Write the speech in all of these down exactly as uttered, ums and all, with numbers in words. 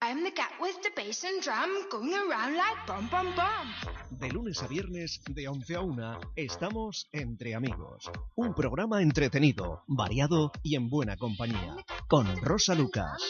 I'm the cat with the bass and drum going around like bum bum bum. De lunes a viernes, de once a una, estamos Entre Amigos. Un programa entretenido, variado y en buena compañía. Con Rosa Lucas.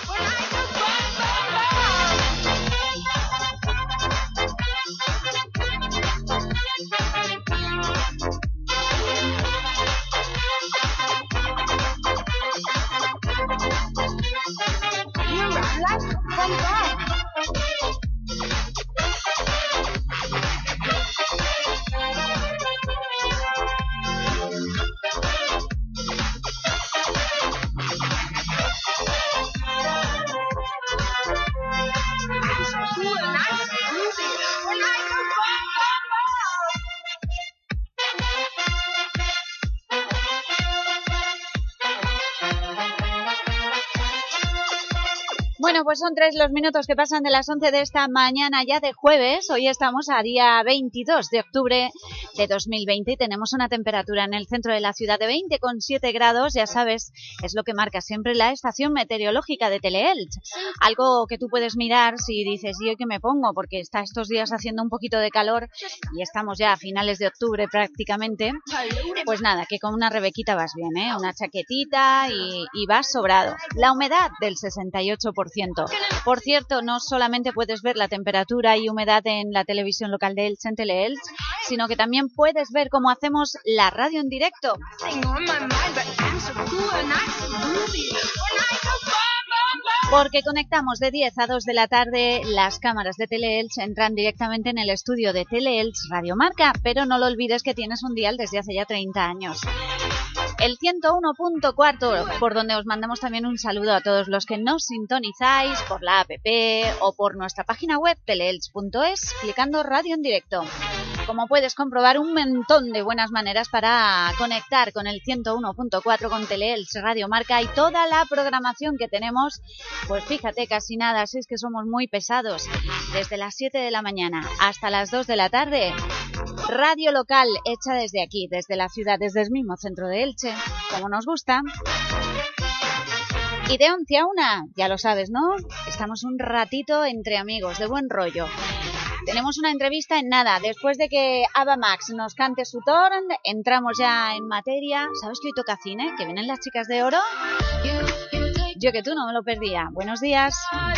Bueno, pues son tres los minutos que pasan de las once de esta mañana ya de jueves. Hoy estamos a día veintidós de octubre de dos mil veinte y tenemos una temperatura en el centro de la ciudad de veinte coma siete grados. Ya sabes, es lo que marca siempre la estación meteorológica de Teleelch. Algo que tú puedes mirar si dices, ¿y hoy qué me pongo? Porque está estos días haciendo un poquito de calor y estamos ya a finales de octubre prácticamente. Pues nada, que con una rebequita vas bien, ¿eh? Una chaquetita y, y vas sobrado. La humedad del sesenta y ocho por ciento. Por cierto, no solamente puedes ver la temperatura y humedad en la televisión local de Elche, en Teleelch, sino que también puedes ver cómo hacemos la radio en directo. Porque conectamos de diez a dos de la tarde, las cámaras de Teleelch entran directamente en el estudio de Teleelch Radio Marca, pero no lo olvides que tienes un dial desde hace ya treinta años. El ciento uno punto cuatro, por donde os mandamos también un saludo a todos los que nos sintonizáis por la app o por nuestra página web teleelch punto es, clicando radio en directo. Como puedes comprobar, un montón de buenas maneras para conectar con el ciento uno punto cuatro, con Teleelch Radio Marca y toda la programación que tenemos. Pues fíjate, casi nada, si es que somos muy pesados. Desde las siete de la mañana hasta las dos de la tarde, radio local hecha desde aquí, desde la ciudad, desde el mismo centro de Elche, como nos gusta. Y de once a una, ya lo sabes, ¿no? Estamos un ratito entre amigos, de buen rollo. Tenemos una entrevista en nada. Después de que Ava Max nos cante su torn, entramos ya en materia. ¿Sabes que hoy toca cine? ¿Que vienen las chicas de oro? Yo que tú no me lo perdía. Buenos días.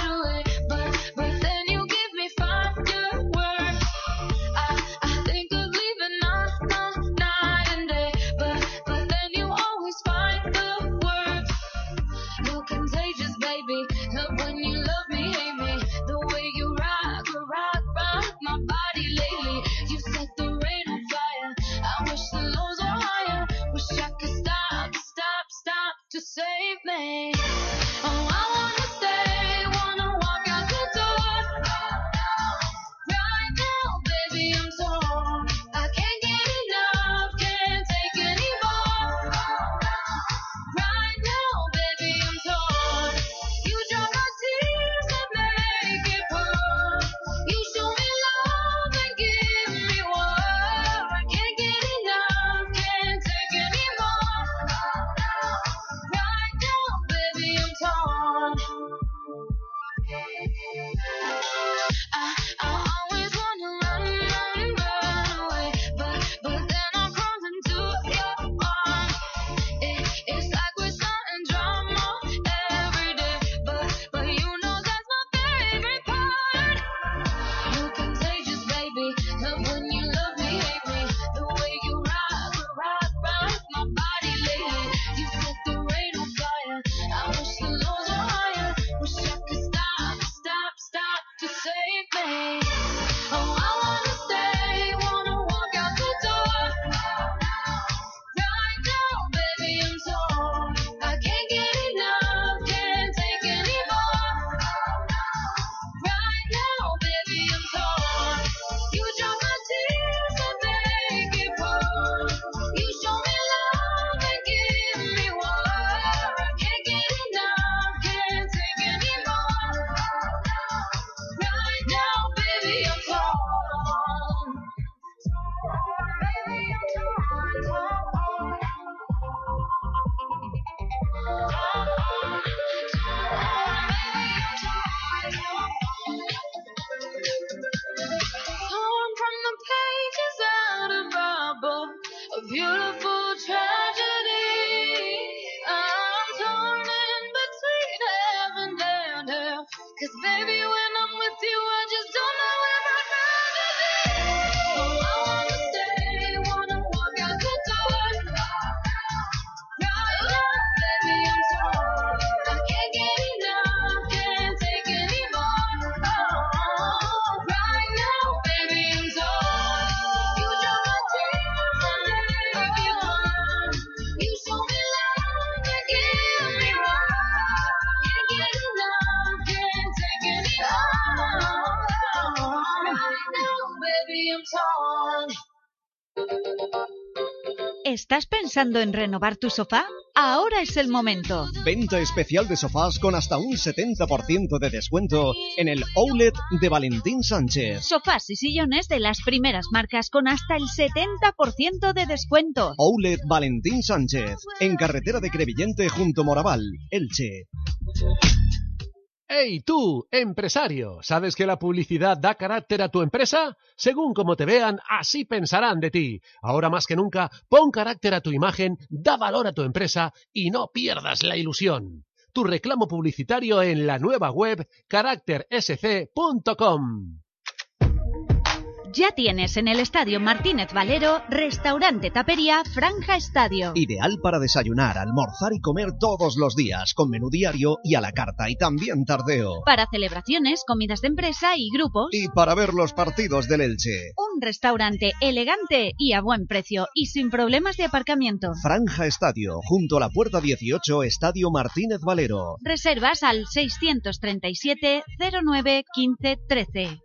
To save me. Oh, I wanna stay, wanna walk out the door. Right now, baby, I'm torn. I can't get enough, can't take anymore. Right now, baby, I'm torn. You dry my tears and make it pour. You show me love and give me war. I can't get enough, can't take anymore. Right now, baby, I'm torn. I, I always wanna run, run, run away, but, but then I'm crawling to your arms. It, it's like we're starting drama every day, but, but you know that's my favorite part. You're contagious, baby, love when you love me, hate me, the way you rock, rock, rock my body lately. You set the rain on fire. I wish the lows were higher. Wish I could stop, stop, stop 'Cause baby, when I'm with you, I just don't know where I'd rather be. Oh, I wanna stay, wanna walk out the door. Right now, baby, I'm torn. I can't get enough, can't take anymore. Oh, right now, baby, I'm torn. You dry my tears and make me warm. You show me love and give me more. Can't get enough, can't take anymore. Right now, baby, I'm torn. ¿Estás pensando en renovar tu sofá? Ahora es el momento. Venta especial de sofás con hasta un setenta por ciento de descuento en el outlet de Valentín Sánchez. Sofás y sillones de las primeras marcas con hasta el setenta por ciento de descuento. Outlet Valentín Sánchez, en carretera de Crevillente junto Moraval, Elche. ¡Hey tú, empresario! ¿Sabes que la publicidad da carácter a tu empresa? Según como te vean, así pensarán de ti. Ahora más que nunca, pon carácter a tu imagen, da valor a tu empresa y no pierdas la ilusión. Tu reclamo publicitario en la nueva web carácter s c punto com. Ya tienes en el Estadio Martínez Valero restaurante tapería Franja Estadio. Ideal para desayunar, almorzar y comer todos los días, con menú diario y a la carta y también tardeo. Para celebraciones, comidas de empresa y grupos. Y para ver los partidos del Elche. Un restaurante elegante y a buen precio y sin problemas de aparcamiento. Franja Estadio, junto a la puerta dieciocho, Estadio Martínez Valero. Reservas al seiscientos treinta y siete cero nueve quince trece.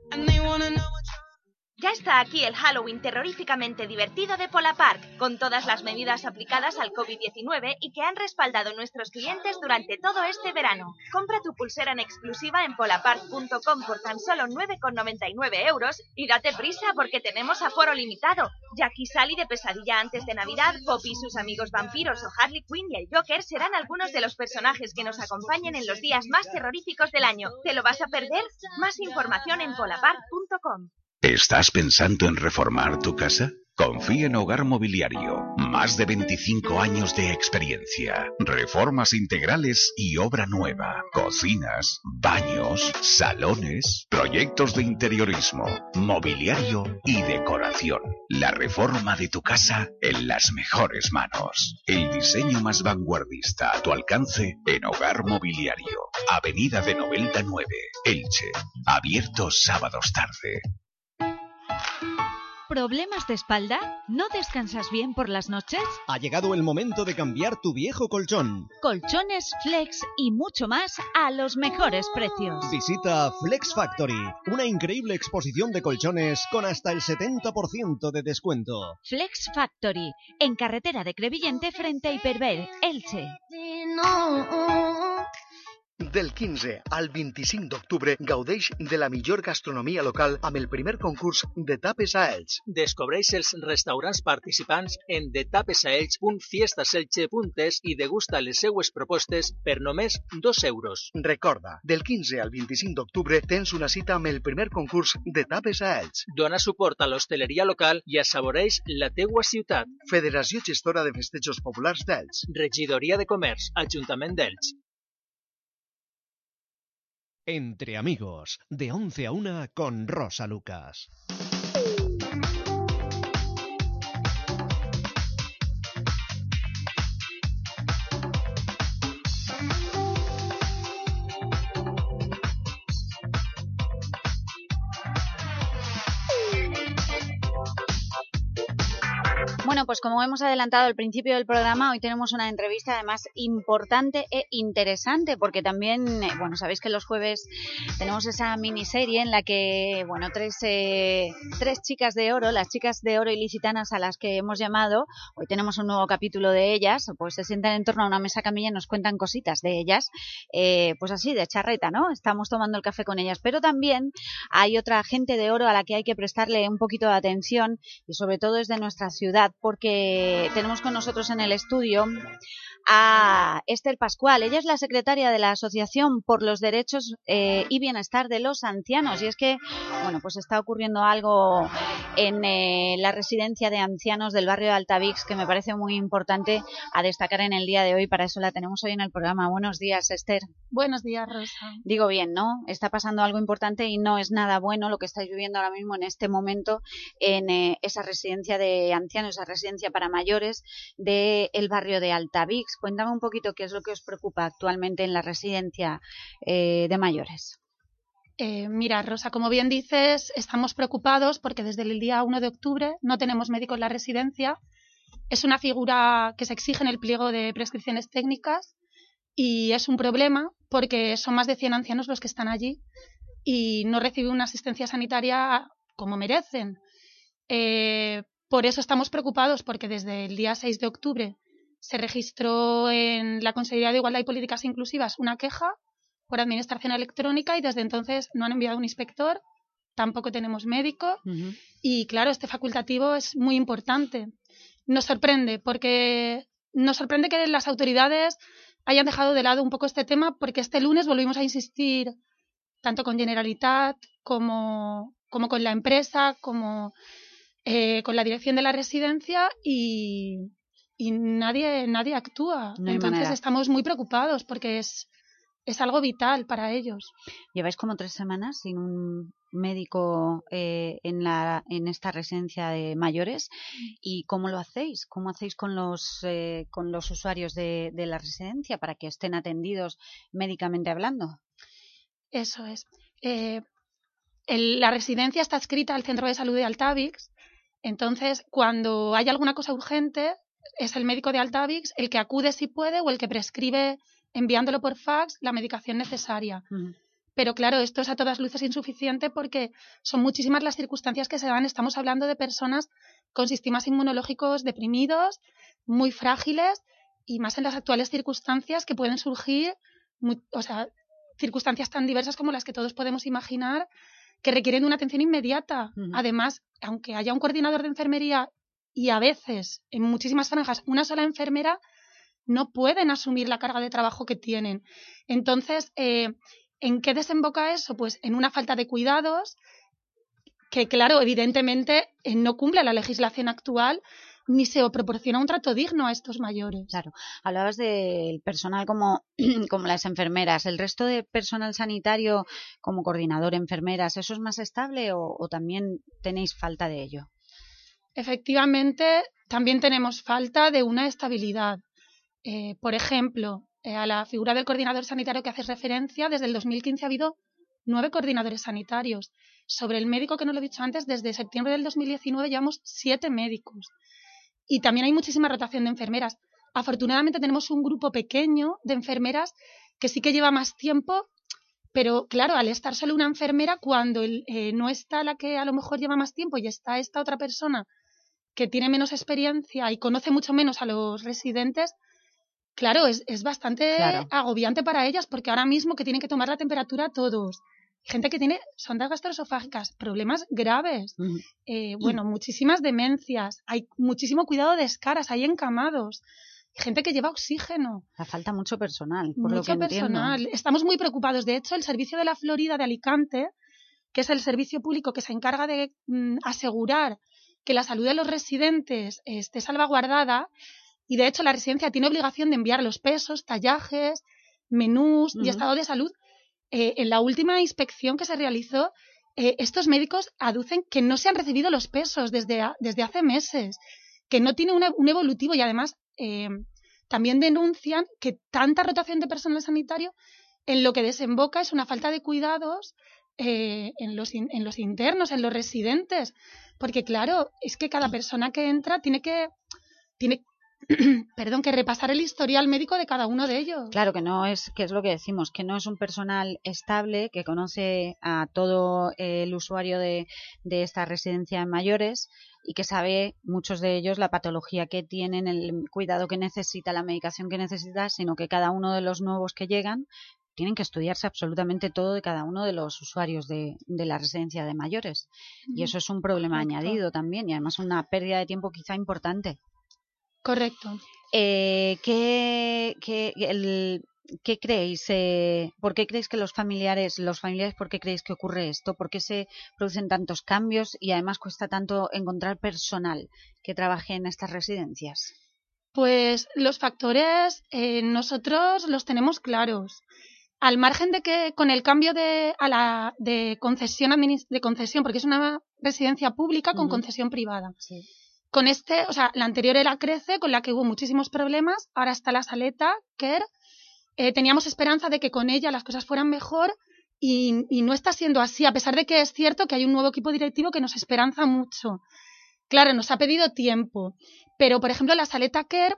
Ya está aquí el Halloween terroríficamente divertido de Polapark, con todas las medidas aplicadas al COVID diecinueve y que han respaldado nuestros clientes durante todo este verano. Compra tu pulsera en exclusiva en polapark punto com por tan solo nueve con noventa y nueve euros y date prisa porque tenemos aforo limitado. Jackie Sally de Pesadilla antes de Navidad, Poppy y sus amigos vampiros o Harley Quinn y el Joker serán algunos de los personajes que nos acompañen en los días más terroríficos del año. ¿Te lo vas a perder? Más información en polapark punto com. ¿Estás pensando en reformar tu casa? Confía en Hogar Mobiliario. Más de veinticinco años de experiencia. Reformas integrales y obra nueva. Cocinas, baños, salones, proyectos de interiorismo, mobiliario y decoración. La reforma de tu casa en las mejores manos. El diseño más vanguardista a tu alcance en Hogar Mobiliario. Avenida de Novelda nueve, Elche. Abierto sábados tarde. ¿Problemas de espalda? ¿No descansas bien por las noches? Ha llegado el momento de cambiar tu viejo colchón. Colchones, flex y mucho más a los mejores precios. Visita Flex Factory, una increíble exposición de colchones con hasta el setenta por ciento de descuento. Flex Factory, en carretera de Crevillente frente a Hiperver, Elche. Del quinze al vint-i-cinc d'octubre gaudeix de la millor gastronomia local amb el primer concurs de tapes a Elx. Descobreix els restaurants participants en de tapes a elx punt fiestaselche punt es i degusta les seues propostes per només dos euros. Recorda, del quinze al vint-i-cinc d'octubre tens una cita amb el primer concurs de tapes a Elx. Dona suport a l'hostaleria local i assaboreix la teua ciutat. Federació Gestora de Festejos Populars d'Elx. Regidoria de Comerç, Ajuntament d'Elx. Entre amigos, de once a una con Rosa Lucas. Bueno, pues como hemos adelantado al principio del programa, hoy tenemos una entrevista además importante e interesante, porque también, eh, bueno, sabéis que los jueves tenemos esa miniserie en la que, bueno, tres, eh, tres chicas de oro, las chicas de oro ilicitanas a las que hemos llamado, hoy tenemos un nuevo capítulo de ellas, pues se sientan en torno a una mesa camilla y nos cuentan cositas de ellas, eh, pues así, de charreta, ¿no? Estamos tomando el café con ellas, pero también hay otra gente de oro a la que hay que prestarle un poquito de atención y sobre todo es de nuestra ciudad, porque tenemos con nosotros en el estudio a Esther Pascual. Ella es la secretaria de la Asociación por los Derechos eh, y Bienestar de los Ancianos, y es que, bueno, pues está ocurriendo algo en eh, la residencia de ancianos del barrio de Altavix que me parece muy importante a destacar en el día de hoy. Para eso la tenemos hoy en el programa. Buenos días, Esther. Buenos días, Rosa. Digo bien, ¿no? Está pasando algo importante y no es nada bueno lo que estáis viviendo ahora mismo en este momento en eh, esa residencia de ancianos, esa residencia para mayores del barrio de Altavix. Cuéntame un poquito qué es lo que os preocupa actualmente en la residencia eh, de mayores. Eh, mira, Rosa, como bien dices, estamos preocupados porque desde el día uno de octubre no tenemos médico en la residencia. Es una figura que se exige en el pliego de prescripciones técnicas y es un problema porque son más de cien ancianos los que están allí y no reciben una asistencia sanitaria como merecen. Eh, por eso estamos preocupados, porque desde el día seis de octubre se registró en la Consejería de Igualdad y Políticas Inclusivas una queja por administración electrónica y desde entonces no han enviado un inspector, tampoco tenemos médico. Uh-huh. Y claro, este facultativo es muy importante. Nos sorprende porque nos sorprende que las autoridades hayan dejado de lado un poco este tema, porque este lunes volvimos a insistir tanto con Generalitat como, como con la empresa, como eh, con la dirección de la residencia y, y nadie, nadie actúa. No hay Entonces manera. Estamos muy preocupados porque es, es algo vital para ellos. Lleváis como tres semanas sin un médico eh, en, la, en esta residencia de mayores. ¿Y cómo lo hacéis? ¿Cómo hacéis con los, eh, con los usuarios de, de la residencia para que estén atendidos médicamente hablando? Eso es. Eh, el, la residencia está adscrita al Centro de Salud de Altavix, entonces cuando hay alguna cosa urgente es el médico de Altavix el que acude si puede o el que prescribe enviándolo por fax la medicación necesaria. Uh-huh. Pero claro, esto es a todas luces insuficiente porque son muchísimas las circunstancias que se dan. Estamos hablando de personas con sistemas inmunológicos deprimidos, muy frágiles y más en las actuales circunstancias que pueden surgir, muy, o sea, circunstancias tan diversas como las que todos podemos imaginar, que requieren una atención inmediata. Uh-huh. Además, aunque haya un coordinador de enfermería y a veces, en muchísimas franjas, una sola enfermera, no pueden asumir la carga de trabajo que tienen. Entonces, eh, ¿en qué desemboca eso? Pues en una falta de cuidados que, claro, evidentemente eh, no cumple la legislación actual ni se proporciona un trato digno a estos mayores. Claro, hablabas del personal como, como las enfermeras. ¿El resto de personal sanitario, como coordinador, enfermeras, eso es más estable o, o también tenéis falta de ello? Efectivamente, también tenemos falta de una estabilidad. Eh, por ejemplo, eh, a la figura del coordinador sanitario que haces referencia, desde el dos mil quince ha habido nueve coordinadores sanitarios. Sobre el médico, que no lo he dicho antes, desde septiembre del dos mil diecinueve llevamos siete médicos. Y también hay muchísima rotación de enfermeras. Afortunadamente tenemos un grupo pequeño de enfermeras que sí que lleva más tiempo, pero claro, al estar solo una enfermera, cuando el, eh, no está la que a lo mejor lleva más tiempo y está esta otra persona que tiene menos experiencia y conoce mucho menos a los residentes, claro, es, es bastante claro. agobiante para ellas, porque ahora mismo que tienen que tomar la temperatura todos, gente que tiene sondas gastroesofágicas, problemas graves, uh-huh. eh, bueno, muchísimas demencias, hay muchísimo cuidado de escaras, hay encamados, gente que lleva oxígeno. Falta mucho personal, por mucho lo que personal. entiendo. Estamos muy preocupados. De hecho, el Servicio de la Florida de Alicante, que es el servicio público que se encarga de mm, asegurar que la salud de los residentes esté salvaguardada, y de hecho la residencia tiene obligación de enviar los pesos, tallajes, menús uh-huh. y estado de salud. Eh, en la última inspección que se realizó, eh, estos médicos aducen que no se han recibido los pesos desde, a, desde hace meses, que no tiene una, un evolutivo, y además eh, también denuncian que tanta rotación de personal sanitario en lo que desemboca es una falta de cuidados eh, en, los in, en los internos, en los residentes, porque claro, es que cada persona que entra tiene que... Tiene, perdón, que repasar el historial médico de cada uno de ellos. Claro, que no es, que es lo que decimos, que no es un personal estable que conoce a todo el usuario de, de esta residencia de mayores y que sabe, muchos de ellos, la patología que tienen, el cuidado que necesita, la medicación que necesita, sino que cada uno de los nuevos que llegan tienen que estudiarse absolutamente todo de cada uno de los usuarios de, de la residencia de mayores. Y eso es un problema Correcto. añadido también, y además una pérdida de tiempo quizá importante. Correcto. Eh, ¿qué, qué, el, ¿Qué creéis? Eh, ¿Por qué creéis que los familiares, los familiares, por qué creéis que ocurre esto? ¿Por qué se producen tantos cambios y además cuesta tanto encontrar personal que trabaje en estas residencias? Pues los factores eh, nosotros los tenemos claros. Al margen de que con el cambio de, a la, de, concesión, de concesión, porque es una residencia pública con uh-huh. concesión privada. Sí. Con este, o sea, la anterior era Crece, con la que hubo muchísimos problemas, ahora está la Saleta, Care. Eh, teníamos esperanza de que con ella las cosas fueran mejor y, y no está siendo así, a pesar de que es cierto que hay un nuevo equipo directivo que nos esperanza mucho. Claro, nos ha pedido tiempo, pero por ejemplo la Saleta Care,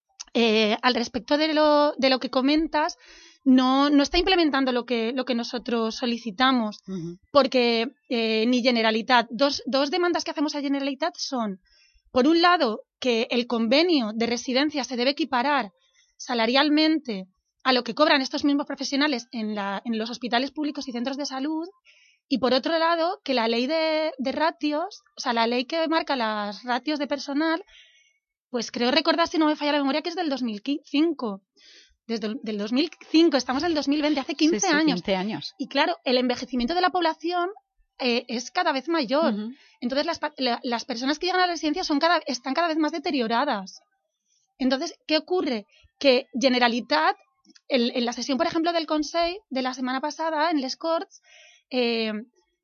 eh, al respecto de lo, de lo que comentas, no, no está implementando lo que, lo que nosotros solicitamos, uh-huh. porque eh, ni Generalitat, dos, dos demandas que hacemos a Generalitat son, por un lado, que el convenio de residencia se debe equiparar salarialmente a lo que cobran estos mismos profesionales en, la, en los hospitales públicos y centros de salud, y por otro lado, que la ley de, de ratios, o sea, la ley que marca las ratios de personal, pues creo recordar, si no me falla la memoria, que es del dos mil cinco. Desde el del dos mil cinco, estamos en el dos mil veinte, hace quince sí, sí, años. quince años. Y claro, el envejecimiento de la población eh, es cada vez mayor. Uh-huh. Entonces, las, la, las personas que llegan a la residencia son cada, están cada vez más deterioradas. Entonces, ¿qué ocurre? Que Generalitat, el, en la sesión, por ejemplo, del Consell de la semana pasada, en Les Corts, eh,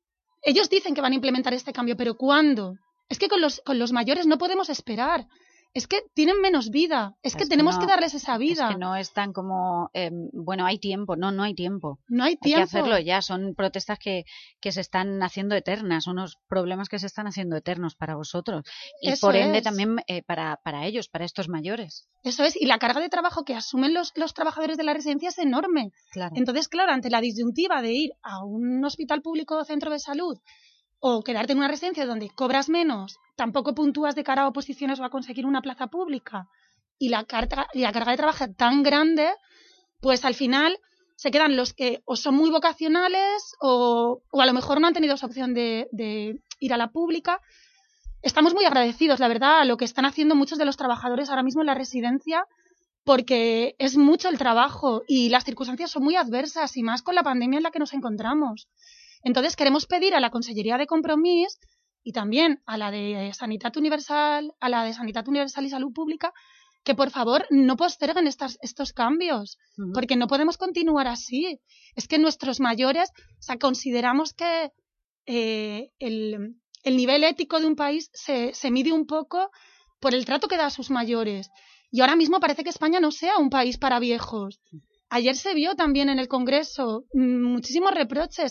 ellos dicen que van a implementar este cambio, pero ¿cuándo? Es que con los, con los mayores no podemos esperar. Es que tienen menos vida, es, es que, que tenemos no, que darles esa vida. Es que no es tan como, eh, bueno, hay tiempo, no, no hay tiempo. No hay tiempo. Hay que hacerlo ya, son protestas que, que se están haciendo eternas, unos problemas que se están haciendo eternos para vosotros. Y Eso por ende es. también eh, para, para ellos, para estos mayores. Eso es, y la carga de trabajo que asumen los, los trabajadores de la residencia es enorme. Claro. Entonces, claro, ante la disyuntiva de ir a un hospital público o centro de salud o quedarte en una residencia donde cobras menos, tampoco puntúas de cara a oposiciones o a conseguir una plaza pública, y la carga, y la carga de trabajo tan grande, pues al final se quedan los que o son muy vocacionales o, o a lo mejor no han tenido esa opción de, de ir a la pública. Estamos muy agradecidos, la verdad, a lo que están haciendo muchos de los trabajadores ahora mismo en la residencia, porque es mucho el trabajo y las circunstancias son muy adversas, y más con la pandemia en la que nos encontramos. Entonces queremos pedir a la Consellería de Compromís y también a la de Sanitat Universal, a la de Sanitat Universal y Salud Pública, que por favor no posterguen estas, estos cambios, uh-huh. porque no podemos continuar así. Es que nuestros mayores, o sea, consideramos que eh, el, el nivel ético de un país se, se mide un poco por el trato que da a sus mayores. Y ahora mismo parece que España no sea un país para viejos. Ayer se vio también en el Congreso mmm, muchísimos reproches.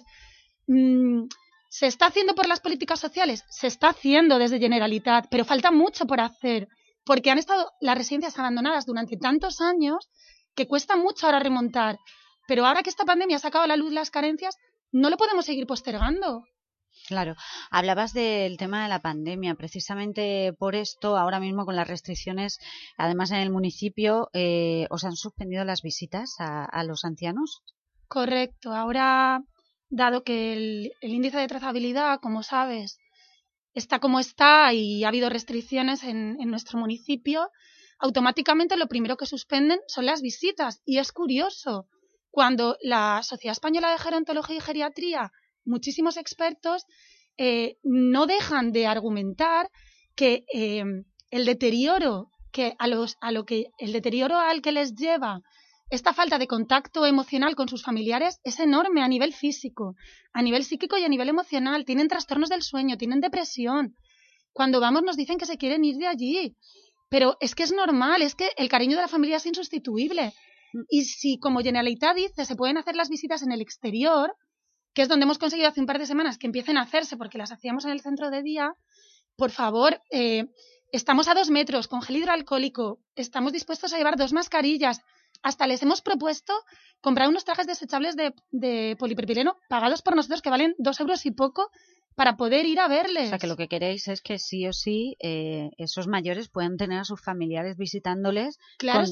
Mm, ¿Se está haciendo por las políticas sociales? Se está haciendo desde Generalitat, pero falta mucho por hacer, porque han estado las residencias abandonadas durante tantos años que cuesta mucho ahora remontar. Pero ahora que esta pandemia ha sacado a la luz las carencias, no lo podemos seguir postergando. Claro, hablabas del tema de la pandemia, precisamente por esto, ahora mismo con las restricciones, además en el municipio, eh, ¿os han suspendido las visitas a, a los ancianos? Correcto, ahora, dado que el, el índice de trazabilidad, como sabes, está como está y ha habido restricciones en, en nuestro municipio, automáticamente lo primero que suspenden son las visitas. Y es curioso, cuando la Sociedad Española de Gerontología y Geriatría, muchísimos expertos eh, no dejan de argumentar que eh, el deterioro que a los a lo que el deterioro al que les lleva esta falta de contacto emocional con sus familiares es enorme a nivel físico, a nivel psíquico y a nivel emocional. Tienen trastornos del sueño, tienen depresión. Cuando vamos nos dicen que se quieren ir de allí, pero es que es normal, es que el cariño de la familia es insustituible. Y si, como Generalitat dice, se pueden hacer las visitas en el exterior, que es donde hemos conseguido hace un par de semanas que empiecen a hacerse porque las hacíamos en el centro de día, por favor, eh, estamos a dos metros con gel hidroalcohólico, estamos dispuestos a llevar dos mascarillas, hasta les hemos propuesto comprar unos trajes desechables de, de polipropileno pagados por nosotros que valen dos euros y poco para poder ir a verles. O sea, que lo que queréis es que sí o sí eh, esos mayores puedan tener a sus familiares visitándoles claro, con, sin...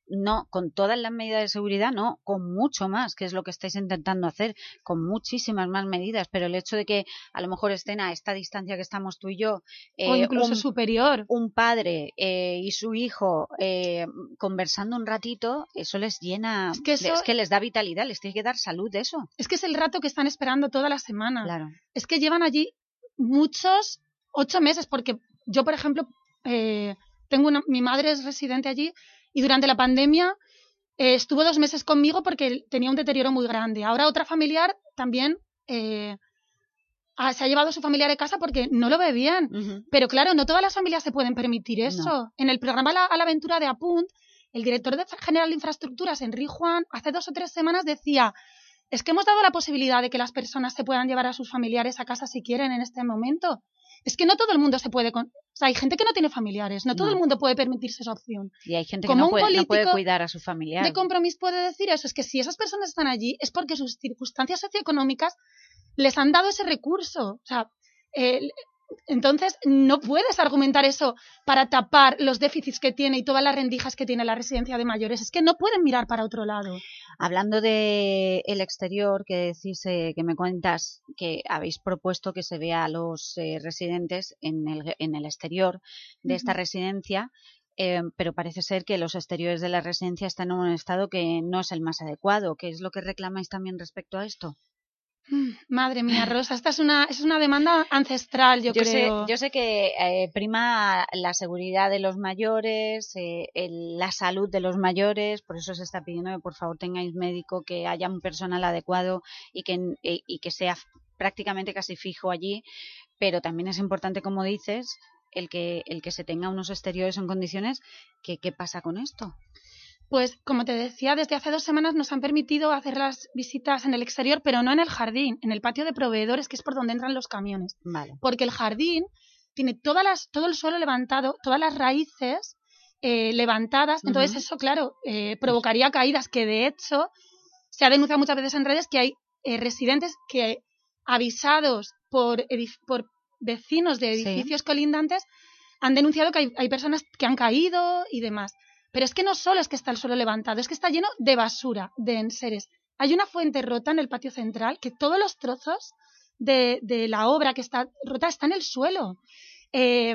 no, con todas las medidas de seguridad, no, con mucho más, que es lo que estáis intentando hacer, con muchísimas más medidas, pero el hecho de que a lo mejor estén a esta distancia que estamos tú y yo, eh, o incluso un, superior, un padre eh, y su hijo eh, conversando un ratito, eso les llena, es que, eso, es que les da vitalidad, les tiene que dar salud eso. Es que es el rato que están esperando toda la semana. Claro. Es que llevan allí muchos, ocho meses, porque yo, por ejemplo, eh, tengo una, mi madre es residente allí y durante la pandemia eh, estuvo dos meses conmigo porque tenía un deterioro muy grande. Ahora otra familiar también eh, ha, se ha llevado a su familiar de casa porque no lo ve bien. Uh-huh. Pero claro, no todas las familias se pueden permitir eso. No. En el programa La, a la aventura de Apunt, el director de general de infraestructuras, Enrique Juan, hace dos o tres semanas decía: es que hemos dado la posibilidad de que las personas se puedan llevar a sus familiares a casa si quieren en este momento. Es que no todo el mundo se puede... Con... O sea, hay gente que no tiene familiares, no, no todo el mundo puede permitirse esa opción. Y hay gente Como que no puede, no puede un cuidar a su familiar. De Compromís puede decir eso, es que si esas personas están allí es porque sus circunstancias socioeconómicas les han dado ese recurso. O sea, eh, entonces no puedes argumentar eso para tapar los déficits que tiene y todas las rendijas que tiene la residencia de mayores. Es que no pueden mirar para otro lado. Hablando de el exterior, que decís, eh, que me cuentas que habéis propuesto que se vea a los eh, residentes en el, en el exterior de esta uh-huh. residencia, eh, pero parece ser que los exteriores de la residencia están en un estado que no es el más adecuado. ¿Qué es lo que reclamáis también respecto a esto? Madre mía, Rosa, esta es una, es una demanda ancestral, yo, yo creo. Sé, yo sé que eh, prima la seguridad de los mayores, eh, el, la salud de los mayores, por eso se está pidiendo que por favor tengáis médico, que haya un personal adecuado y que, y, y que sea prácticamente casi fijo allí, pero también es importante, como dices, el que, el que se tenga unos exteriores en condiciones. que, ¿Qué pasa con esto? Pues, como te decía, desde hace dos semanas nos han permitido hacer las visitas en el exterior, pero no en el jardín, en el patio de proveedores, que es por donde entran los camiones. Vale. Porque el jardín tiene todas las, todo el suelo levantado, todas las raíces eh, levantadas, uh-huh. entonces eso, claro, eh, provocaría caídas, que de hecho se ha denunciado muchas veces en redes que hay eh, residentes que, avisados por, edif- por vecinos de edificios sí. colindantes, han denunciado que hay, hay personas que han caído y demás. Pero es que no solo es que está el suelo levantado, es que está lleno de basura, de enseres. Hay una fuente rota en el patio central, que todos los trozos de, de la obra que está rota está en el suelo. Eh,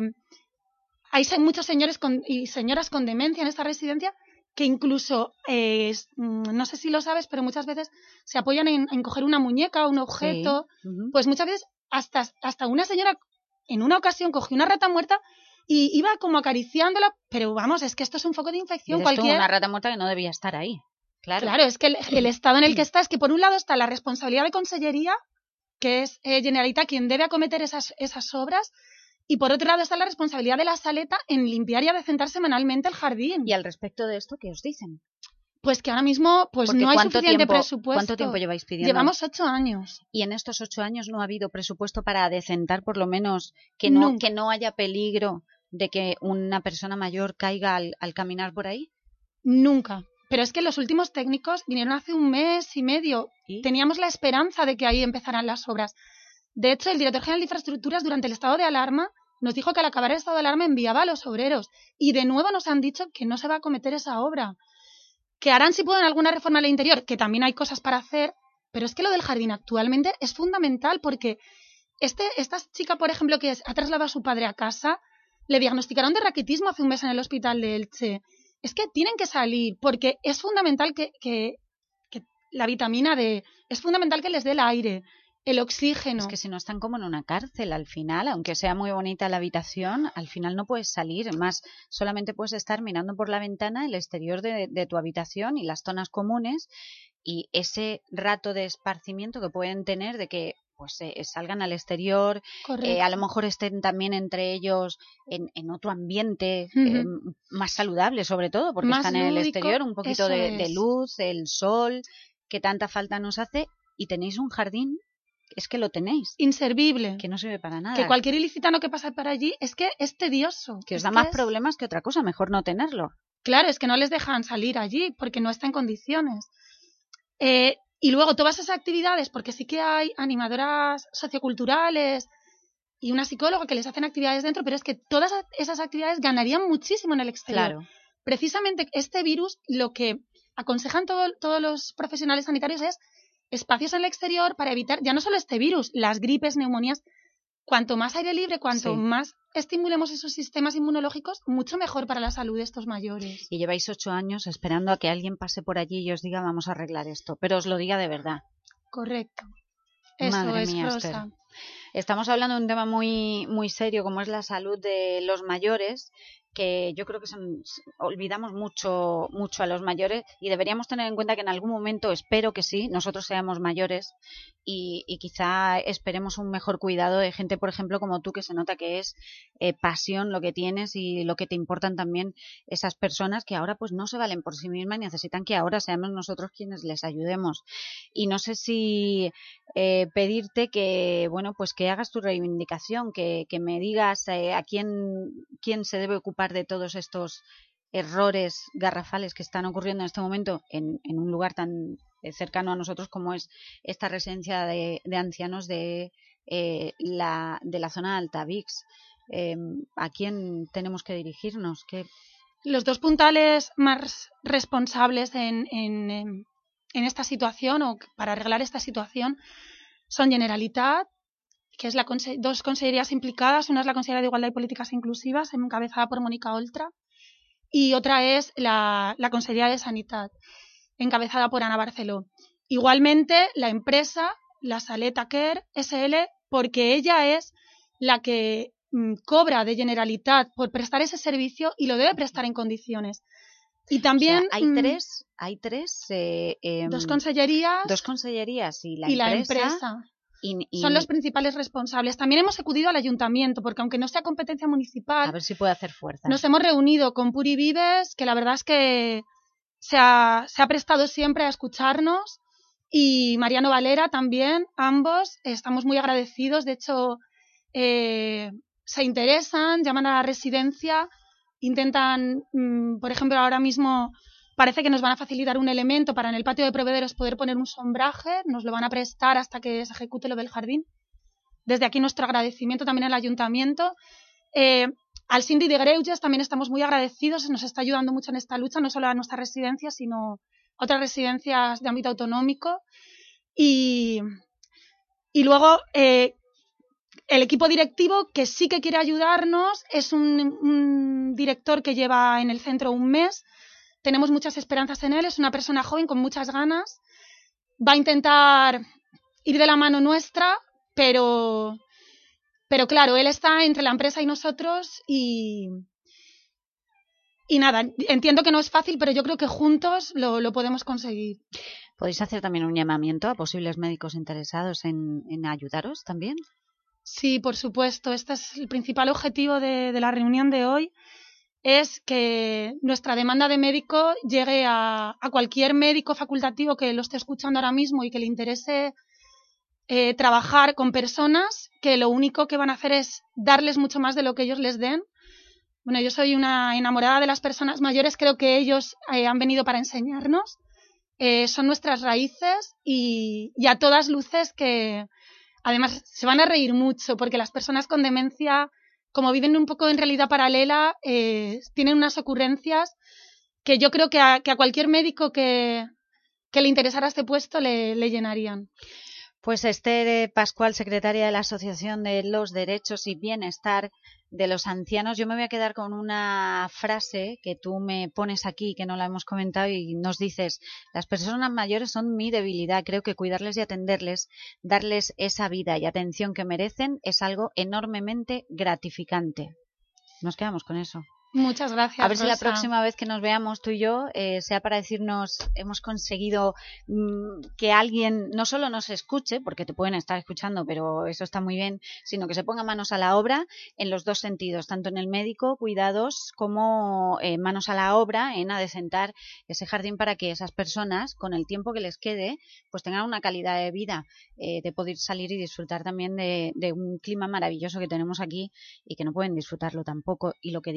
hay muchos señores con, y señoras con demencia en esta residencia que incluso, eh, no sé si lo sabes, pero muchas veces se apoyan en, en coger una muñeca o un objeto. Sí. Uh-huh. Pues muchas veces hasta, hasta una señora en una ocasión cogió una rata muerta y iba como acariciándola, pero vamos, es que esto es un foco de infección cualquiera. Una rata muerta que no debía estar ahí. Claro, claro es que el, el estado en el que está es que por un lado está la responsabilidad de Consellería, que es eh, Generalitat quien debe acometer esas, esas obras, y por otro lado está la responsabilidad de la Saleta en limpiar y adecentar semanalmente el jardín. Y al respecto de esto, ¿qué os dicen? Pues que ahora mismo pues no hay suficiente tiempo, presupuesto. ¿Cuánto tiempo lleváis pidiendo? Llevamos ocho años. ¿Y en estos ocho años no ha habido presupuesto para adecentar por lo menos que no, que no haya peligro de que una persona mayor caiga al, al caminar por ahí? Nunca. Pero es que los últimos técnicos vinieron hace un mes y medio. ¿Y? Teníamos la esperanza de que ahí empezaran las obras. De hecho, el director general de infraestructuras durante el estado de alarma nos dijo que al acabar el estado de alarma enviaba a los obreros. Y de nuevo nos han dicho que no se va a acometer esa obra. Que harán si pueden alguna reforma al interior, que también hay cosas para hacer. Pero es que lo del jardín actualmente es fundamental porque este, esta chica, por ejemplo, que ha trasladado a su padre a casa, le diagnosticaron de raquitismo hace un mes en el hospital de Elche. Es que tienen que salir porque es fundamental que, que, que la vitamina D, es fundamental que les dé el aire, el oxígeno. Es que si no están como en una cárcel al final, aunque sea muy bonita la habitación, al final no puedes salir, más solamente puedes estar mirando por la ventana el exterior de, de tu habitación y las zonas comunes, y ese rato de esparcimiento que pueden tener de que pues eh, salgan al exterior, eh, a lo mejor estén también entre ellos en, en otro ambiente uh-huh. eh, más saludable, sobre todo porque más están lúdico, en el exterior, un poquito de, es. de luz, el sol, que tanta falta nos hace, y tenéis un jardín, es que lo tenéis. Inservible. Que no sirve para nada. Que cualquier ilicitano que pasa por allí es que es tedioso. Que os es da que más es... problemas que otra cosa, mejor no tenerlo. Claro, es que no les dejan salir allí porque no está en condiciones. Eh, y luego todas esas actividades, porque sí que hay animadoras socioculturales y una psicóloga que les hacen actividades dentro, pero es que todas esas actividades ganarían muchísimo en el exterior. Claro. precisamente este virus lo que aconsejan todo, todos los profesionales sanitarios es espacios en el exterior para evitar ya no solo este virus, las gripes, neumonías. Cuanto más aire libre, cuanto Sí. más estimulemos esos sistemas inmunológicos, mucho mejor para la salud de estos mayores. Y lleváis ocho años esperando a que alguien pase por allí y os diga vamos a arreglar esto, pero os lo diga de verdad. Correcto. Eso Madre es, mía, Rosa. Esther. Estamos hablando de un tema muy, muy serio como es la salud de los mayores, que yo creo que son, olvidamos mucho, mucho a los mayores y deberíamos tener en cuenta que en algún momento, espero que sí, nosotros seamos mayores y, y quizá esperemos un mejor cuidado de gente, por ejemplo, como tú, que se nota que es eh, pasión lo que tienes y lo que te importan también esas personas que ahora pues no se valen por sí mismas y necesitan que ahora seamos nosotros quienes les ayudemos. Y no sé si eh, pedirte que, bueno, pues que hagas tu reivindicación, que, que me digas eh, a quién, quién se debe ocupar de todos estos errores garrafales que están ocurriendo en este momento en, en un lugar tan eh, cercano a nosotros como es esta residencia de, de ancianos de, eh, la, de la zona de Altavix. Eh, ¿A quién tenemos que dirigirnos? ¿Qué? Los dos puntales más responsables en, en, en esta situación o para arreglar esta situación son Generalitat, que es la conse- dos consellerías implicadas. Una es la Consellería de Igualdad y Políticas Inclusivas, encabezada por Mónica Oltra, y otra es la, la Consellería de Sanitat, encabezada por Ana Barceló. Igualmente, la empresa, la Saleta Care S L, porque ella es la que mm, cobra de Generalitat por prestar ese servicio y lo debe prestar en condiciones. Y también... O sea, hay mm, tres, hay tres eh, eh, dos consellerías, dos consellerías y la y la empresa, empresa. y, y Son los principales responsables. También hemos acudido al ayuntamiento, porque aunque no sea competencia municipal, a ver si puede hacer fuerza. nos hemos reunido con Puri Vives, que la verdad es que se ha, se ha prestado siempre a escucharnos, y Mariano Valera también, ambos. Estamos muy agradecidos. De hecho, eh, se interesan, llaman a la residencia, intentan, mmm, por ejemplo, ahora mismo parece que nos van a facilitar un elemento para en el patio de proveedores poder poner un sombraje, nos lo van a prestar hasta que se ejecute lo del jardín. Desde aquí nuestro agradecimiento también al ayuntamiento. Eh, al Síndic de Greuges también estamos muy agradecidos, nos está ayudando mucho en esta lucha, no solo a nuestra residencia, sino a otras residencias de ámbito autonómico. Y, y luego eh, el equipo directivo, que sí que quiere ayudarnos, es un, un director que lleva en el centro un mes. Tenemos muchas esperanzas en él, es una persona joven con muchas ganas. Va a intentar ir de la mano nuestra, pero, pero claro, él está entre la empresa y nosotros y, y nada, entiendo que no es fácil, pero yo creo que juntos lo, lo podemos conseguir. ¿Podéis hacer también un llamamiento a posibles médicos interesados en, en ayudaros también? Sí, por supuesto. Este es el principal objetivo de, de la reunión de hoy. Es que nuestra demanda de médico llegue a, a cualquier médico facultativo que lo esté escuchando ahora mismo y que le interese eh, trabajar con personas que lo único que van a hacer es darles mucho más de lo que ellos les den. Bueno, yo soy una enamorada de las personas mayores, creo que ellos eh, han venido para enseñarnos, eh, son nuestras raíces y, y a todas luces que además se van a reír mucho porque las personas con demencia, como viven un poco en realidad paralela, eh, tienen unas ocurrencias que yo creo que a, que a cualquier médico que, que le interesara este puesto le, le llenarían. Pues Esther Pascual, secretaria de la Asociación de los Derechos y Bienestar de los Ancianos, yo me voy a quedar con una frase que tú me pones aquí, que no la hemos comentado, y nos dices: las personas mayores son mi debilidad, creo que cuidarles y atenderles, darles esa vida y atención que merecen es algo enormemente gratificante. Nos quedamos con eso. Muchas gracias, A ver si Rosa. la próxima vez que nos veamos tú y yo eh, sea para decirnos hemos conseguido mmm, que alguien no solo nos escuche, porque te pueden estar escuchando, pero eso está muy bien, sino que se ponga manos a la obra en los dos sentidos, tanto en el médico, cuidados, como eh, manos a la obra en adecentar ese jardín para que esas personas, con el tiempo que les quede, pues tengan una calidad de vida, eh, de poder salir y disfrutar también de, de un clima maravilloso que tenemos aquí y que no pueden disfrutarlo tampoco. Y lo que dices,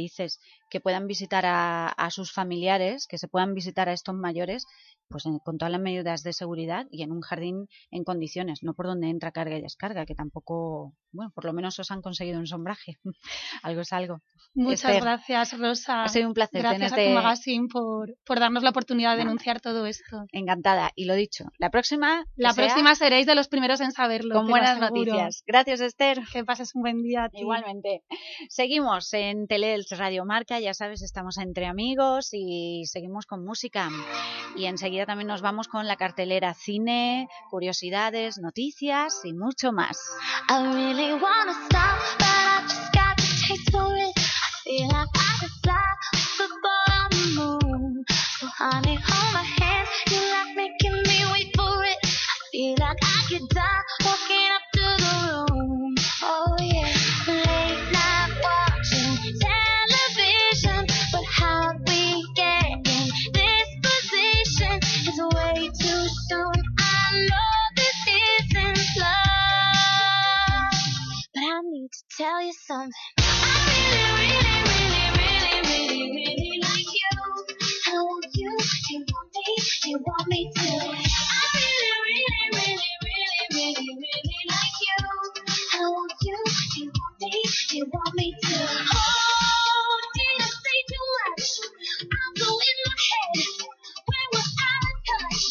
que puedan visitar a, a sus familiares, que se puedan visitar a estos mayores, pues en, con todas las medidas de seguridad y en un jardín en condiciones, no por donde entra, carga y descarga, que tampoco, bueno, por lo menos os han conseguido un sombraje. Algo es algo. Muchas Esther, gracias, Rosa. ha sido un placer. Gracias a tenerte... tu magazine por, por darnos la oportunidad de denunciar todo esto. Encantada. Y lo dicho, la próxima... La próxima seréis de los primeros en saberlo. Con buenas noticias. Gracias, Esther. Que pases un buen día a ti. Igualmente. Seguimos en Teleelch Radio Marca, ya sabes, estamos entre amigos y seguimos con música. Y enseguida también nos vamos con la cartelera cine, curiosidades, noticias y mucho más. I really wanna stop, but I just got the taste for it. I feel like I could fly the ball on the moon. So honey, hold my hand, you like making me wait for it. I feel like I could die walking up to the room. Oh yeah, late night watching television, but how we get in this position is way too soon. I know this isn't love, but I need to tell you something. I really, really, really, really, really, really like you. I want you, you want me, you want me too. I really, really, really, really, really, really like you. I want you, you want me, you want me too. Oh, did I say too much? I'm so in my head. When was I touch?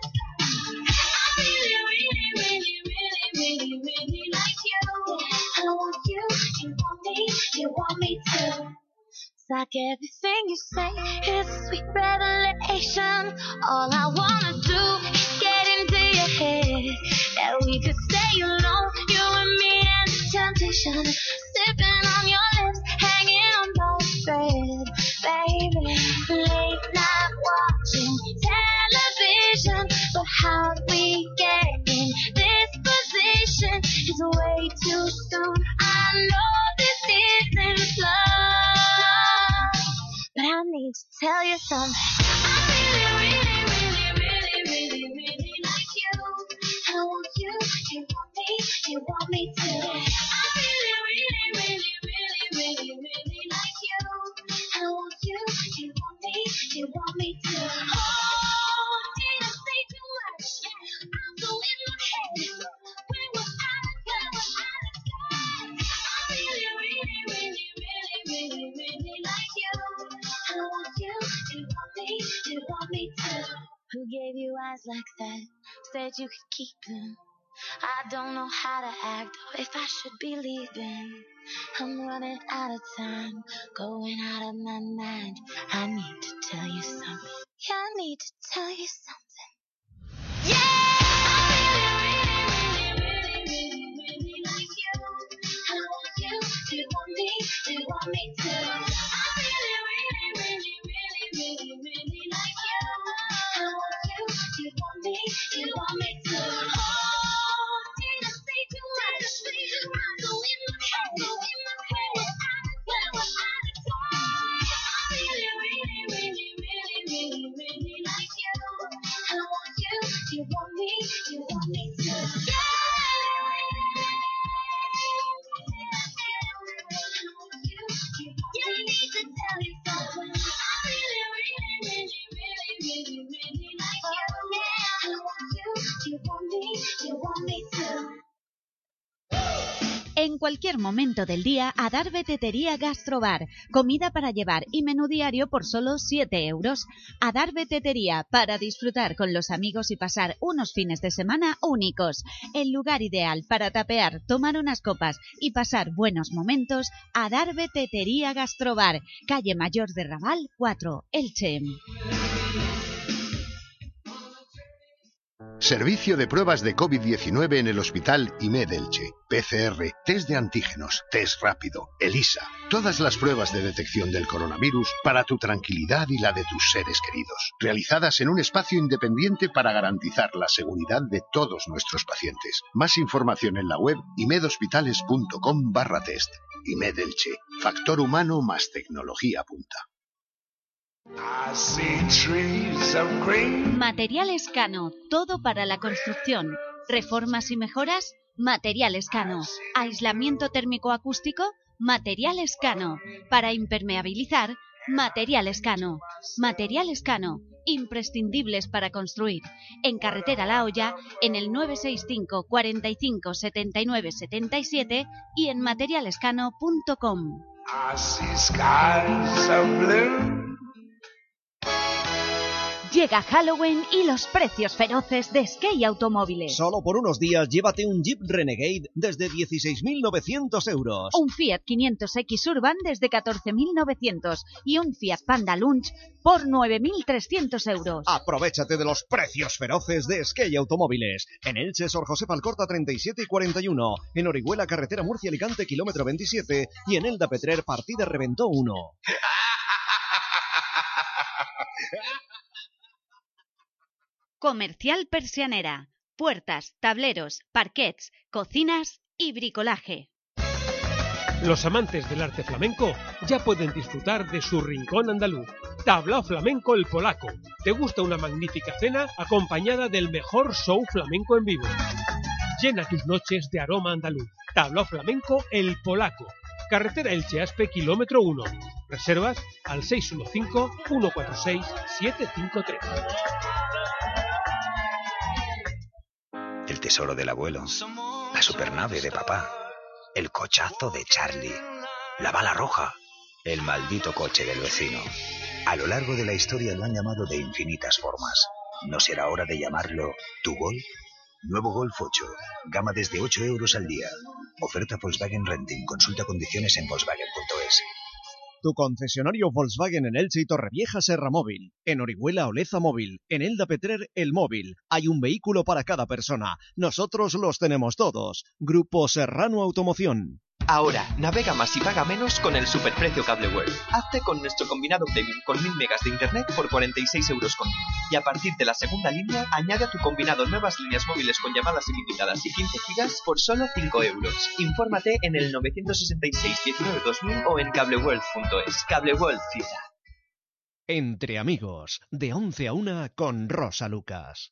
I really, really, really, really, really, really like you. I want you, you want me, you want me too. It's like everything you say is a sweet revelation. All I wanna do is get into your head. That we could stay alone, you and me and the temptation. Sipping on your lips, hanging on by a thread. Baby, late night watching television, but how we get in this position is way too soon. I know this isn't love, but I need to tell you something. I really, really, really, really, really, really like you. I want you, you want me, you want me too. I really, really, really, really, really, really like you. I want you, you want me, you want me too. Oh, did I say too much? I'm so in my head. When was I gonna I really, really, really, really, really, really like you. I want you, you want me, you want me too. Who gave you eyes like that? Said you could keep them. I don't know how to act or if I should be leaving. I'm running out of time, going out of my mind. I need to tell you something. Yeah, I need to tell you something. Yeah! I really, really, really, really, really like you. I want you, you want me, you want me too. I really, really, really, really, really, really like you. I want you, you want me, you want me too. Oh, did I say too much? I'm so in my head, in my head. When was I the time? I really, really, really, really, really, really like you. I want you, you want me, you want me too. Yeah. Yeah, I need to tell you something. I really, really, really, really, really, really like you. I want you, you want me, you want me too. En cualquier momento del día, Adarve Tetería Gastrobar. Comida para llevar y menú diario por solo siete euros. Adarve Tetería, para disfrutar con los amigos y pasar unos fines de semana únicos. El lugar ideal para tapear, tomar unas copas y pasar buenos momentos. Adarve Tetería Gastrobar. Calle Mayor de Raval cuatro, Elche. Servicio de pruebas de COVID diecinueve en el Hospital IMED Elche. P C R, test de antígenos, test rápido, ELISA. Todas las pruebas de detección del coronavirus para tu tranquilidad y la de tus seres queridos. Realizadas en un espacio independiente para garantizar la seguridad de todos nuestros pacientes. Más información en la web imedhospitales.com barra test. IMED Elche. Factor humano más tecnología punta. Materiales Cano, todo para la construcción. Reformas y mejoras, Materiales Cano. Aislamiento térmico acústico, Material Cano. Para impermeabilizar, Material Cano. Material Cano. Imprescindibles para construir. En Carretera La Hoya, en el nueve seis cinco, cuarenta y cinco, setenta y nueve, setenta y siete y en materialescano punto com. Llega Halloween y los precios feroces de Skate Automóviles. Solo por unos días llévate un Jeep Renegade desde dieciséis mil novecientos euros. Un Fiat quinientos equis Urban desde catorce mil novecientos y un Fiat Panda Lunch por nueve mil trescientos euros. Aprovechate de los precios feroces de Skate Automóviles. En Elche, Sor José Alcorta treinta y siete y cuarenta y uno. En Orihuela, carretera Murcia-Alicante, kilómetro veintisiete. Y en Elda Petrer, partida Reventó uno. Comercial Persianera. Puertas, tableros, parquets, cocinas y bricolaje. Los amantes del arte flamenco ya pueden disfrutar de su rincón andaluz. Tablao Flamenco El Polaco. ¿Te gusta una magnífica cena acompañada del mejor show flamenco en vivo? Llena tus noches de aroma andaluz. Tablao Flamenco El Polaco. Carretera Elche Aspe, kilómetro uno. Reservas al seis uno cinco, uno cuatro seis, siete cinco tres. El tesoro del abuelo, la supernave de papá, el cochazo de Charlie, la bala roja, el maldito coche del vecino. A lo largo de la historia lo han llamado de infinitas formas. ¿No será hora de llamarlo tu Golf? Nuevo Golf ocho, gama desde ocho euros al día. Oferta Volkswagen Renting. Consulta condiciones en volkswagen punto es. Tu concesionario Volkswagen en Elche y Torrevieja Serra Móvil. En Orihuela Oleza Móvil. En Elda Petrer El Móvil. Hay un vehículo para cada persona. Nosotros los tenemos todos. Grupo Serrano Automoción. Ahora, navega más y paga menos con el superprecio Cable World. Hazte con nuestro combinado premium con mil megas de internet por cuarenta y seis euros con diez. Y a partir de la segunda línea, añade a tu combinado nuevas líneas móviles con llamadas ilimitadas y quince gigas por solo cinco euros. Infórmate en el nueve seis seis, diecinueve, dos mil o en cableworld punto es. Cable World Ciudad. Entre amigos, de once a una con Rosa Lucas.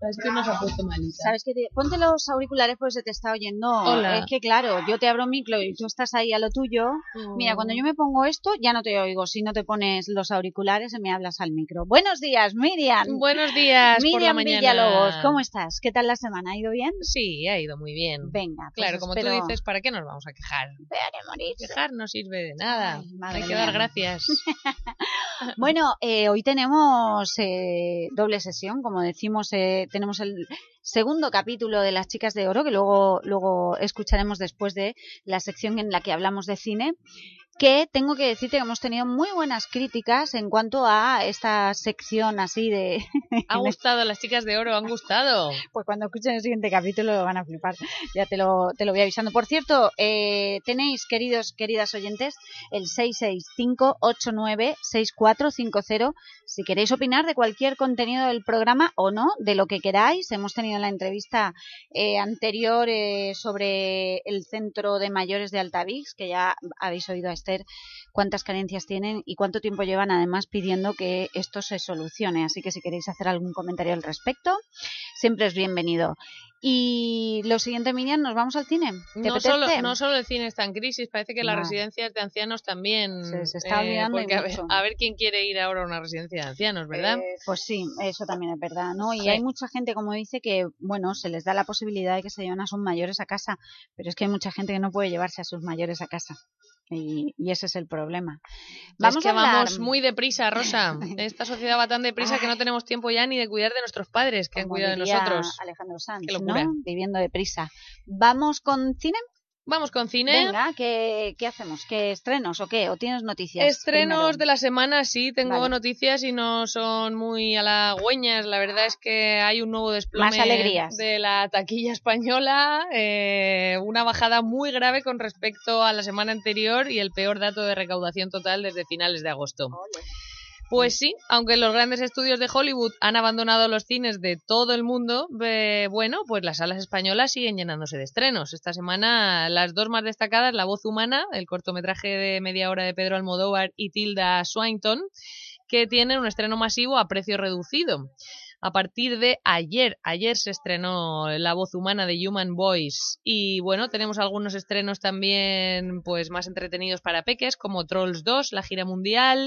Es que nos ha puesto malita. ¿Sabes qué? Te... Ponte los auriculares porque se te está oyendo. Hola. Es que claro, yo te abro micro y tú estás ahí a lo tuyo. Oh. Mira, cuando yo me pongo esto ya no te oigo. Si no te pones los auriculares y me hablas al micro. Buenos días, Miriam. Buenos días Miriam por la mañana. Villalobos, ¿cómo estás? ¿Qué tal la semana? ¿Ha ido bien? Sí, ha ido muy bien. Venga, pues claro, como espero... tú dices, ¿para qué nos vamos a quejar? Pero morir. Quejar no sirve de nada. Ay, Hay que dar gracias. Bueno, eh, hoy tenemos eh, doble sesión, como decimos, eh, tenemos el segundo capítulo de Las Chicas de Oro, que luego, luego escucharemos después de la sección en la que hablamos de cine, que tengo que decirte que hemos tenido muy buenas críticas en cuanto a esta sección así de... ¿Ha gustado? Las Chicas de Oro han gustado. Pues cuando escuchen el siguiente capítulo lo van a flipar, ya te lo, te lo voy avisando. Por cierto, eh, tenéis, queridos, queridas oyentes, el seis seis cinco ocho nueve seis cuatro cinco cero, si queréis opinar de cualquier contenido del programa o no, de lo que queráis. Hemos tenido la entrevista eh, anterior eh, sobre el Centro de Mayores de Altavix, que ya habéis oído a Esther cuántas carencias tienen y cuánto tiempo llevan además pidiendo que esto se solucione, así que si queréis hacer algún comentario al respecto, siempre es bienvenido. Y lo siguiente, Miriam, ¿nos vamos al cine? ¿Te no, solo, no solo el cine está en crisis, parece que no. las residencias de ancianos también... Se, se está olvidando eh, porque a ver, mucho. a ver quién quiere ir ahora a una residencia de ancianos, ¿verdad? Eh, pues sí, eso también es verdad, ¿no? Y sí. hay mucha gente, como dice, que, bueno, se les da la posibilidad de que se lleven a sus mayores a casa, pero es que hay mucha gente que no puede llevarse a sus mayores a casa. Y, y ese es el problema. Vamos es que a hablar... vamos muy deprisa, Rosa. Esta sociedad va tan deprisa que no tenemos tiempo ya ni de cuidar de nuestros padres, que han cuidado de nosotros. Alejandro Sanz, Qué locura. ¿no? Viviendo deprisa. ¿Vamos con cine? Vamos con cine. Venga, ¿qué, qué hacemos? ¿Qué estrenos o qué? ¿O tienes noticias? Estrenos primero? de la semana, sí, tengo vale. noticias y no son muy halagüeñas. La verdad es que hay un nuevo desplome Más alegrías. de la taquilla española, eh, una bajada muy grave con respecto a la semana anterior y el peor dato de recaudación total desde finales de agosto. Ole. Pues sí, aunque los grandes estudios de Hollywood han abandonado los cines de todo el mundo, eh, bueno, pues las salas españolas siguen llenándose de estrenos. Esta semana las dos más destacadas, La voz humana, el cortometraje de media hora de Pedro Almodóvar, y Tilda Swinton, que tienen un estreno masivo a precio reducido. A partir de ayer, ayer se estrenó La voz humana de Human Voice y bueno, tenemos algunos estrenos también pues más entretenidos para peques como Trolls dos, la gira mundial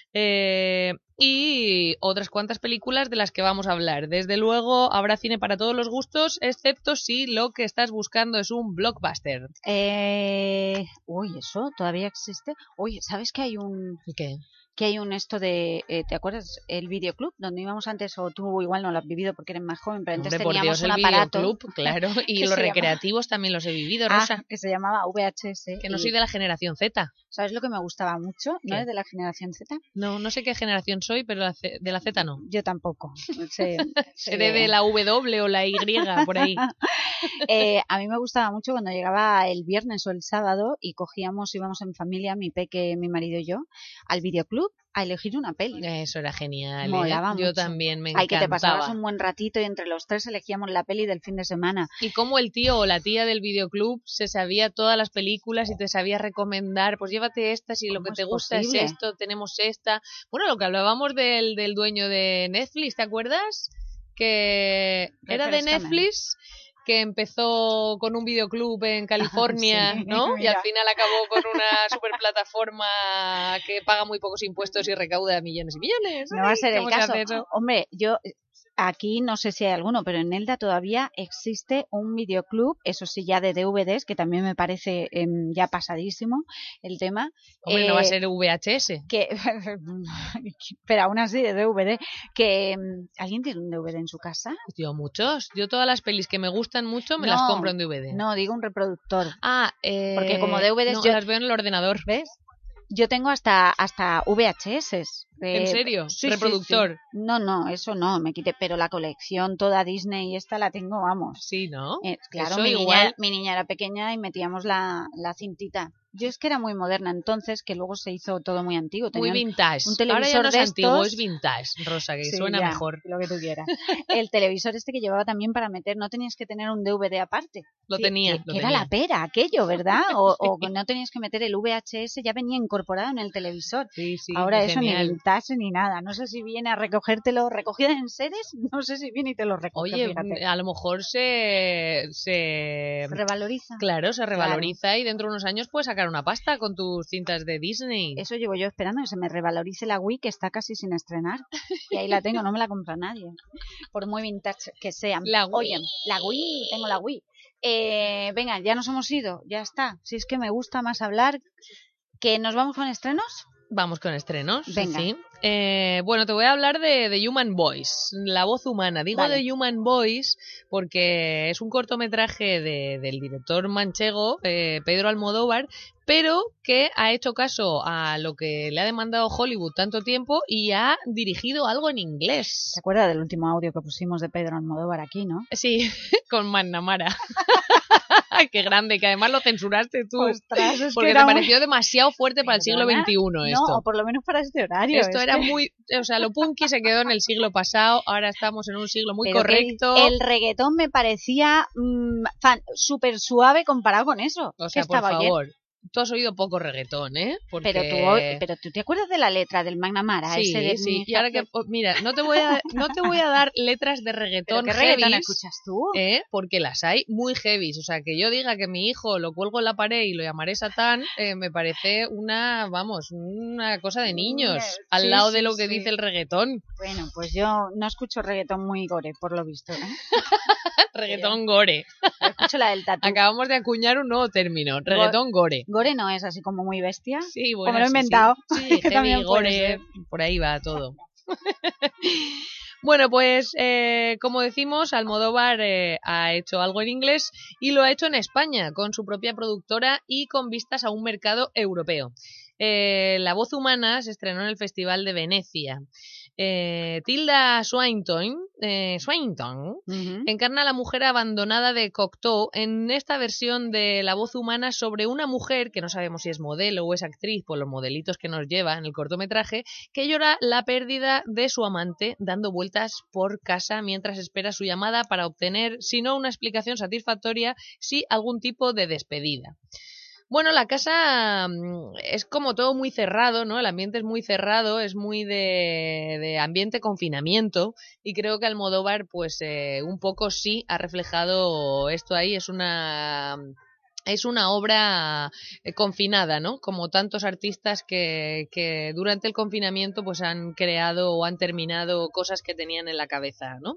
eh, y otras cuantas películas de las que vamos a hablar. Desde luego habrá cine para todos los gustos, excepto si lo que estás buscando es un blockbuster. Eh... Uy, ¿eso todavía existe? Oye, ¿sabes que hay un... ¿Qué? que hay un esto de, eh, ¿te acuerdas? El videoclub, donde íbamos antes, o tú igual no lo has vivido porque eres más joven, pero antes Hombre, teníamos por Dios, un aparato. El videoclub, claro, y los recreativos llama... también los he vivido, Rosa. Ah, que se llamaba V H S. Que no y... soy de la generación Z. ¿Sabes lo que me gustaba mucho? ¿No eres de la generación Z? No, no sé qué generación soy, pero la C... de la Z no. Yo tampoco. Sí, seré de la W o la Y, por ahí. eh, a mí me gustaba mucho cuando llegaba el viernes o el sábado y cogíamos, íbamos en familia, mi peque, mi marido y yo, al videoclub a elegir una peli. Eso era genial. Molaba ¿eh? mucho. Yo también me encantaba. Ay, que te pasabas un buen ratito y entre los tres elegíamos la peli del fin de semana. Y como el tío o la tía del videoclub se sabía todas las películas y te sabía recomendar, pues llévate esta, si lo que te gusta posible? Es esto, tenemos esta. Bueno, lo que hablábamos del, del dueño de Netflix, ¿te acuerdas? Que era de Netflix, que empezó con un videoclub en California, sí, ¿no? Mira. Y al final acabó con una superplataforma que paga muy pocos impuestos y recauda millones y millones. No va a ser el caso. Hombre, yo aquí no sé si hay alguno, pero en Elda todavía existe un videoclub, eso sí, ya de D V Ds, que también me parece eh, ya pasadísimo el tema. Hombre, eh, no va a ser V H S. Que, pero aún así de D V D. Que, ¿alguien tiene un D V D en su casa? Yo muchos. Yo todas las pelis que me gustan mucho me no, las compro en D V D. No, digo un reproductor. Ah, eh... porque como D V Ds no, yo las veo en el ordenador. ¿Ves? Yo tengo hasta hasta V H S. Eh, ¿En serio? Sí, ¿Reproductor? Sí, sí. No, no, eso no, me quité, pero la colección toda Disney esta la tengo, vamos. Sí, ¿no? Eh, claro, eso mi, igual... niña, mi niña era pequeña y metíamos la, la cintita. Yo es que era muy moderna entonces, que luego se hizo todo muy antiguo. Muy Tenían vintage. un televisor Ahora ya no es de antiguo, estos- es vintage, Rosa, que Sí, suena ya, mejor. lo que tú quieras. El televisor este que llevaba también para meter, no tenías que tener un D V D aparte. Lo Que- tenía, que, lo que era tenía. la pera aquello, ¿verdad? O, o que no tenías que meter el V H S, ya venía incorporado en el televisor. Sí, sí, Ahora muy eso genial. ni vintage ni nada. No sé si viene a recogértelo, recogida en sedes, no sé si viene y te lo recoge, Oye, fíjate. a lo mejor se... se... Se revaloriza. Claro, se Claro. revaloriza y dentro de unos años puedes sacar una pasta con tus cintas de Disney. Eso llevo yo esperando, que se me revalorice la Wii, que está casi sin estrenar. Y ahí la tengo, no me la compra nadie. Por muy vintage que sea. La Wii. Oye, la Wii, tengo la Wii. Eh, venga, ya nos hemos ido, ya está. Si es que me gusta más hablar, que nos vamos con estrenos. Vamos con estrenos. Venga. Sí. Eh, bueno, te voy a hablar de, de Human Voice, la voz humana. Digo Vale. de Human Voice porque es un cortometraje de, del director manchego, eh, Pedro Almodóvar, pero que ha hecho caso a lo que le ha demandado Hollywood tanto tiempo y ha dirigido algo en inglés. ¿Te acuerdas del último audio que pusimos de Pedro Almodóvar aquí, no? Sí, con McNamara. Qué grande, que además lo censuraste tú. Ostras, es que porque era te muy- pareció demasiado fuerte para el siglo ¿Perdona? veintiuno esto. No, o por lo menos para este horario. Esto es era que- muy, o sea, lo punky se quedó en el siglo pasado, ahora estamos en un siglo muy Pero que correcto. El, el reggaetón me parecía mm, fan- súper suave comparado con eso. O que sea, por estaba ayer. favor, tú has oído poco reggaetón, ¿eh? Porque... Pero, tú, pero tú te acuerdas de la letra del McNamara. Sí, ese de sí, mi y ahora que, jefe? oh, mira, no te voy a, no te voy a dar letras de ¿Pero reggaetón qué reggaetón heavies, escuchas tú? ¿eh? Porque las hay muy heavies, o sea, que yo diga que mi hijo lo cuelgo en la pared y lo llamaré Satán, eh, me parece una, vamos, una cosa de niños, Sí, al lado de sí, lo que sí. dice el reggaetón. Bueno, pues yo no escucho reggaetón muy gore, por lo visto. ¿eh? Reggaetón gore. Escucho la del tatu. Acabamos de acuñar un nuevo término, reggaetón gore. Gore no es así como muy bestia. Sí, como bueno, lo he sí, inventado. Sí, sí, que heavy, también puede gore, ser. por ahí va todo. Bueno, pues eh, como decimos, Almodóvar eh, ha hecho algo en inglés y lo ha hecho en España, con su propia productora y con vistas a un mercado europeo. Eh, La voz humana se estrenó en el Festival de Venecia. Eh, Tilda Swinton, eh, Swinton Ujú. encarna a la mujer abandonada de Cocteau en esta versión de La voz humana sobre una mujer, que no sabemos si es modelo o es actriz por los modelitos que nos lleva en el cortometraje, que llora la pérdida de su amante dando vueltas por casa mientras espera su llamada para obtener, si no una explicación satisfactoria, sí algún tipo de despedida. Bueno, la casa mm, es como todo muy cerrado, ¿no? El ambiente es muy cerrado, es muy de, de ambiente confinamiento y creo que Almodóvar, pues eh, un poco sí ha reflejado esto ahí. Es una es una obra eh, confinada, ¿no? Como tantos artistas que, que durante el confinamiento pues han creado o han terminado cosas que tenían en la cabeza, ¿no?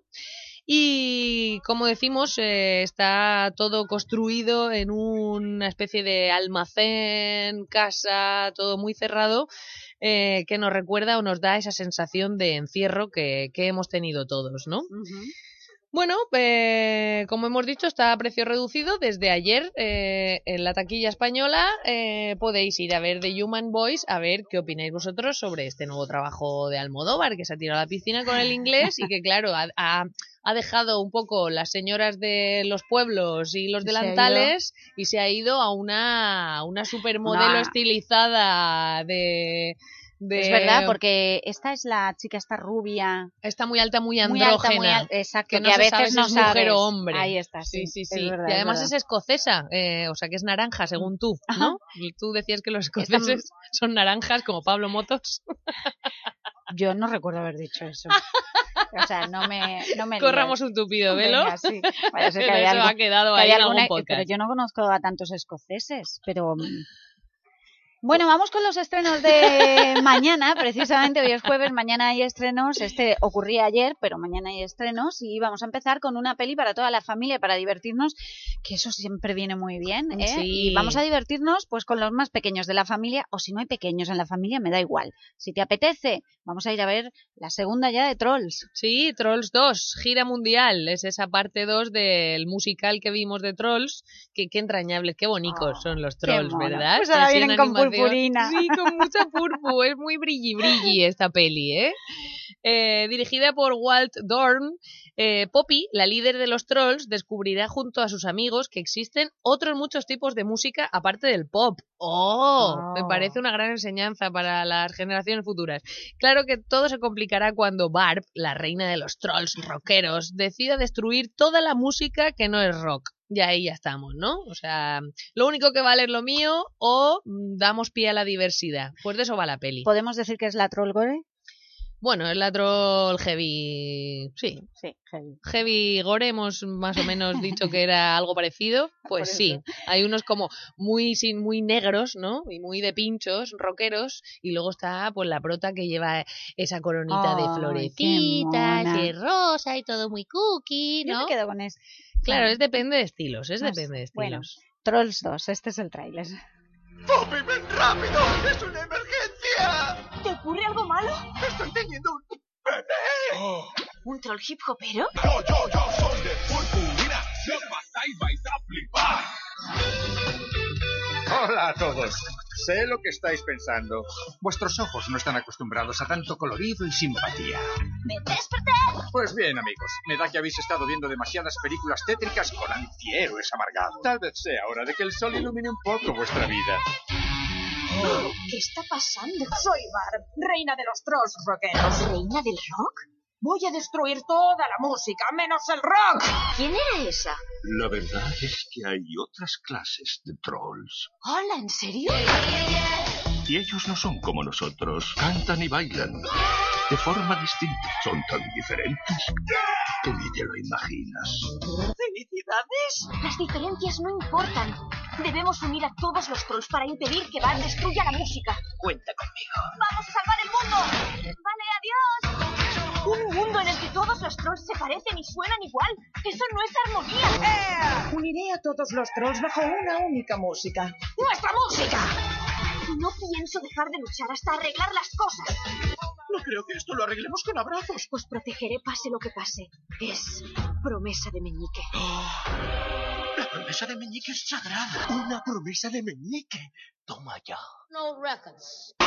Y como decimos, eh, está todo construido en una especie de almacén, casa, todo muy cerrado, eh, que nos recuerda o nos da esa sensación de encierro que, que hemos tenido todos, ¿no? Ujú. Bueno, eh, como hemos dicho, está a precio reducido desde ayer eh, en la taquilla española. Eh, podéis ir a ver The Human Voice, a ver qué opináis vosotros sobre este nuevo trabajo de Almodóvar, que se ha tirado a la piscina con el inglés y que, claro, ha, ha, ha dejado un poco las señoras de los pueblos y los Y se ha delantales y se ha ido a una, una supermodelo No. estilizada de... de- Es verdad, porque esta es la chica, esta rubia. Está muy alta, muy Muy andrógena. alta, muy al- exacto, que que no a se veces sabe si no es mujer sabes. o hombre. Ahí está, Sí, sí, sí, es sí. verdad, y es además verdad. es escocesa, eh, o sea que es naranja, según tú, Ajá. ¿no? Y tú decías que los Esta- escoceses son naranjas, como Pablo Motos. Yo no recuerdo haber dicho eso. O sea, no me, no me Corramos líes. un tupido velo. Venga, sí. Vaya a ser que Pero haya eso algo- ha quedado que ahí haya en algún alguna- podcast. Pero yo no conozco a tantos escoceses, pero... mm. Bueno, vamos con los estrenos de mañana, precisamente hoy es jueves, mañana hay estrenos, este ocurría ayer, pero mañana hay estrenos y vamos a empezar con una peli para toda la familia, para divertirnos, que eso siempre viene muy bien, ¿eh? Sí. Y vamos a divertirnos pues con los más pequeños de la familia, o si no hay pequeños en la familia, me da igual. Si te apetece, vamos a ir a ver la segunda ya de Trolls. Sí, Trolls dos, gira mundial, es esa parte dos del musical que vimos de Trolls, que qué entrañables, qué bonitos Oh, son los qué Trolls, mono. ¿verdad? Pues ahora Así en vienen con animación. purpurina. Sí, con mucha purpu, es muy brilli brilli esta peli, ¿eh? Eh, dirigida por Walt Dorn, Eh, Poppy, la líder de los trolls, descubrirá junto a sus amigos que existen otros muchos tipos de música aparte del pop. ¡Oh! Oh. Me parece una gran enseñanza para las generaciones futuras. Claro que todo se complicará cuando Barb, la reina de los trolls rockeros, decida destruir toda la música que no es rock. Y ahí ya estamos, ¿no? O sea, lo único que vale es lo mío o mm, damos pie a la diversidad. Pues de eso va la peli. ¿Podemos decir que es la troll gore? Bueno, es la troll heavy... Sí. Sí, heavy. Heavy gore hemos más o menos dicho que era algo parecido. Pues sí, hay unos como muy, sin- muy negros, ¿no? Y muy de pinchos, rockeros. Y luego está pues la prota que lleva esa coronita Ay, de qué florecitas, mona. de rosa y todo muy cookie, Yo ¿no? me quedo con eso. Claro, es depende de estilos, es No sé. depende de Bueno, estilos. Trolls dos, este es el tráiler. ¡Poppy, ven rápido! ¡Es una emergencia! ¿Te ocurre algo malo? ¡Estoy teniendo un bebé! ¿Un troll hip hopero? Yo, yo, yo soy de purpurina. Si os pasáis vais a flipar. Hola a todos. Sé lo que estáis pensando. Vuestros ojos no están acostumbrados a tanto colorido y simpatía. ¡Me desperté! Pues bien, amigos, me da que habéis estado viendo demasiadas películas tétricas con antihéroes amargados. Tal vez sea hora de que el sol ilumine un poco vuestra vida. ¿Qué está pasando? Soy Barb, reina de los trolls rockeros. ¿Reina del rock? Voy a destruir toda la música, menos el rock. ¿Quién era esa? La verdad es que hay otras clases de trolls. Hola, ¿en serio? Y ellos no son como nosotros. Cantan y bailan de forma distinta. Son tan diferentes que ni te lo imaginas. ¡Felicidades! Las diferencias no importan. Debemos unir a todos los trolls para impedir que Bart destruya la música. Cuenta conmigo. ¡Vamos a salvar el mundo! ¡Vale, adiós! Un mundo en el que todos los trolls se parecen y suenan igual. ¡Eso no es armonía! Uniré a todos los trolls bajo una única música. ¡Nuestra música! No pienso dejar de luchar hasta arreglar las cosas. No creo que esto lo arreglemos con abrazos. Os protegeré pase lo que pase. Es promesa de Meñique. La promesa de Meñique es sagrada. Una promesa de Meñique. Toma ya. No records.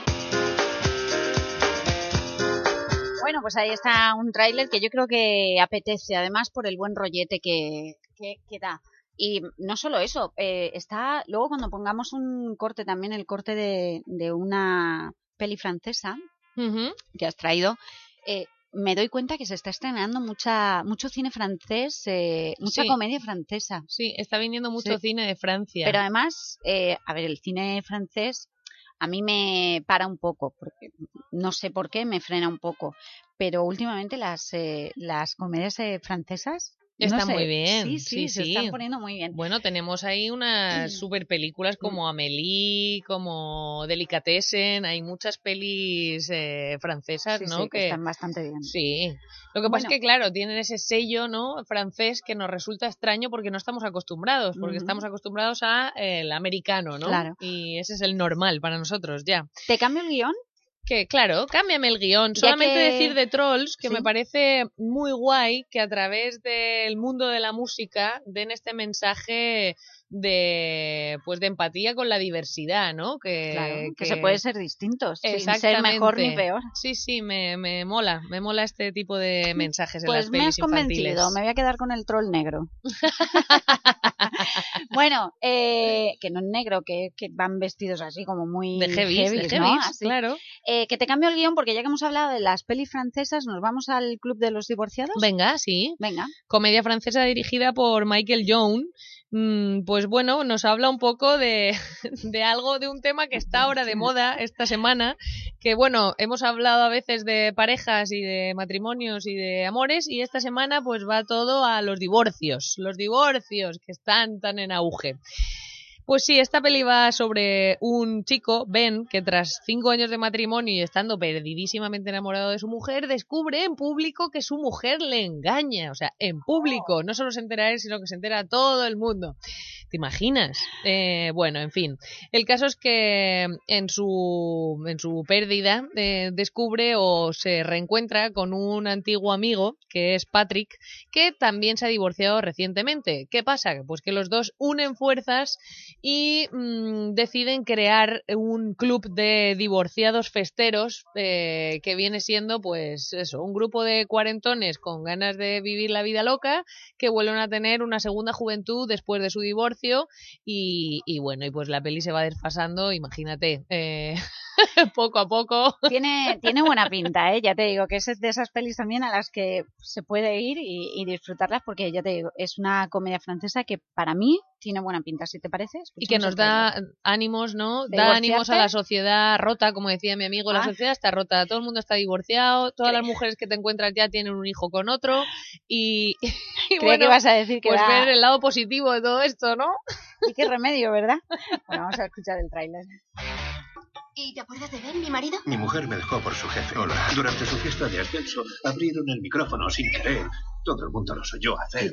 Bueno, pues ahí está un tráiler que yo creo que apetece, además por el buen rollete que, que, que da. Y no solo eso, eh, está luego cuando pongamos un corte, también el corte de, de una peli francesa uh-huh. que has traído, eh, me doy cuenta que se está estrenando mucha mucho cine francés, eh, mucha Sí. comedia francesa. Sí, está viniendo mucho Sí. cine de Francia. Pero además, eh, a ver, el cine francés a mí me para un poco, porque no sé por qué, me frena un poco. Pero últimamente las, eh, las comedias eh, francesas... no Está sé, muy bien. Sí, sí, se sí. están poniendo muy bien. Bueno, tenemos ahí unas super películas como Amélie, como Delicatessen, hay muchas pelis eh, francesas, Sí, ¿no? sí, que están bastante bien. Sí. Lo que pasa Bueno. es que, claro, tienen ese sello, ¿no? Francés que nos resulta extraño porque no estamos acostumbrados, porque Ujú. estamos acostumbrados a eh, el americano, ¿no? Claro. Y ese es el normal para nosotros, ya. ¿Te cambio el guión? Que, claro, cámbiame el guión. Ya Solamente que- decir de Trolls que Sí. me parece muy guay que a través del mundo de la música den este mensaje de pues de empatía con la diversidad, ¿no? Que, Claro, que se puede ser distintos, sin ser Exactamente. mejor ni peor. Sí, sí, me, me mola, me mola este tipo de mensajes en Pues las me has pelis infantiles. convencido, me voy a quedar con el troll negro. Bueno, eh, que no es negro, que, que van vestidos así como muy De heavies, de ¿no? heavies, Así. claro. Eh, que te cambio el guión porque ya que hemos hablado de las pelis francesas, ¿nos vamos al Club de los Divorciados? Venga, sí. Venga. Comedia francesa dirigida por Michael Youn. Mm, Pues bueno, nos habla un poco de, de algo, de un tema que está ahora de moda esta semana, que bueno, hemos hablado a veces de parejas y de matrimonios y de amores, y esta semana pues va todo a los divorcios, los divorcios que están tan en auge. Pues sí, esta peli va sobre un chico, Ben, que tras cinco años de matrimonio y estando perdidísimamente enamorado de su mujer, descubre en público que su mujer le engaña. O sea, en público. No solo se entera él, sino que se entera todo el mundo. ¿Te imaginas? Eh, bueno, en fin. El caso es que en su, en su pérdida eh, descubre o se reencuentra con un antiguo amigo, que es Patrick, que también se ha divorciado recientemente. ¿Qué pasa? Pues que los dos unen fuerzas y mmm, deciden crear un club de divorciados festeros eh, que viene siendo pues eso, un grupo de cuarentones con ganas de vivir la vida loca que vuelven a tener una segunda juventud después de su divorcio y, y bueno, y pues la peli se va desfasando, imagínate, eh, poco a poco. Tiene, tiene buena pinta, ¿eh? Ya te digo que es de esas pelis también a las que se puede ir y, y disfrutarlas porque ya te digo, es una comedia francesa que para mí tiene buena pinta, ¿si te parece? Y que nos da ánimos, ¿no? Da ánimos a la sociedad rota, como decía mi amigo, ah. la sociedad está rota, todo el mundo está divorciado, todas las mujeres que te encuentras ya tienen un hijo con otro y, y bueno, que vas a decir que pues da... ver el lado positivo de todo esto, ¿no? Y qué remedio, ¿verdad? Bueno, vamos a escuchar el tráiler. ¿Y te acuerdas de Ben, mi marido? Mi mujer me dejó por su jefe. Hola. Durante su fiesta de ascenso abrieron el micrófono sin querer. Todo el mundo lo oyó hacer.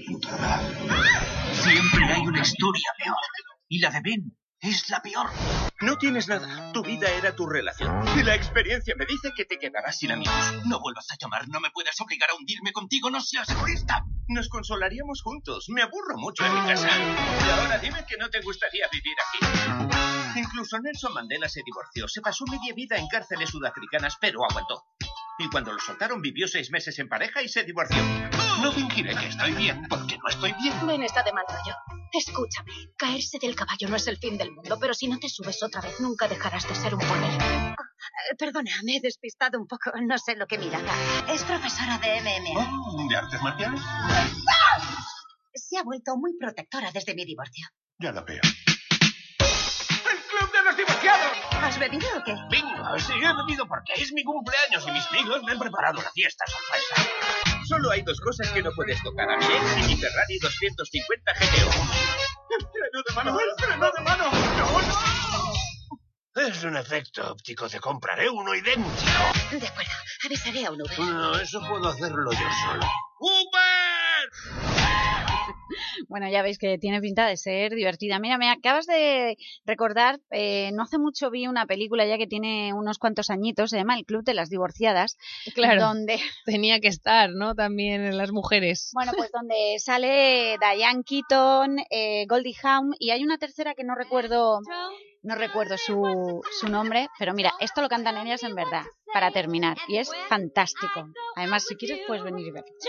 Siempre hay una historia peor. Y la de Ben es la peor. No tienes nada. Tu vida era tu relación. Y la experiencia me dice que te quedarás sin amigos. No vuelvas a llamar. No me puedes obligar a hundirme contigo. No seas egoísta. Nos consolaríamos juntos. Me aburro mucho en mi casa. Y ahora dime que no te gustaría vivir aquí. Incluso Nelson Mandela se divorció. Se pasó media vida en cárceles sudafricanas, pero aguantó. Y cuando lo soltaron vivió seis meses en pareja y se divorció. No fingiré que estoy bien, porque no estoy bien. Ben está de mal rollo. Escúchame, caerse del caballo no es el fin del mundo, pero si no te subes otra vez, nunca dejarás de ser un pony. Oh, perdona, me he despistado un poco. No sé lo que mira. Es profesora de M M A. Oh, ¿de artes marciales? Se ha vuelto muy protectora desde mi divorcio. Ya lo veo. ¡Club de los divorciados! ¿Has bebido o qué? Bingo, sí, he bebido porque es mi cumpleaños y mis amigos me han preparado una fiesta sorpresa. Solo hay dos cosas que no puedes tocar, a mi ex y mi Ferrari doscientos cincuenta G T O. ¡El freno de mano! ¡El freno de mano! ¡No, no! Es un efecto óptico, te compraré uno idéntico. De acuerdo, avisaré a un Uber. No, eso puedo hacerlo yo solo. ¡Uber! Bueno, ya veis que tiene pinta de ser divertida. Mira, me acabas de recordar, eh, no hace mucho vi una película ya que tiene unos cuantos añitos, se llama El Club de las Divorciadas. Claro, donde... tenía que estar, ¿no? También en las mujeres. Bueno, pues donde sale Diane Keaton, eh, Goldie Hawn, y hay una tercera que no recuerdo, no recuerdo su, su nombre, pero mira, esto lo cantan ellas en verdad, para terminar, y es fantástico. Además, si quieres, puedes venir y verlo.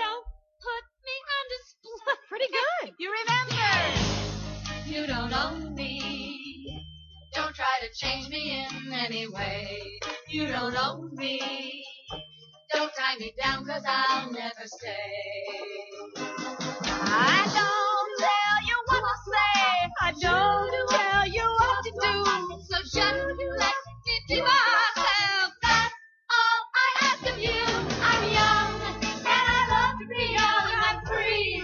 Pretty good. You remember. You don't own me. Don't try to change me in any way. You don't own me. Don't tie me down, cause I'll never stay. I don't tell you what to say. I don't tell you what to do. So just let me do myself. That's all I ask of you. I'm young, and I love to be young. I'm free.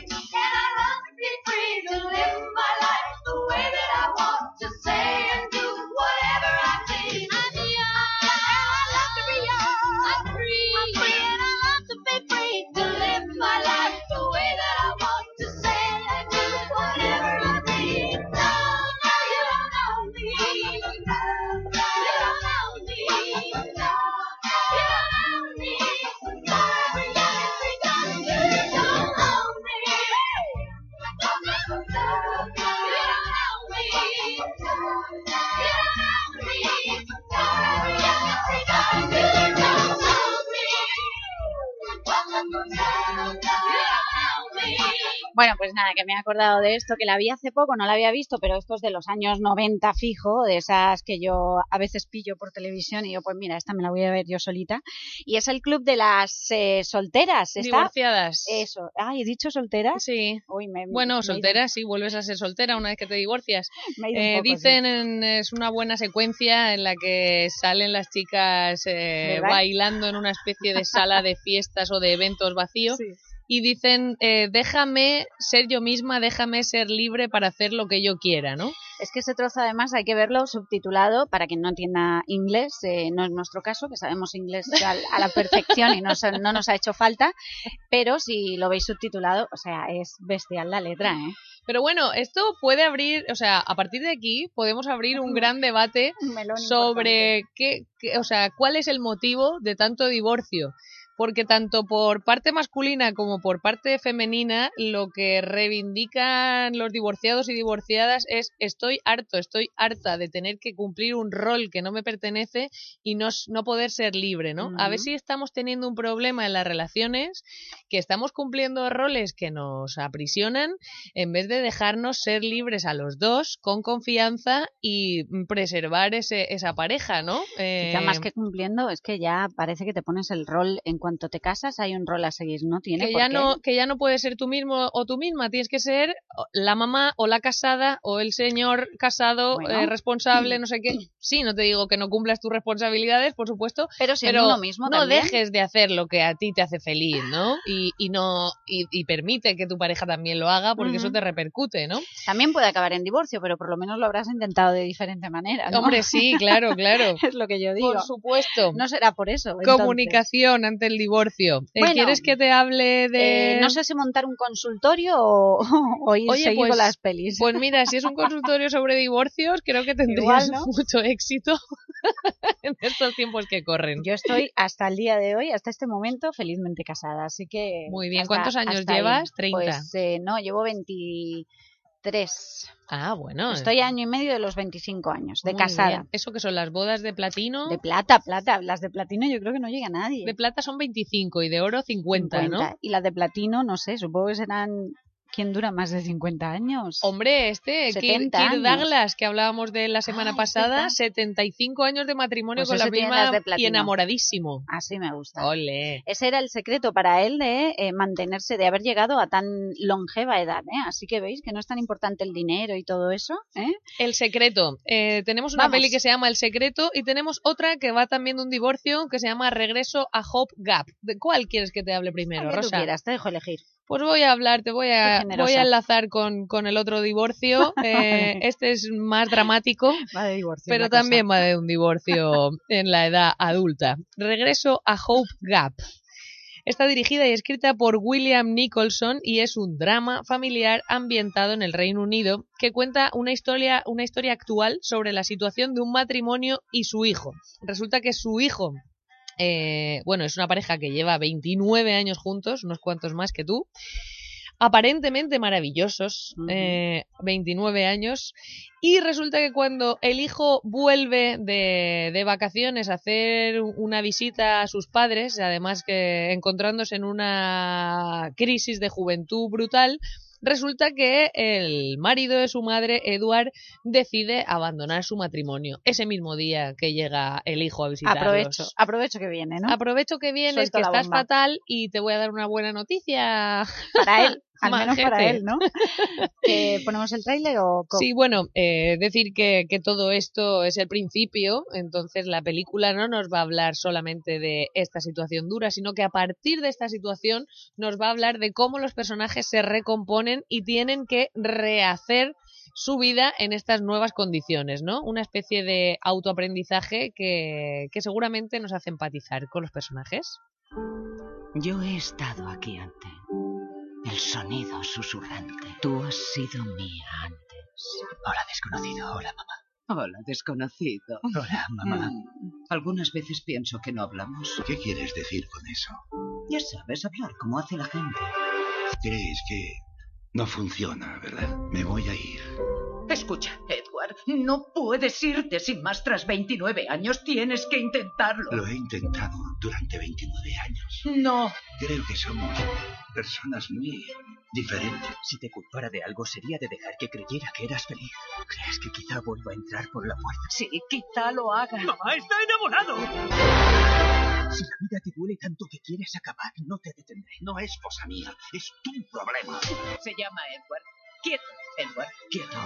To live my life the way that I want, to say and do whatever I please. I'm young, and I love to be young. I'm free, I'm free, and I love to be free. To live my life the way that I want, to say and do whatever I please. No, no, you don't know me. You don't know me. No, you don't know me. So every young and free time, you don't know me. Bueno, pues nada, que me he acordado de esto, que la vi hace poco, no la había visto, pero esto es de los años noventa fijo, de esas que yo a veces pillo por televisión y yo, pues mira, esta me la voy a ver yo solita. Y es El Club de las eh, Solteras. ¿Está? Divorciadas. Eso. Ah, ¿he dicho solteras? Sí. Uy, me, bueno, me solteras, sí, vuelves a ser soltera una vez que te divorcias. Me he ido un eh, poco, dicen, sí. en, es una buena secuencia en la que salen las chicas eh, bailando en una especie de sala de fiestas o de eventos vacío. Sí. Y dicen, eh, déjame ser yo misma, déjame ser libre para hacer lo que yo quiera, ¿no? Es que ese trozo además hay que verlo subtitulado para quien no entienda inglés, eh, no es nuestro caso, que sabemos inglés a, a la perfección y no, no nos ha hecho falta, pero si lo veis subtitulado, o sea, es bestial la letra, ¿eh? Pero bueno, esto puede abrir, o sea, a partir de aquí podemos abrir un gran debate sobre qué, qué, o sea, cuál es el motivo de tanto divorcio. porque tanto por parte masculina como por parte femenina lo que reivindican los divorciados y divorciadas es estoy harto, estoy harta de tener que cumplir un rol que no me pertenece y no, no poder ser libre, ¿no? Uh-huh. A ver si estamos teniendo un problema en las relaciones, que estamos cumpliendo roles que nos aprisionan en vez de dejarnos ser libres a los dos con confianza y preservar ese, esa pareja, ¿no? Eh... Quizá más que cumpliendo es que ya parece que te pones el rol en cuanto te casas, hay un rol a seguir, no tiene que por ya qué. No, que ya no puedes ser tú mismo o tú misma, tienes que ser la mamá o la casada o el señor casado, bueno. eh, responsable, no sé qué. Sí, no te digo que no cumplas tus responsabilidades, por supuesto, pero, pero uno mismo no también. dejes de hacer lo que a ti te hace feliz, ¿no? Y, y no y, y permite que tu pareja también lo haga, porque uh-huh. eso te repercute, ¿no? También puede acabar en divorcio, pero por lo menos lo habrás intentado de diferente manera, ¿no? Hombre, sí, claro, claro. Es lo que yo digo. Por supuesto. No será por eso. Entonces. Comunicación ante el divorcio. Bueno, ¿Quieres que te hable de...? Eh, no sé si montar un consultorio o, o ir Oye, seguir pues, con las pelis. Pues mira, si es un consultorio sobre divorcios, creo que tendrías Igual, ¿no? mucho éxito en estos tiempos que corren. Yo estoy hasta el día de hoy, hasta este momento, felizmente casada, así que... Muy bien. Hasta, ¿Cuántos años llevas? Ahí. ¿treinta? Pues eh, no, llevo veintitrés. Ah, bueno. Estoy a año y medio de los veinticinco años, de Muy casada. Bien. ¿Eso que son las bodas de platino? De plata, plata. Las de platino yo creo que no llega a nadie. De plata son veinticinco y de oro cincuenta, cincuenta. ¿No? Y las de platino, no sé, supongo que serán... ¿Quién dura más de cincuenta años? Hombre, este, Kirk Douglas, que hablábamos de la semana Ay, pasada, setenta y cinco años de matrimonio pues con la prima y enamoradísimo. Así me gusta. Ole. Ese era el secreto para él de eh, mantenerse, de haber llegado a tan longeva edad, ¿eh? Así que veis que no es tan importante el dinero y todo eso, ¿eh? El secreto. Eh, tenemos una Vamos. peli que se llama El secreto y tenemos otra que va también de un divorcio que se llama Regreso a Hope Gap. ¿De cuál quieres que te hable primero, que Rosa? Tú quieras, te dejo elegir. Pues voy a hablar, te voy a, voy a enlazar con, con el otro divorcio. Eh, este es más dramático, va de divorcio, pero también cosa. va de un divorcio en la edad adulta. Regreso a Hope Gap. Está dirigida y escrita por William Nicholson y es un drama familiar ambientado en el Reino Unido que cuenta una historia, una historia actual sobre la situación de un matrimonio y su hijo. Resulta que su hijo... Eh, bueno, es una pareja que lleva veintinueve años juntos, unos cuantos más que tú, aparentemente maravillosos, uh-huh. eh, veintinueve años, y resulta que cuando el hijo vuelve de, de vacaciones a hacer una visita a sus padres, además que encontrándose en una crisis de juventud brutal, resulta que el marido de su madre, Edward, decide abandonar su matrimonio ese mismo día que llega el hijo a visitarlos. Aprovecho, aprovecho que viene, ¿no? Aprovecho que vienes, que estás fatal y te voy a dar una buena noticia. Para él, al menos para él, ¿no? eh, ¿Ponemos el tráiler o...? ¿Cómo? Sí, bueno, eh, decir que, que todo esto es el principio, entonces la película no nos va a hablar solamente de esta situación dura, sino que a partir de esta situación nos va a hablar de cómo los personajes se recomponen y tienen que rehacer su vida en estas nuevas condiciones, ¿no? Una especie de autoaprendizaje que, que seguramente nos hace empatizar con los personajes. Yo he estado aquí antes. El sonido susurrante. Tú has sido mía antes. Hola, desconocido. Hola, mamá. Hola, desconocido. Hola, mamá. Mm. Algunas veces pienso que no hablamos. ¿Qué quieres decir con eso? Ya sabes, hablar como hace la gente. ¿Crees que no funciona, verdad? Me voy a ir. Escucha, Edward, no puedes irte sin más tras veintinueve años. Tienes que intentarlo. Lo he intentado durante veintinueve años. No. Creo que somos personas muy diferentes. Si te culpara de algo sería de dejar que creyera que eras feliz. ¿Crees que quizá vuelva a entrar por la puerta? Sí, quizá lo haga. ¡Mamá está enamorado! Si la vida te duele tanto que quieres acabar, no te detendré. No es cosa mía, es tu problema. Se llama Edward. Quieto, Edward, quieto.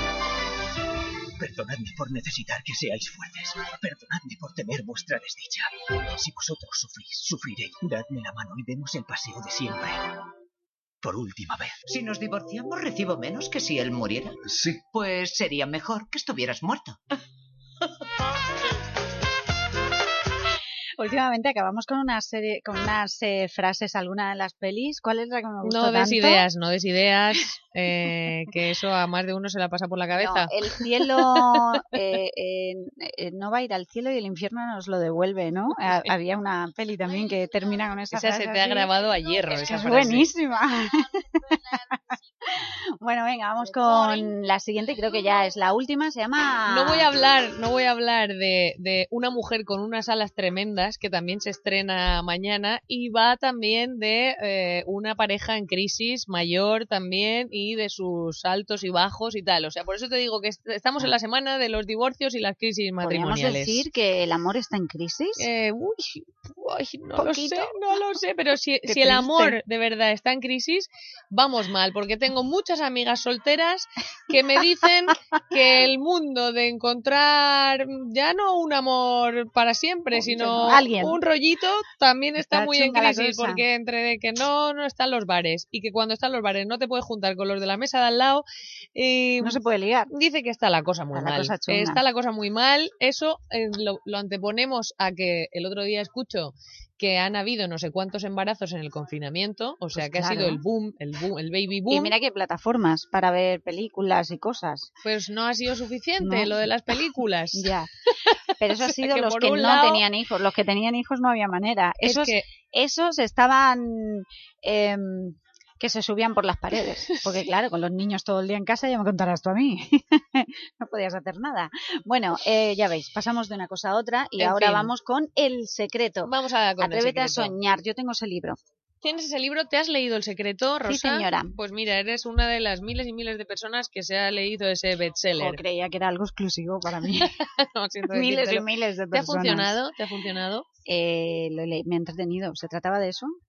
Perdonadme por necesitar que seáis fuertes. Perdonadme por temer vuestra desdicha. Si vosotros sufrís, sufriré. Dadme la mano y demos el paseo de siempre. Por última vez. Si nos divorciamos, recibo menos que si él muriera. Sí. Pues sería mejor que estuvieras muerto. últimamente acabamos con una serie, con unas eh, frases, alguna de las pelis. ¿Cuál es la que me gustó No des tanto? ideas, no des ideas, eh, que eso a más de uno se la pasa por la cabeza. No, el cielo eh, eh, eh, no va a ir al cielo y el infierno nos lo devuelve, ¿no? Ha- Había una peli también que termina con esa Esa frase se te ha así. grabado a hierro, Es que esa es frase. buenísima. Bueno, venga, vamos con la siguiente, creo que ya es la última, se llama... No voy a hablar, no voy a hablar de, de una mujer con unas alas tremendas, que también se estrena mañana, y va también de eh, una pareja en crisis mayor también, y de sus altos y bajos y tal. O sea, por eso te digo que est- estamos en la semana de los divorcios y las crisis ¿Podríamos matrimoniales. decir que el amor está en crisis? Eh, uy, uy, no lo Poquito. sé, no lo sé, pero si, Qué si el triste. amor de verdad está en crisis, vamos mal, porque tengo muchas amigas solteras que me dicen que el mundo de encontrar ya no un amor para siempre, sino alguien. un rollito, también está, Está muy en chunga la crisis, cosa. porque entre de que no, no están los bares y que cuando están los bares no te puedes juntar con los de la mesa de al lado, y No se puede ligar. dice que está la cosa muy Está la mal. cosa chunga. Está la cosa muy mal. Eso eh, lo, lo anteponemos a que el otro día escucho que han habido no sé cuántos embarazos en el confinamiento, o sea Pues que ha sido claro. el boom, el boom, el baby boom. Y mira qué plataformas para ver películas y cosas. Pues no ha sido suficiente No. lo de las películas. Ya. Pero eso ha O sea, sido que los por que un no lado- tenían hijos. Los que tenían hijos no había manera. Es Esos, que- esos estaban... em, que se subían por las paredes. Porque claro, con los niños todo el día en casa ya me contarás tú a mí. No podías hacer nada. Bueno, eh, ya veis, pasamos de una cosa a otra y En ahora fin. vamos con El Secreto. Vamos a con El Atrévete a Secreto. soñar. Yo tengo ese libro. ¿Tienes ese libro? ¿Te has leído El Secreto, Rosa? Sí, señora. Pues mira, eres una de las miles y miles de personas que se ha leído ese bestseller. Jo, creía que era algo exclusivo para mí. No, siento Miles y decírtelo. miles de ¿Te ha personas. funcionado? ¿Te ha funcionado? Eh, lo leí- me ha entretenido. ¿Se trataba de eso?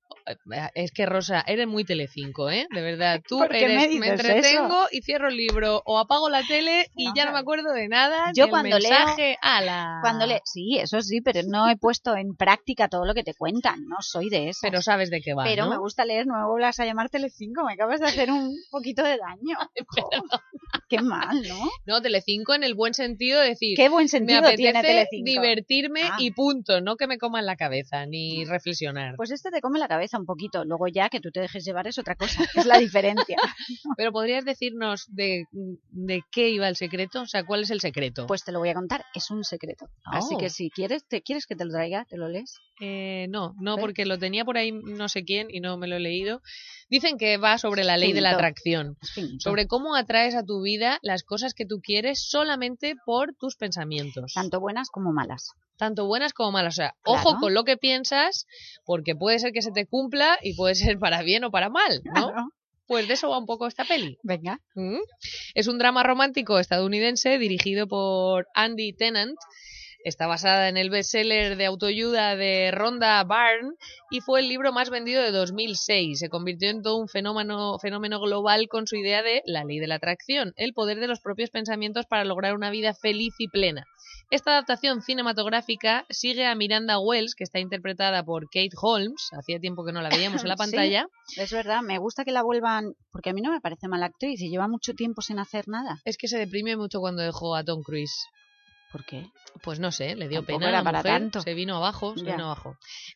Es que, Rosa, eres muy Telecinco, ¿eh? De verdad. Tú ¿Por qué me eres, dices entretengo y cierro el libro o apago la tele y No, ya no claro. me acuerdo de nada. Yo ni el cuando leo- mensaje, ¡ala! Cuando le... Sí, eso sí, pero no he puesto en práctica todo lo que te cuentan. No soy de eso. Pero sabes de qué va, Pero ¿no? me gusta leer, no me vuelvas a llamar Telecinco. Me acabas de hacer un poquito de daño. Jo, qué mal, ¿no? No, Telecinco en el buen sentido de decir... Qué buen sentido me tiene apetece Telecinco. divertirme Ah. y punto, no que me coman la cabeza ni reflexionar. Pues este te come la cabeza un poquito. Luego ya que tú te dejes llevar es otra cosa. Es la diferencia. Pero ¿podrías decirnos de, de qué iba el secreto? O sea, ¿cuál es el secreto? Pues te lo voy a contar. Es un secreto. Así Oh. que si quieres, te quieres que te lo traiga, te lo lees. Eh, no, no, ¿Ves? porque lo tenía por ahí no sé quién y no me lo he leído. Dicen que va sobre la ley de la Finito. atracción, Es finito. sobre cómo atraes a tu vida las cosas que tú quieres solamente por tus pensamientos. Tanto buenas como malas. Tanto buenas como malas. O sea, Claro. ojo con lo que piensas, porque puede ser que se te cumpla y puede ser para bien o para mal, ¿no? Claro. Pues de eso va un poco esta peli. Venga. ¿Mm? Es un drama romántico estadounidense dirigido por Andy Tennant. Está basada en el bestseller de autoayuda de Rhonda Byrne y fue el libro más vendido de dos mil seis. Se convirtió en todo un fenómeno, fenómeno global con su idea de la ley de la atracción, el poder de los propios pensamientos para lograr una vida feliz y plena. Esta adaptación cinematográfica sigue a Miranda Wells, que está interpretada por Kate Holmes. Hacía tiempo que no la veíamos en la Sí, pantalla. es verdad. Me gusta que la vuelvan, porque a mí no me parece mala actriz y lleva mucho tiempo sin hacer nada. Es que se deprime mucho cuando dejó a Tom Cruise. ¿Por qué? Pues no sé, le dio Tampoco pena a era la para mujer, tanto. se vino abajo, se Ya. vino abajo.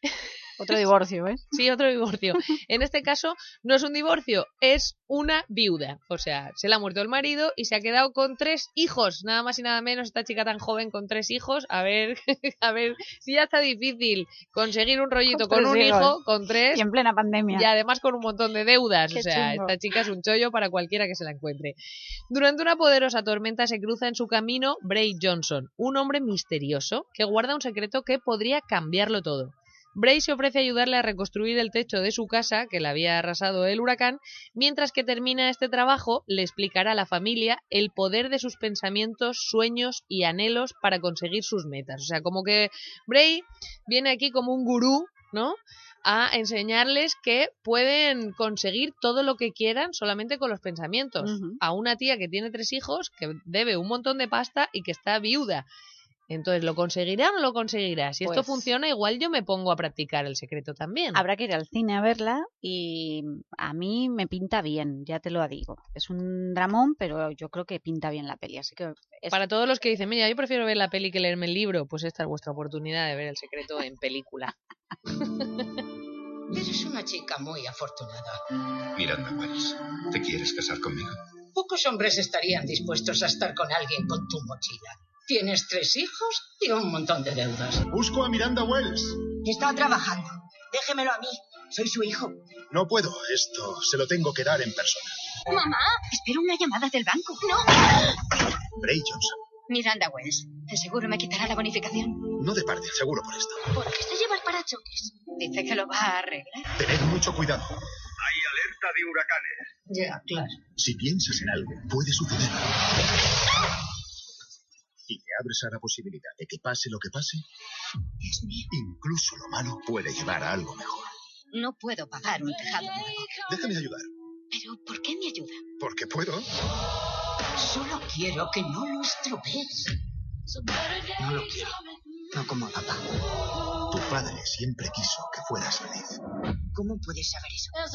Otro divorcio, ¿ves? Sí, otro divorcio. En este caso no es un divorcio, es una viuda. O sea, se le ha muerto el marido y se ha quedado con tres hijos, nada más y nada menos. Esta chica tan joven con tres hijos, a ver, a ver, si ya está difícil conseguir un rollito Con con, tres un hijos. hijo, con tres, Y en plena pandemia. y además con un montón de deudas. Qué O sea, chungo. esta chica es un chollo para cualquiera que se la encuentre. Durante una poderosa tormenta se cruza en su camino Bray Johnson, un hombre misterioso que guarda un secreto que podría cambiarlo todo. Bray se ofrece a ayudarle a reconstruir el techo de su casa, que le había arrasado el huracán. Mientras que termina este trabajo, le explicará a la familia el poder de sus pensamientos, sueños y anhelos para conseguir sus metas. O sea, como que Bray viene aquí como un gurú, ¿no?, a enseñarles que pueden conseguir todo lo que quieran solamente con los pensamientos. Ujú. A una tía que tiene tres hijos, que debe un montón de pasta y que está viuda. Entonces, ¿lo conseguirá o no lo conseguirá? Si esto Pues- funciona, igual yo me pongo a practicar El secreto también. Habrá que ir al cine a verla y a mí me pinta bien, ya te lo digo. Es un dramón, pero yo creo que pinta bien la peli, así que... es- Para todos los que dicen, mira, yo prefiero ver la peli que leerme el libro, pues esta es vuestra oportunidad de ver El secreto en película. Eres una chica muy afortunada. Miranda Wells, ¿te quieres casar conmigo? Pocos hombres estarían dispuestos a estar con alguien con tu mochila. Tienes tres hijos y un montón de deudas. Busco a Miranda Wells. Está trabajando. Déjemelo a mí. Soy su hijo. No puedo, esto se lo tengo que dar en persona. Mamá, espero una llamada del banco. No. Bray Johnson, Miranda Wells, ¿de seguro me quitará la bonificación? no de parte, seguro por esto. ¿Por qué se lleva el parachoques? Dice que lo va a arreglar. Tened mucho cuidado. Hay alerta de huracanes. Ya, claro. Si piensas en algo, puede suceder. Y te abres a la posibilidad de que pase lo que pase, Dios mío. incluso lo malo puede llevar a algo mejor. No puedo pagar un tejado nuevo. Déjame ayudar, ¿Pero por qué me ayuda? porque puedo. Solo quiero que no lo estropees. No lo quiero. No como papá. Tu padre siempre quiso que fueras feliz. ¿Cómo puedes saber eso?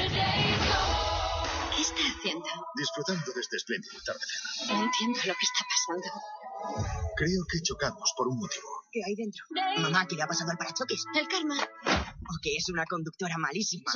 ¿Qué está haciendo? Disfrutando de este espléndido atardecer. No entiendo lo que está pasando. Creo que chocamos por un motivo. ¿Qué hay dentro? Mamá, ¿qué le ha pasado al parachoques? El karma. O que es una conductora malísima.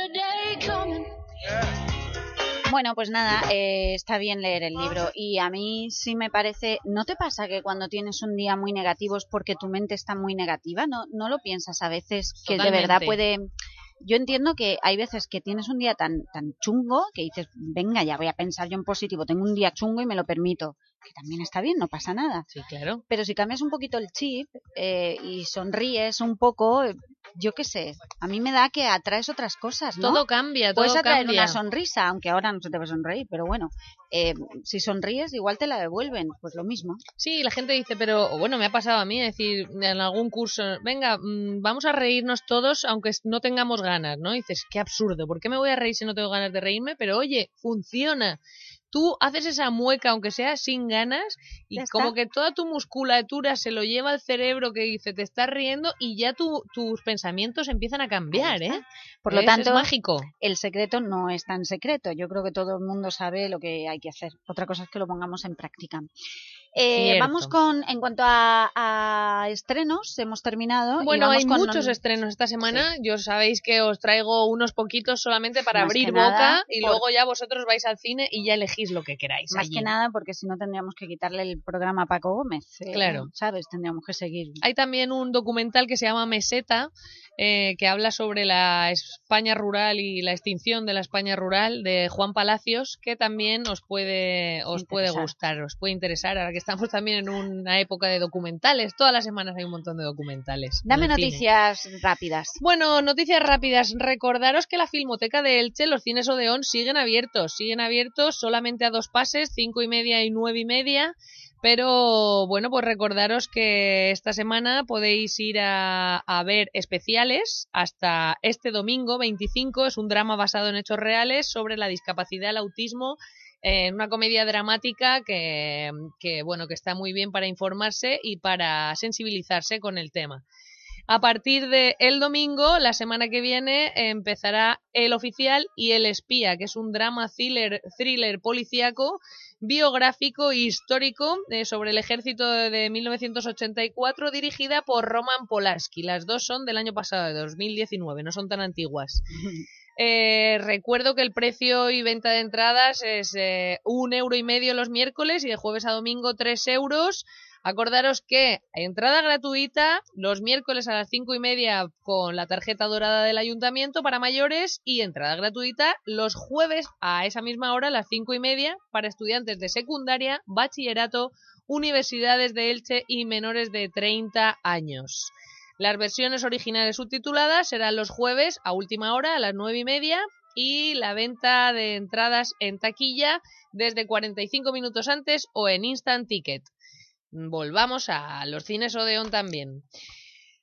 Bueno, pues nada, eh, está bien leer el libro y a mí sí me parece... ¿No te pasa que cuando tienes un día muy negativo es porque tu mente está muy negativa? ¿No, no lo piensas a veces que de verdad Totalmente. puede...? Yo entiendo que hay veces que tienes un día tan, tan chungo que dices, venga, ya voy a pensar yo en positivo, tengo un día chungo y me lo permito. Que también está bien, no pasa nada. Sí, claro. Pero si cambias un poquito el chip eh, y sonríes un poco, eh, yo qué sé, a mí me da que atraes otras cosas, ¿no? Todo cambia, todo Puedes atraer cambia. una sonrisa, aunque ahora no se te va a sonreír, pero bueno, eh, si sonríes igual te la devuelven, pues lo mismo. Sí, la gente dice, pero o bueno, me ha pasado a mí, es decir, en algún curso, venga, mm, vamos a reírnos todos aunque no tengamos ganas, ¿no? Y dices, qué absurdo, ¿por qué me voy a reír si no tengo ganas de reírme? Pero oye, funciona. Tú haces esa mueca, aunque sea sin ganas, y Ya está. como que toda tu musculatura se lo lleva al cerebro que dice, te estás riendo, y ya tu, tus pensamientos empiezan a cambiar, Ahí está. ¿eh? Por lo Es- tanto, es mágico. el secreto no es tan secreto. Yo creo que todo el mundo sabe lo que hay que hacer. Otra cosa es que lo pongamos en práctica. Eh, Cierto. vamos con, en cuanto a, a estrenos, hemos terminado. y Bueno, vamos hay con muchos un- estrenos esta semana. Yo sabéis que os traigo unos poquitos solamente para Más abrir que boca nada, y por- luego ya vosotros vais al cine y ya elegís lo que queráis. Más allí. que nada porque si no tendríamos que quitarle el programa a Paco Gómez. eh, Claro. ¿Sabes? Tendríamos que seguir. Hay también un documental que se llama Meseta, eh, que habla sobre la España rural y la extinción de la España rural, de Juan Palacios, que también os puede, os puede Interesar. gustar, os puede interesar, ahora que estamos también en una época de documentales. Todas las semanas hay un montón de documentales. Dame en el cine. noticias rápidas. Bueno, noticias rápidas. Recordaros que la Filmoteca de Elche, los cines Odeón, siguen abiertos. Siguen abiertos solamente a dos pases, cinco y media y nueve y media. Pero bueno, pues recordaros que esta semana podéis ir a, a ver especiales hasta este domingo veinticinco. Es un drama basado en hechos reales sobre la discapacidad, el autismo, en una comedia dramática que, que bueno, que está muy bien para informarse y para sensibilizarse con el tema. A partir de el domingo, la semana que viene, empezará El Oficial y El Espía, que es un drama thriller, thriller policíaco, biográfico e histórico eh, sobre el ejército de mil novecientos ochenta y cuatro, dirigida por Roman Polanski. Las dos son del año pasado, de dos mil diecinueve, no son tan antiguas. Eh, recuerdo que el precio y venta de entradas es eh, un euro y medio los miércoles y de jueves a domingo tres euros. Acordaros que hay entrada gratuita los miércoles a las cinco y media con la tarjeta dorada del ayuntamiento para mayores y entrada gratuita los jueves a esa misma hora, a las cinco y media, para estudiantes de secundaria, bachillerato, universidades de Elche y menores de treinta años. Las versiones originales subtituladas serán los jueves a última hora, a las nueve y media, y la venta de entradas en taquilla desde cuarenta y cinco minutos antes o en Instant Ticket. Volvamos a los cines Odeón también.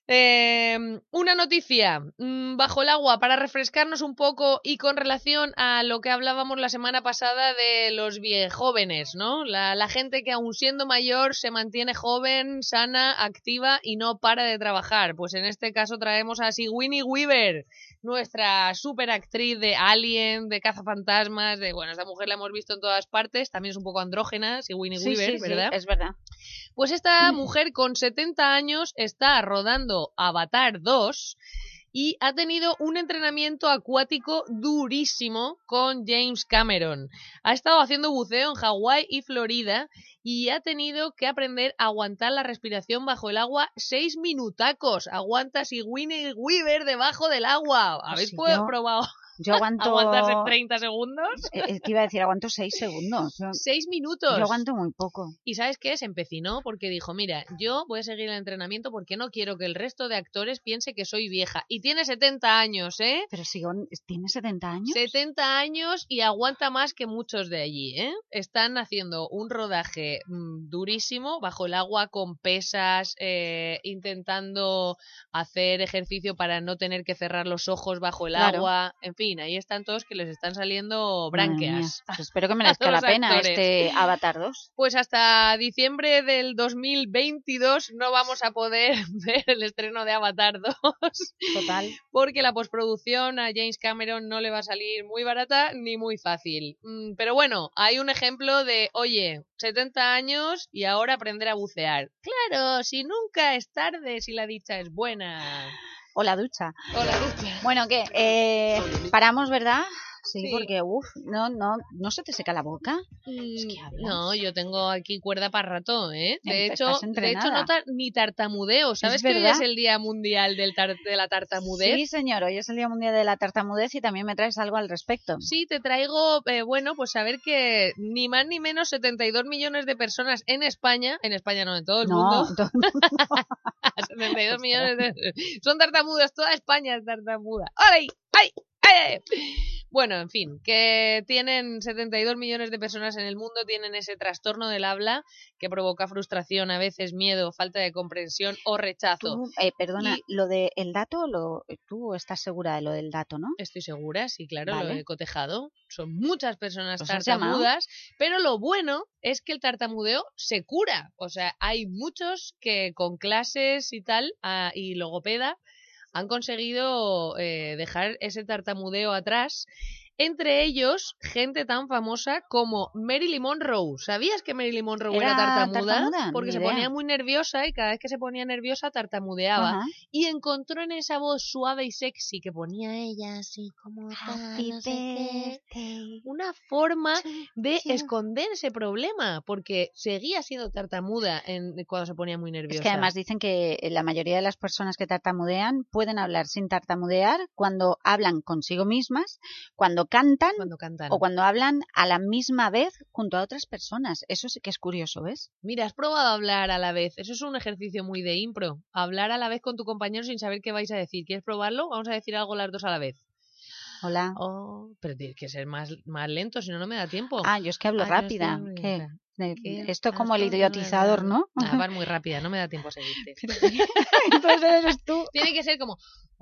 Eh, una noticia mm, bajo el agua para refrescarnos un poco y con relación a lo que hablábamos la semana pasada de los viejóvenes, ¿no? La, la gente que aun siendo mayor se mantiene joven, sana, activa y no para de trabajar. Pues en este caso traemos a Sigourney Weaver, nuestra super actriz de Alien, de Cazafantasmas, de bueno, esta mujer la hemos visto en todas partes, también es un poco andrógena, Sigourney Sí, Weaver, sí, sí, ¿verdad? es verdad. Pues esta mujer con setenta años está rodando Avatar dos y ha tenido un entrenamiento acuático durísimo con James Cameron. Ha estado haciendo buceo en Hawái y Florida y ha tenido que aprender a aguantar la respiración bajo el agua seis minutacos. Aguanta Sigourney Weaver debajo del agua. ¿Habéis Sí, pu- yo- probado Yo aguanto... aguantarse treinta segundos? Eh, eh, te iba a decir, aguanto seis segundos. Yo, Seis minutos. yo aguanto muy poco. ¿Y sabes qué? Se empecinó porque dijo, mira, yo voy a seguir el entrenamiento porque no quiero que el resto de actores piense que soy vieja. Y tiene setenta años, ¿eh? Pero si tiene setenta años. setenta años y aguanta más que muchos de allí, ¿eh? Están haciendo un rodaje mmm, durísimo bajo el agua con pesas, eh, intentando hacer ejercicio para no tener que cerrar los ojos bajo el Claro. agua. En fin, ahí están todos que les están saliendo Madre mía. branquias. Pues espero que a merezca todos la los pena actores. este Avatar dos. Pues hasta diciembre del dos mil veintidós no vamos a poder ver el estreno de Avatar dos. Total. Porque la postproducción a James Cameron no le va a salir muy barata ni muy fácil. Mm, Pero bueno, hay un ejemplo de, oye, setenta años y ahora aprender a bucear. Claro, si nunca es tarde, si la dicha es buena. O la ducha. O la ducha. Bueno, ¿qué? Eh, paramos, ¿verdad? Sí, Sí. porque, uff, no, no, ¿no se te seca la boca? Mm, No, yo tengo aquí cuerda para rato, ¿eh? De Em, hecho, estás de entrenada. hecho no tar- ni tartamudeo. ¿Sabes que hoy verdad. es el Día Mundial del tar- de la Tartamudez? Sí, señor, hoy es el Día Mundial de la Tartamudez y también me traes algo al respecto. Sí, te traigo, eh, bueno, pues saber que ni más ni menos setenta y dos millones de personas en España, en España no, en todo el No, mundo, en todo el mundo. setenta y dos millones de, son tartamudas, toda España es tartamuda. ¡Ay! ¡Ay! ¡Ay! Bueno, en fin, que tienen setenta y dos millones de personas en el mundo, tienen ese trastorno del habla que provoca frustración, a veces miedo, falta de comprensión o rechazo. Tú, eh, perdona, Y- lo del dato, lo, tú estás segura de lo del dato, ¿no? Estoy segura, sí, claro, lo Vale. he cotejado. Son muchas personas ¿Los has llamado? tartamudas, pero lo bueno es que el tartamudeo se cura. O sea, hay muchos que con clases y tal, ah, y logopeda, han conseguido eh, dejar ese tartamudeo atrás. Entre ellos, gente tan famosa como Marilyn Monroe. ¿Sabías que Marilyn Monroe era, ¿Era tartamuda? tartamuda? Porque Ni se idea. ponía muy nerviosa y cada vez que se ponía nerviosa tartamudeaba. Ajá. Y encontró en esa voz suave y sexy que ponía ella así como tal, Happy no sé qué, birthday una forma de you. esconder ese problema, porque seguía siendo tartamuda en, cuando se ponía muy nerviosa. Es que además dicen que la mayoría de las personas que tartamudean pueden hablar sin tartamudear cuando hablan consigo mismas, cuando cantan, cuando cantan. o cuando hablan a la misma vez junto a otras personas. Eso sí que es curioso, ¿ves? Mira, has probado hablar a la vez. Eso es un ejercicio muy de impro. Hablar a la vez con tu compañero sin saber qué vais a decir. ¿Quieres probarlo? Vamos a decir algo las dos a la vez. Hola. Oh, pero tienes que ser más, más lento, si no, no me da tiempo. Ah, yo es que hablo Ah, yo rápida. estoy muy ¿Qué? lenta. De- ¿Qué? Esto como el Esto- idiotizador, ¿no? Ah, vas muy rápida, no me da tiempo a seguirte. Entonces eres tú. Tiene que ser como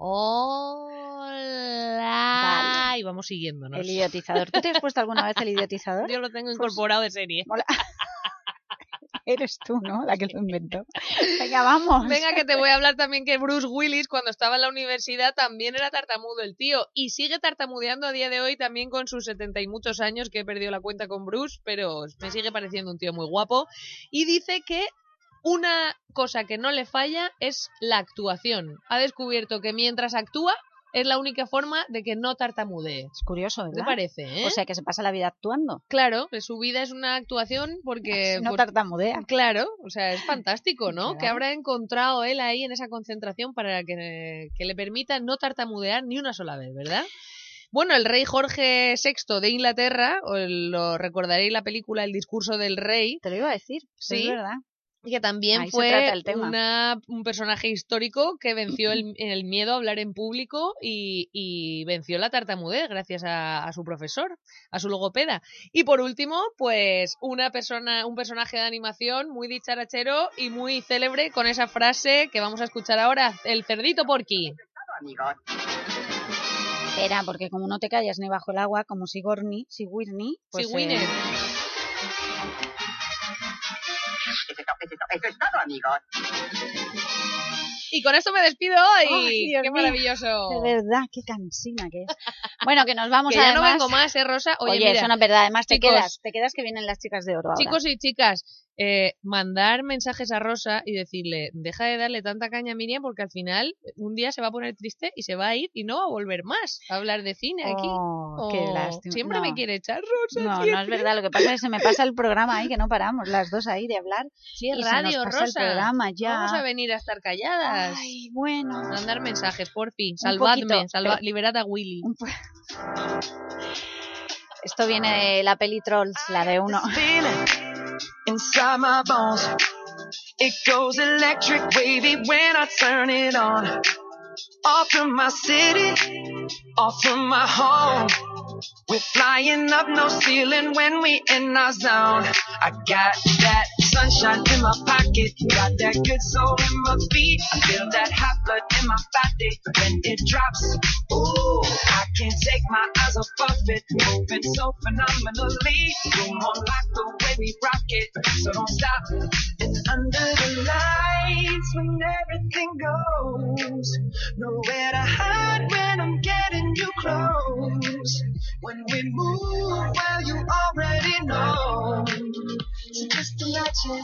hola y vamos siguiéndonos. El idiotizador. ¿Tú te has puesto alguna vez el idiotizador? Yo lo tengo incorporado de serie. Mola. Eres tú, ¿no? La que lo inventó. Venga, vamos. Venga, que te voy a hablar también que Bruce Willis, cuando estaba en la universidad, también era tartamudo el tío. Y sigue tartamudeando a día de hoy también con sus setenta y muchos años, que he perdido la cuenta con Bruce, pero me sigue pareciendo un tío muy guapo. Y dice que una cosa que no le falla es la actuación. Ha descubierto que mientras actúa es la única forma de que no tartamudee. Es curioso, ¿verdad? ¿Te parece, eh? O sea, que se pasa la vida actuando. Claro, que su vida es una actuación porque... No pues, tartamudea. Claro, o sea, es fantástico, ¿no? Claro. Que habrá encontrado él ahí en esa concentración para que, que le permita no tartamudear ni una sola vez, ¿verdad? Bueno, el rey Jorge sexto de Inglaterra, os lo recordaréis la película El discurso del rey. Te lo iba a decir, Sí, es verdad. Y que también Ahí se fue trata el tema. una, un personaje histórico que venció el, el miedo a hablar en público y, y venció la tartamudez gracias a, a su profesor, a su logopeda. Y por último, pues una persona, un personaje de animación muy dicharachero y muy célebre con esa frase que vamos a escuchar ahora, el cerdito Porky. Espera, porque como no te callas ni bajo el agua, como Sigourney, Sigourney, pues... Sigourney. eh, Eso es todo, amigos. Y con esto me despido hoy. Ay, Dios ¡Qué mío, maravilloso! de verdad, qué cansina que es. Bueno, que nos vamos Que ya no además... vengo más, ¿eh, Rosa? Oye, Oye, mira, eso no es verdad. Además, te chicos, quedas, te quedas que vienen las chicas de oro ahora. Chicos y chicas, eh, mandar mensajes a Rosa y decirle, deja de darle tanta caña a Miriam porque al final un día se va a poner triste y se va a ir y no va a volver más a hablar de cine aquí. Oh, qué Oh, lástima. Siempre No. me quiere echar Rosa. No, siempre. no es verdad. Lo que pasa es que se me pasa el programa ahí, que no paramos, las dos ahí de hablar. Sí, es y se radio, nos pasa Rosa. el programa ya. Vamos a venir a estar calladas. Ay, bueno. Mandar mensajes, por fin. Un Salvadme, poquito, salva- pero- liberad a Willy. Esto viene de la peli Trolls, la de uno. Inside my bones, it goes electric wavy when I turn it on. Off from my city, off from my home. We're flying up no ceiling when we in our zone. I got that sunshine in my pocket, got that good soul in my feet. I feel that hot blood in my body when it drops. Ooh, I can't take my eyes off of it, moving so phenomenally. Room on lock the way we rock it, so don't stop. And under the lights when everything goes, nowhere to hide when I'm getting you close. When we move, well, you already know. So just imagine.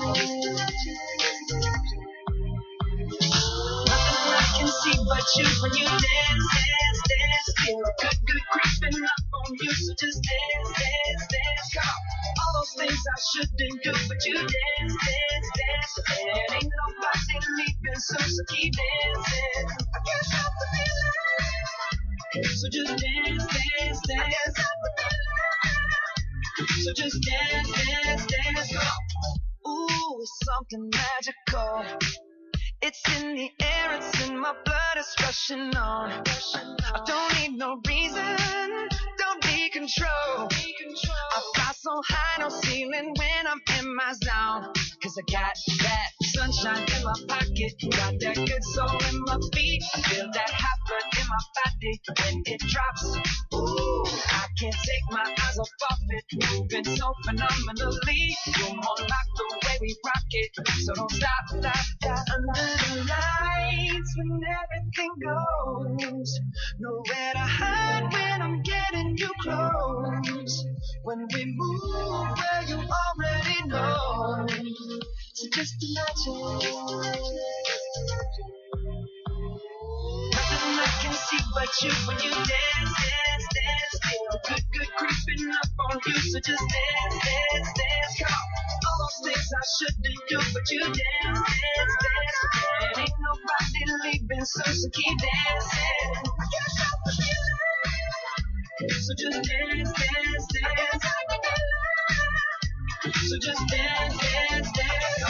Nothing I can see but you when you dance, dance, dance. Feel good, good creeping up on you. So just dance, dance, dance. Come on. All those things I shouldn't do, but you dance, dance, dance. And ain't nobody leaving, so, so keep dancing. I can't stop the feeling. So just dance, dance, dance. So just dance, dance, dance. Ooh, it's something magical. It's in the air, it's in my blood, it's rushing on. I don't need no reason, don't be control. I fly so high, no ceiling when I'm in my zone. Cause I got that sunshine in my pocket, got that good soul in my feet. I feel that hot blood in my body when it drops. Ooh, I can't take my eyes off of it, moving so phenomenally. You're more like the way we rock it, so don't stop, stop, stop. Under the lights when everything goes, nowhere to hide when I'm getting you close. When we move, well, you already know. So just imagine. Nothing I can see but you when you dance, dance, dance. Feel good, good creeping up on you. So just dance, dance, dance. Come on. All those things I shouldn't do, but you dance, dance, dance. And ain't nobody leaving, so, so keep dancing. I can't stop the feeling. So just dance, dance, dance. So just dance, dance, dance.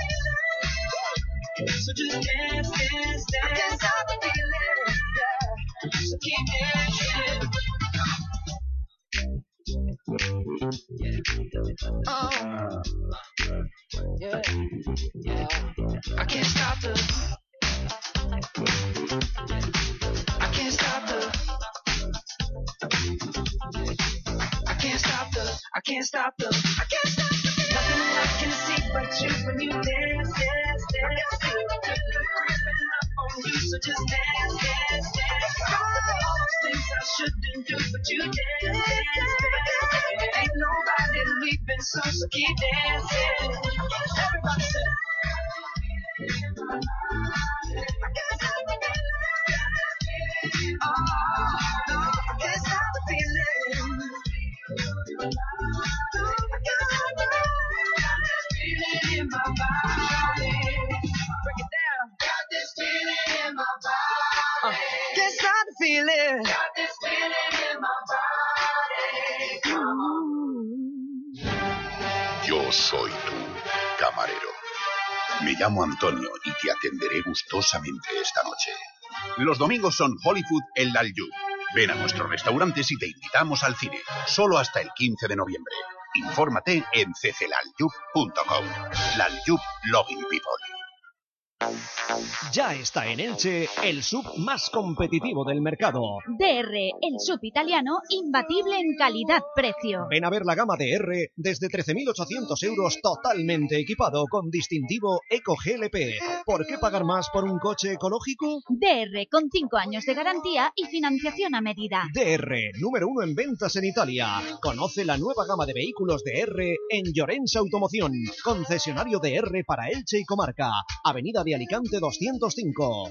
So just dance, dance, dance. I can't stop the feeling. Yeah. So keep dancing. Oh, yeah, yeah. I can't stop the. I can't stop the. I can't stop the. I can't stop the. I can't stop the. Nothing I can see but you when you dance, dance, dance. Feel good, good creeping up on you, so just dance, dance, dance. All those things I shouldn't do, but you dance, dance, dance. Ain't nobody leaving, so, so keep dancing. Everybody say. I can't stop the feeling. Oh, no, I can't stop the feeling. I can't stop the feeling in my body. Break it down. Got this feeling in my body. Uh, can't stop the feeling. Got this feeling in my body. Come on. Yo soy tu camarero. Me llamo Antonio y te atenderé gustosamente esta noche. Los domingos son Hollywood en Lalyub. Ven a nuestros restaurantes y te invitamos al cine. Solo hasta el quince de noviembre. Infórmate en c c lalyub punto com. Lalyub Loving People. Ya está en Elche el sub más competitivo del mercado. D R, el sub italiano imbatible en calidad-precio. Ven a ver la gama D R desde trece mil ochocientos euros totalmente equipado con distintivo Eco G L P. ¿Por qué pagar más por un coche ecológico? D R, con cinco años de garantía y financiación a medida. D R, número uno en ventas en Italia. Conoce la nueva gama de vehículos D R en Llorenza Automoción, concesionario D R para Elche y comarca. Avenida de Alicante doscientos cinco.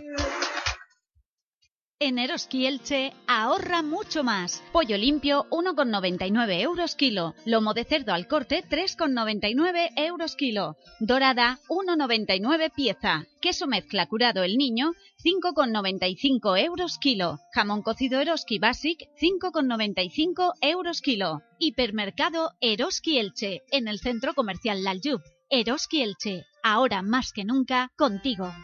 En Eroski Elche ahorra mucho más. Pollo limpio uno con noventa y nueve euros kilo. Lomo de cerdo al corte tres con noventa y nueve euros kilo. Dorada uno con noventa y nueve pieza. Queso mezcla curado el niño cinco con noventa y cinco euros kilo. Jamón cocido Eroski Basic cinco con noventa y cinco euros kilo. Hipermercado Eroski Elche en el centro comercial Lalyub. Eroski Elche, ahora más que nunca contigo.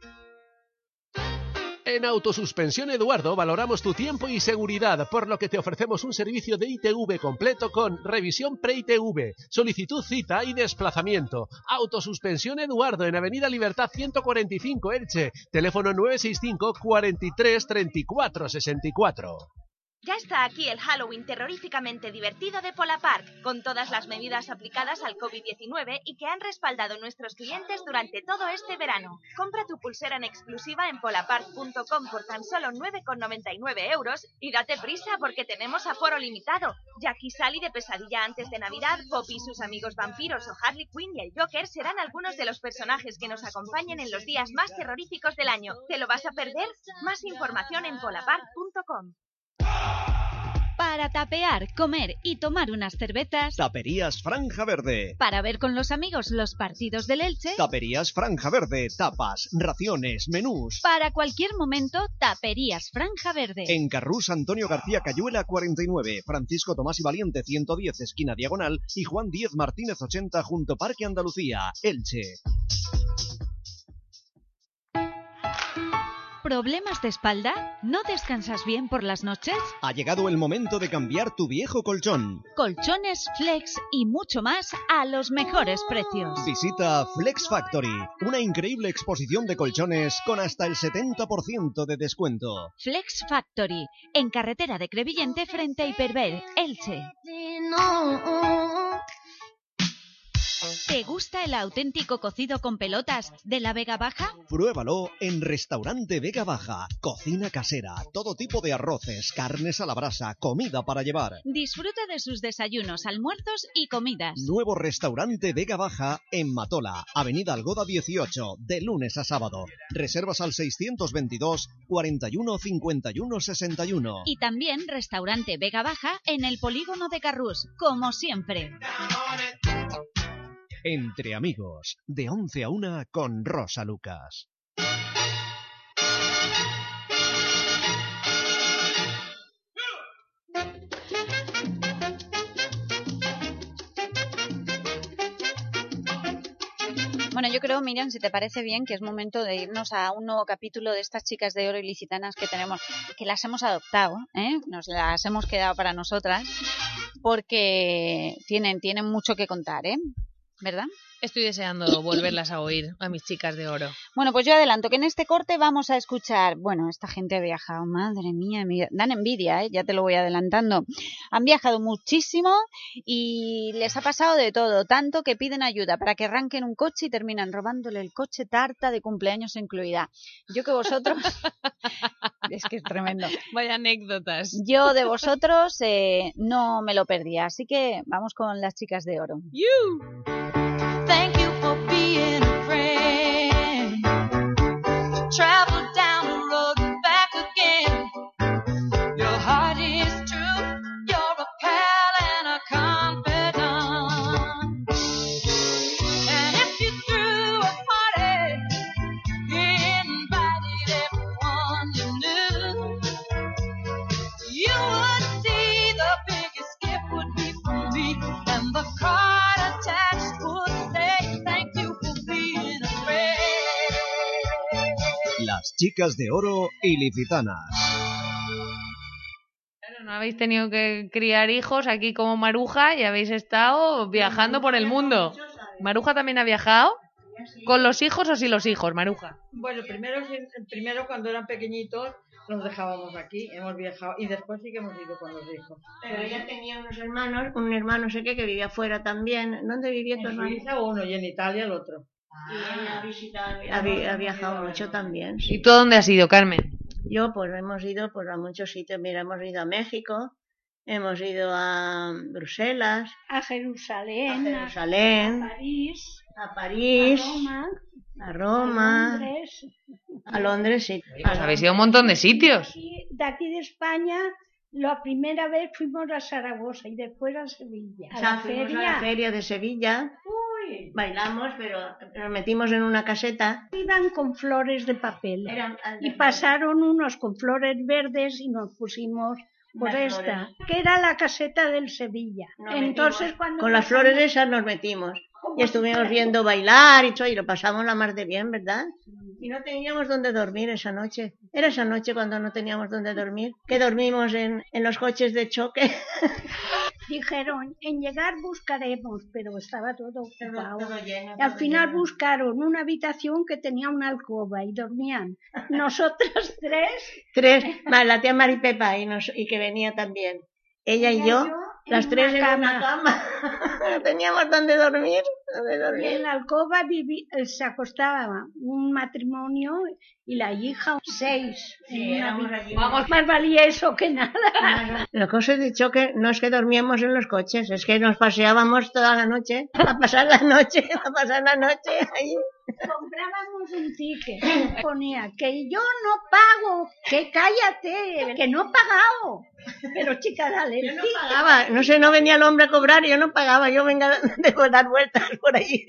En Autosuspensión Eduardo valoramos tu tiempo y seguridad, por lo que te ofrecemos un servicio de I T V completo con revisión pre-I T V, solicitud, cita y desplazamiento. Autosuspensión Eduardo en Avenida Libertad ciento cuarenta y cinco Elche, teléfono nueve seis cinco, cuarenta y tres, treinta y cuatro sesenta y cuatro. Ya está aquí el Halloween terroríficamente divertido de Polapark, con todas las medidas aplicadas al COVID diecinueve y que han respaldado nuestros clientes durante todo este verano. Compra tu pulsera en exclusiva en polapark punto com por tan solo nueve con noventa y nueve euros y date prisa porque tenemos aforo limitado. Jackie Sally de Pesadilla antes de Navidad, Poppy y sus amigos vampiros o Harley Quinn y el Joker serán algunos de los personajes que nos acompañen en los días más terroríficos del año. ¿Te lo vas a perder? Más información en polapark punto com. Para tapear, comer y tomar unas cervezas. Taperías Franja Verde. Para ver con los amigos los partidos del Elche. Taperías Franja Verde. Tapas, raciones, menús. Para cualquier momento, Taperías Franja Verde. En Carrús Antonio García Cayuela cuarenta y nueve, Francisco Tomás y Valiente ciento diez, esquina diagonal, y Juan Díez Martínez ochenta, junto Parque Andalucía, Elche. ¿Problemas de espalda? ¿No descansas bien por las noches? Ha llegado el momento de cambiar tu viejo colchón. Colchones, flex y mucho más a los mejores precios. Visita Flex Factory, una increíble exposición de colchones con hasta el setenta por ciento de descuento. Flex Factory, en carretera de Crevillente frente a Hiperver, Elche. ¿Te gusta el auténtico cocido con pelotas de la Vega Baja? Pruébalo en Restaurante Vega Baja. Cocina casera, todo tipo de arroces, carnes a la brasa, comida para llevar. Disfruta de sus desayunos, almuerzos y comidas. Nuevo Restaurante Vega Baja en Matola, Avenida Algoda dieciocho, de lunes a sábado. Reservas al seiscientos veintidós, cuarenta y uno, cincuenta y uno, sesenta y uno. Y también Restaurante Vega Baja en el polígono de Carrús, como siempre. Entre amigos, de once a una con Rosa Lucas. Bueno, yo creo, Miriam, si te parece bien, que es momento de irnos a un nuevo capítulo de estas chicas de oro ilicitanas que tenemos, que las hemos adoptado, ¿eh? Nos las hemos quedado para nosotras, porque tienen, tienen mucho que contar, ¿eh? ¿Verdad? Estoy deseando volverlas a oír, a mis chicas de oro. Bueno, pues yo adelanto que en este corte vamos a escuchar... Bueno, esta gente ha viajado, madre mía, mía dan envidia, ¿eh? Ya te lo voy adelantando. Han viajado muchísimo y les ha pasado de todo, tanto que piden ayuda para que arranquen un coche y terminan robándole el coche, tarta de cumpleaños incluida. Yo que vosotros... es que es tremendo. Vaya anécdotas. Yo de vosotros eh, no me lo perdía, así que vamos con las chicas de oro. You. Thank you for being a friend. Travel down the road and back again. Your heart is true. You're a pal and a confidant. And if you threw a party, invited everyone you knew, you would see the biggest gift would be from me, and the card attached would say chicas de oro ilicitanas. No habéis tenido que criar hijos aquí como Maruja y habéis estado viajando por el mundo. ¿Maruja también ha viajado? ¿Con los hijos o sin los hijos, Maruja? Bueno, primero, primero cuando eran pequeñitos los dejábamos aquí, hemos viajado y después sí que hemos ido con los hijos. Pero ella tenía unos hermanos, un hermano sé qué que vivía fuera también. ¿Dónde vivía tu hermano? En Suiza uno y en Italia el otro. Y ella ha visitado, ha, vi- ha viajado mucho también. Sí. ¿Y tú dónde has ido, Carmen? Yo pues hemos ido pues, a muchos sitios. Mira, hemos ido a México, hemos ido a Bruselas, a Jerusalén, a, Jerusalén, a París, a París, a Roma, a, Roma, a Londres. A Londres, sí. Pues habéis ido a un montón de sitios. Aquí, de aquí de España, la primera vez fuimos a Zaragoza y después a Sevilla. O sea, fuimos a la feria de Sevilla. Uy, bailamos, pero nos metimos en una caseta. Iban con flores de papel. Eran, y pasaron unos con flores verdes y nos pusimos por Las esta, flores. que era la caseta del Sevilla. Nos Entonces, metimos. cuando Con las pasamos- flores esas nos metimos. Y estuvimos viendo bailar y todo, y lo pasamos la mar de bien, ¿verdad? Y no teníamos dónde dormir esa noche. Era esa noche cuando no teníamos dónde dormir, que dormimos en, en los coches de choque. Dijeron, en llegar buscaremos, pero estaba todo ocupado. todo lleno, Y al todo final lleno. buscaron una habitación que tenía una alcoba y dormían nosotras tres. Tres, más la tía Maripepa y, nos, y que venía también. Ella y Ella y yo, yo las en tres una en una cama. No teníamos dónde dormir. Dónde Y dormir. en la alcoba viví- eh, se acostaba un matrimonio y la hija seis. Sí, en una éramos habitación. allí. Vamos, más valía eso que nada. Los coches de choque no es que dormíamos en los coches, es que nos paseábamos toda la noche, a pasar la noche, a pasar la noche ahí. Comprábamos un ticket, ponía que yo no pago, que cállate, que no he pagado. Pero chica, dale el Yo no ticket. pagaba, no sé, no venía el hombre a cobrar y yo no pagaba, yo venga de dar vueltas por ahí.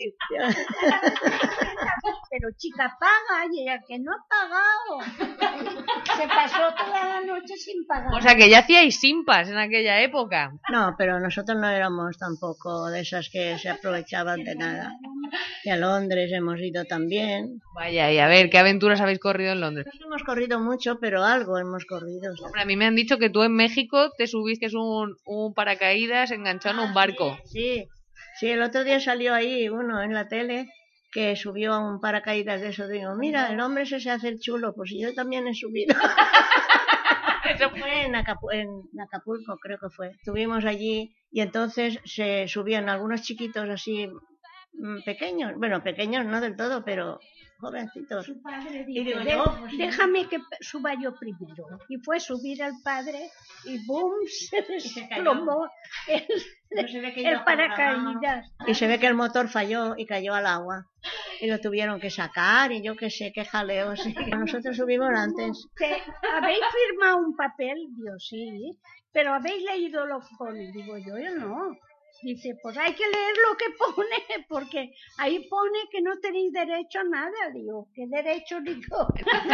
Pero chica, paga, y ella que no ha pagado. Se pasó toda la noche sin pagar. O sea, que ya hacíais simpas en aquella época. No, pero nosotros no éramos tampoco de esas que se aprovechaban de nada. Y a Londres hemos ido también. Vaya, y a ver, ¿qué aventuras habéis corrido en Londres? No hemos corrido mucho, pero algo hemos corrido. Hombre, a mí me han dicho que tú en México te subiste un, un paracaídas enganchado en un barco. Sí, sí, el otro día salió ahí uno en la tele que subió a un paracaídas de eso. Digo, mira, el hombre ese se hace el chulo, pues yo también he subido. Eso fue en, Acapu- en Acapulco, creo que fue. Estuvimos allí y entonces se subían algunos chiquitos así mm, pequeños, bueno, pequeños no del todo, pero jovencitos. Su padre Y dijo, digo "De- yo, pues, sí. déjame que p- suba yo primero. Y fue subir al padre y ¡boom! Se desplomó el, No se ve que el iba paracaídas. Y se ve que el motor falló y cayó al agua. Y lo tuvieron que sacar y yo qué sé, qué jaleo. Sí. Nosotros subimos antes. Te- ¿Habéis firmado un papel? Dios, sí. Pero ¿habéis leído lo que pone? Digo yo, yo no. Dice, pues hay que leer lo que pone, porque ahí pone que no tenéis derecho a nada. Digo, ¿qué derecho ni co-?"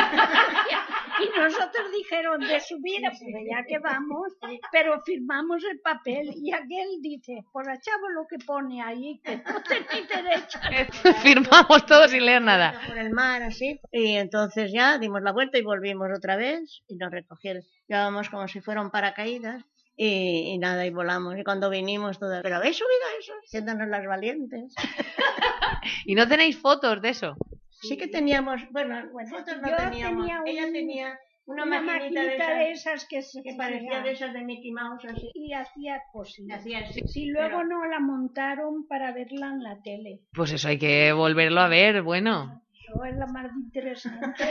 Y nosotros dijeron, de subir, pues ya que vamos, pero firmamos el papel. Y aquel dice, pues echamos lo que pone ahí, que no tenéis derecho. Firmamos todos sin leer nada. Por el mar, así. Y entonces ya dimos la vuelta y volvimos otra vez y nos recogieron. Llevábamos como si fuera un paracaídas. Y, y nada, y volamos. Y cuando vinimos, todo. ¿Pero habéis subido eso? Siéndonos las valientes. ¿Y no tenéis fotos de eso? Sí que teníamos, bueno, fotos no Yo teníamos. tenía un- Ella tenía una, una maquinita, maquinita de de esas, esas que, se que parecía fregaban. de esas de Mickey Mouse, así. Y hacía cositas. Hacía así, Sí, luego pero- no la montaron para verla en la tele. Pues eso hay que volverlo a ver, bueno. Eso es la más interesante.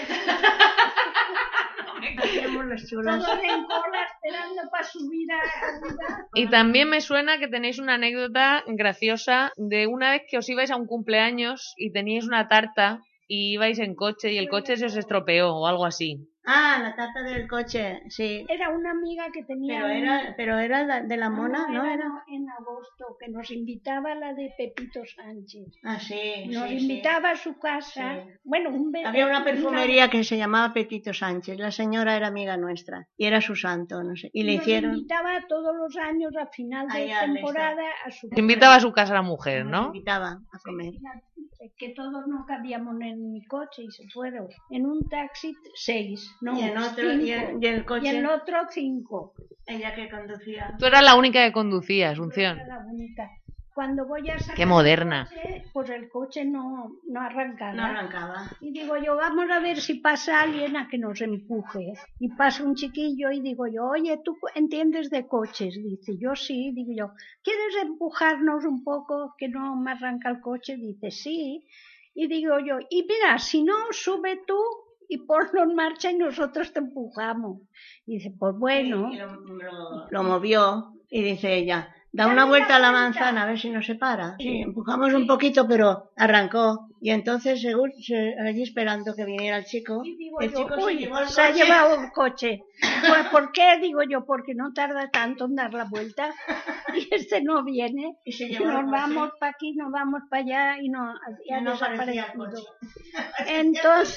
Hacíamos las chulas. Todos en cola esperando para subir a arriba. Y también me suena que tenéis una anécdota graciosa de una vez que os ibais a un cumpleaños y teníais una tarta y ibais en coche y el coche se os estropeó o algo así. Ah, la tarta del coche, sí. Era una amiga que tenía. Pero un- era, pero era la- de la mona, ¿no? era Era. en agosto, que nos invitaba la de Pepito Sánchez. Ah, sí, Nos sí, invitaba a su casa. Sí. Bueno, un be- Había una perfumería que se llamaba Pepito Sánchez. La señora era amiga nuestra y era su santo, no sé. Y le nos hicieron. invitaba todos los años a final de Ahí al temporada a su Te invitaba a su casa la mujer, Nos ¿no? invitaba a comer. que todos no cabíamos en mi coche y se fueron. En un taxi, seis, no, Y en otro, cinco. y en- y el coche. Y en el otro, cinco. Ella que conducía. Tú eras la única que conducía, Asunción. Era la única. Cuando voy a sacar Qué moderna. el coche, pues el coche no, no arrancaba. No arrancaba. Y digo yo, vamos a ver si pasa alguien a que nos empuje. Y pasa un chiquillo y digo yo, oye, ¿tú entiendes de coches? Dice, yo sí. Digo yo, ¿quieres empujarnos un poco que no me arranca el coche? Dice, sí. Y digo yo, y mira, si no, sube tú y ponlo en marcha y nosotros te empujamos. Y dice, pues bueno. Y lo, lo- lo movió y dice ella, da una vuelta a la manzana a ver si no se para. Sí, empujamos un poquito, pero arrancó. Y entonces, según, se- allí esperando que viniera el chico, el Yo, chico se uy, llevó el se ha coche. llevado el coche. Pues, ¿por qué? Digo yo, porque no tarda tanto en dar la vuelta y este no viene. Y se Y llevó el nos coche. vamos para aquí, nos vamos para allá y no, y ha Y no aparecía el desaparecido. Entonces,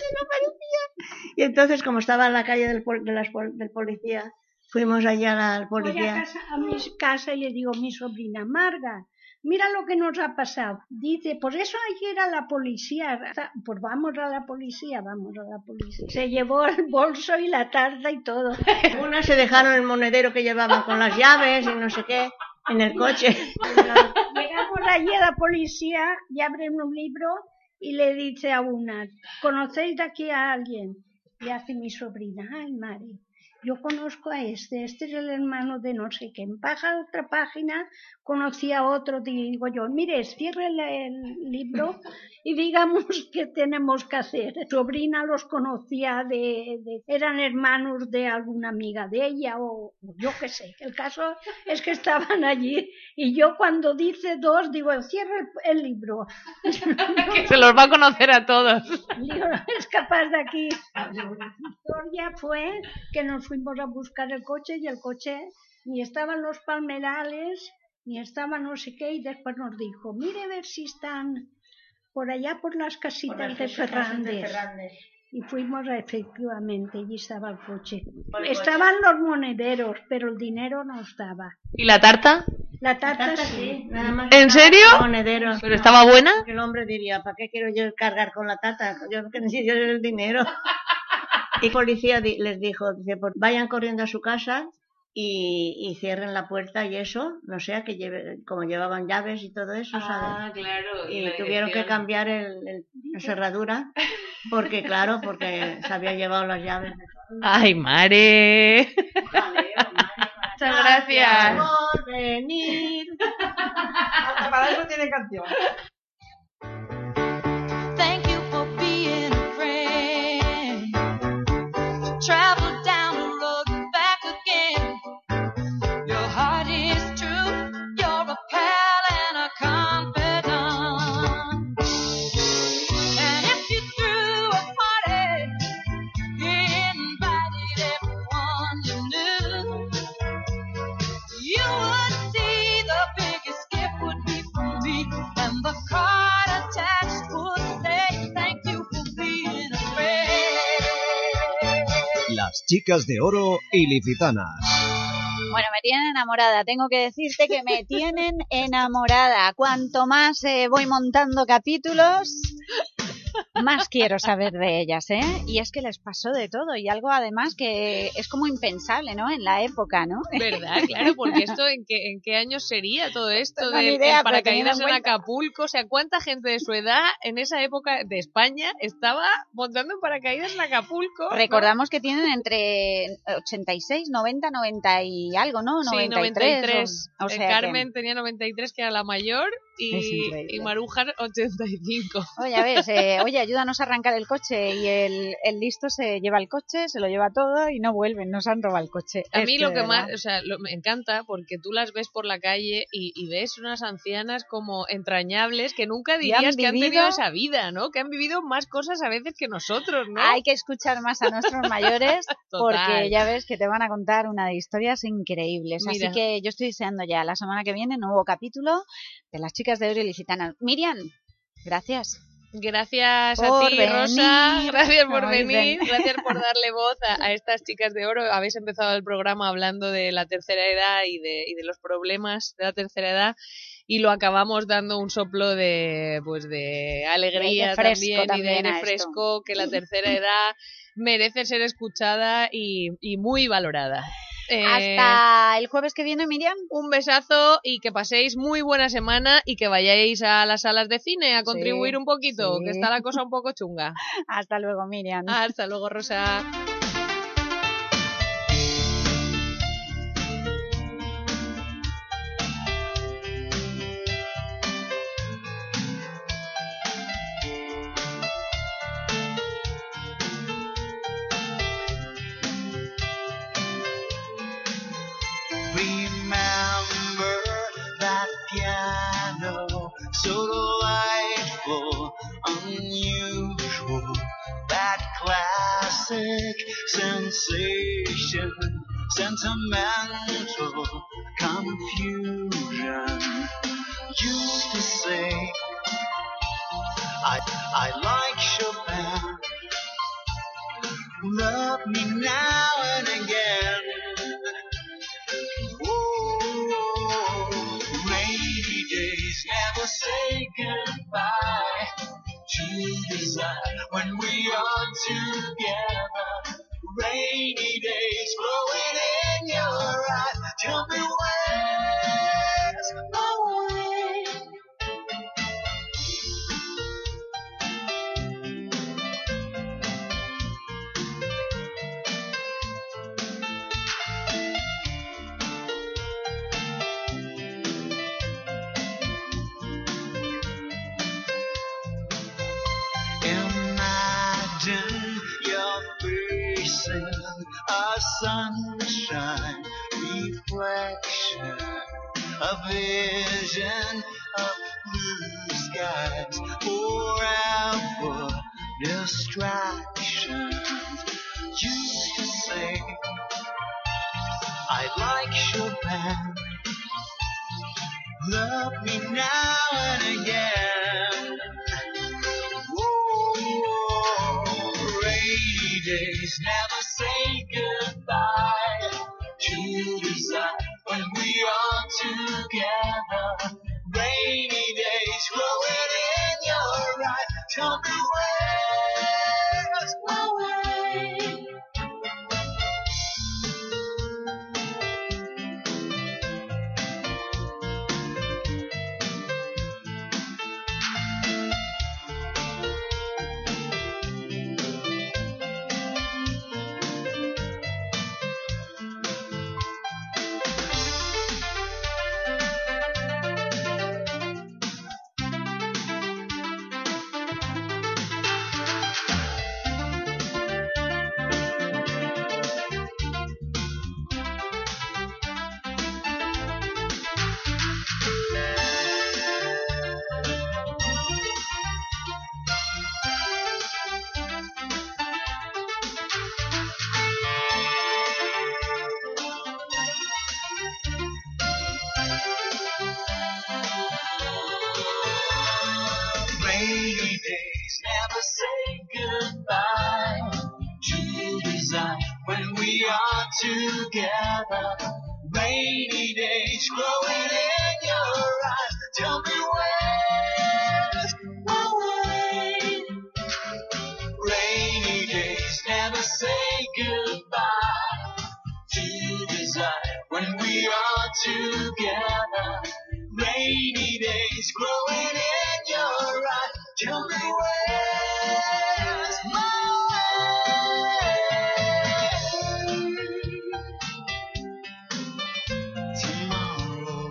Y entonces, como estaba en la calle del, pol- de las pol- del policía, fuimos allá al voy a, policía. casa, a mi casa y le digo a mi sobrina, Marga, mira lo que nos ha pasado. Dice, por eso ayer a la policía. Pues vamos a la policía, vamos a la policía. Se llevó el bolso y la tarta y todo. Unas se dejaron el monedero que llevaban con las llaves y no sé qué en el coche. Llegamos allí a la policía y abren un libro y le dice a una, ¿conocéis de aquí a alguien? Le hace mi sobrina, ay, Mari, yo conozco a este, este es el hermano de no sé qué. En paja otra página conocí a otro, digo yo, mire, cierre el, el libro y digamos qué tenemos que hacer. Sobrina los conocía de, de- eran hermanos de alguna amiga de ella o, o yo qué sé. El caso es que estaban allí y yo cuando dice dos digo, cierre el, el libro. Que se los va a conocer a todos. Digo, no es capaz de aquí. La historia fue que nos fuimos a buscar el coche y el coche ni estaba en los palmerales, ni estaba no sé qué, y después nos dijo, mire a ver si están por allá por las casitas Por las de, casitas de Fernández. Fernández. Y fuimos a, efectivamente, allí estaba el coche. Por el Estaban los monederos, pero el dinero no estaba. ¿Y la tarta? La tarta, Tarta sí. sí, nada más ¿En estaba serio? el monedero. ¿Pero estaba buena? Porque el hombre diría, ¿para qué quiero yo cargar con la tarta? Yo lo que necesito es el dinero. Y el policía di- les dijo, dice, pues vayan corriendo a su casa y, y cierren la puerta y eso, no sea que lleve, como llevaban llaves y todo eso, ¿sabes? claro. Y tuvieron que cambiar el, el- la cerradura, porque claro, porque se había llevado las llaves. Ay, Mare. Muchas gracias. Por venir. Hasta para eso tiene canción. Thank you for being a friend. Travel down the road and back again. Your heart is true. You're a pal and a confidant. And if you threw a party, you invited everyone you knew. You would see the biggest gift would be from me, and the card attached would say thank you for being a friend. Las chicas de oro ilicitanas. Bueno, me tienen enamorada. Tengo que decirte que me tienen enamorada. Cuanto más eh, voy montando capítulos, más quiero saber de ellas, ¿eh? Y es que les pasó de todo y algo además que es como impensable, ¿no? En la época, ¿no? ¿Verdad? Claro, porque esto, ¿en qué, en qué años sería todo esto tengo ni del idea, el pero teniendo paracaídas en en cuenta- Acapulco? O sea, ¿cuánta gente de su edad en esa época de España estaba montando en paracaídas en Acapulco? ¿no? Recordamos que tienen entre ochenta y seis, noventa, noventa y algo, ¿no? Sí, noventa y tres. noventa y tres. O, o Eh, sea que- Carmen tenía noventa y tres, que era la mayor, Es y, increíble. y Maruja ochenta y cinco. Oye, a ver, eh, oye, ayúdanos a arrancar el coche y el, el listo se lleva el coche, se lo lleva todo y no vuelven, nos han robado el coche. A Es mí que lo de que verdad. más, o sea, lo- me encanta porque tú las ves por la calle y, y ves unas ancianas como entrañables que nunca Y han dirías que han vivido- tenido esa vida, ¿no? Que han vivido más cosas a veces que nosotros, ¿no? Hay que escuchar más a nuestros mayores Total. porque ya ves que te van a contar una de historias increíbles. Mira. Así que yo estoy deseando ya la semana que viene nuevo capítulo de las chicas de oro ilicitanas. Miriam, gracias. Gracias a Por ti, venir. Rosa. Gracias por Como venir. dicen. Gracias por darle voz a, a estas chicas de oro. Habéis empezado el programa hablando de la tercera edad y de, y de los problemas de la tercera edad. y lo acabamos dando un soplo de pues de alegría aire fresco también, y de también aire a esto. fresco, que la tercera edad merece ser escuchada y, y muy valorada. Eh, Hasta el jueves que viene, Miriam. Un besazo y que paséis muy buena semana y que vayáis a las salas de cine a contribuir Sí, un poquito, sí. que está la cosa un poco chunga. Hasta luego, Miriam. Hasta luego, Rosa. Remember that piano, so delightful, unusual, that classic sensation, sentimental confusion. Used to say, I, I like Chopin, love me now and again. Rainy days never say goodbye to desire when we are together. Rainy days glowing in your eyes. Tell me where's my way? Imagine you're facing a sunshine reflection, a vision of blue skies, forever distraction. Used to say, I like Chopin, love me now and again. Rainy days never say goodbye to desire when we are together. Rainy days growing in your eyes. Tell me where's my way? Rainy days never say goodbye to desire when we are together. Rainy days growing in your eyes. Tell me where's my way? Rainy days never say goodbye to desire when we are together. Rainy days growing in your eyes. Tell me where's my way? Tomorrow.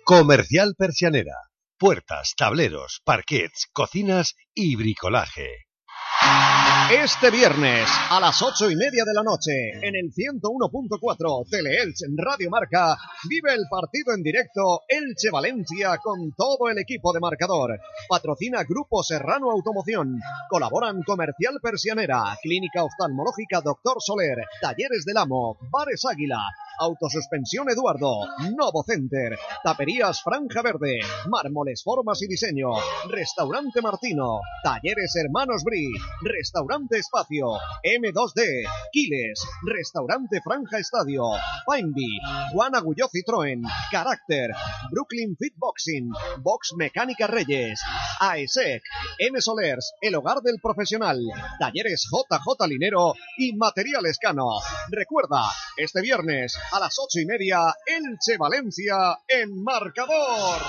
Comercial Persianera. Puertas, tableros, parquets, cocinas y bricolaje. Este viernes a las ocho y media de la noche en el ciento uno punto cuatro Teleelch Radio Marca vive el partido en directo Elche-Valencia con todo el equipo de marcador. Patrocina Grupo Serrano Automoción. Colaboran Comercial Persianera, Clínica Oftalmológica Doctor Soler, Talleres del Amo, Bares Águila, Autosuspensión Eduardo, Novo Center, Taperías Franja Verde, Mármoles Formas y Diseño, Restaurante Martino, Talleres Hermanos Bri, Restaurante Espacio, eme dos de, Quiles, Restaurante Franja Estadio, Pineby, Juan Agulló Citroën, Carácter, Brooklyn Fit Boxing, Box Mecánica Reyes, AESEC, M Solers, El Hogar del Profesional, Talleres J J Linero y Materiales Cano. Recuerda, este viernes a las ocho y media, Elche-Valencia en marcador.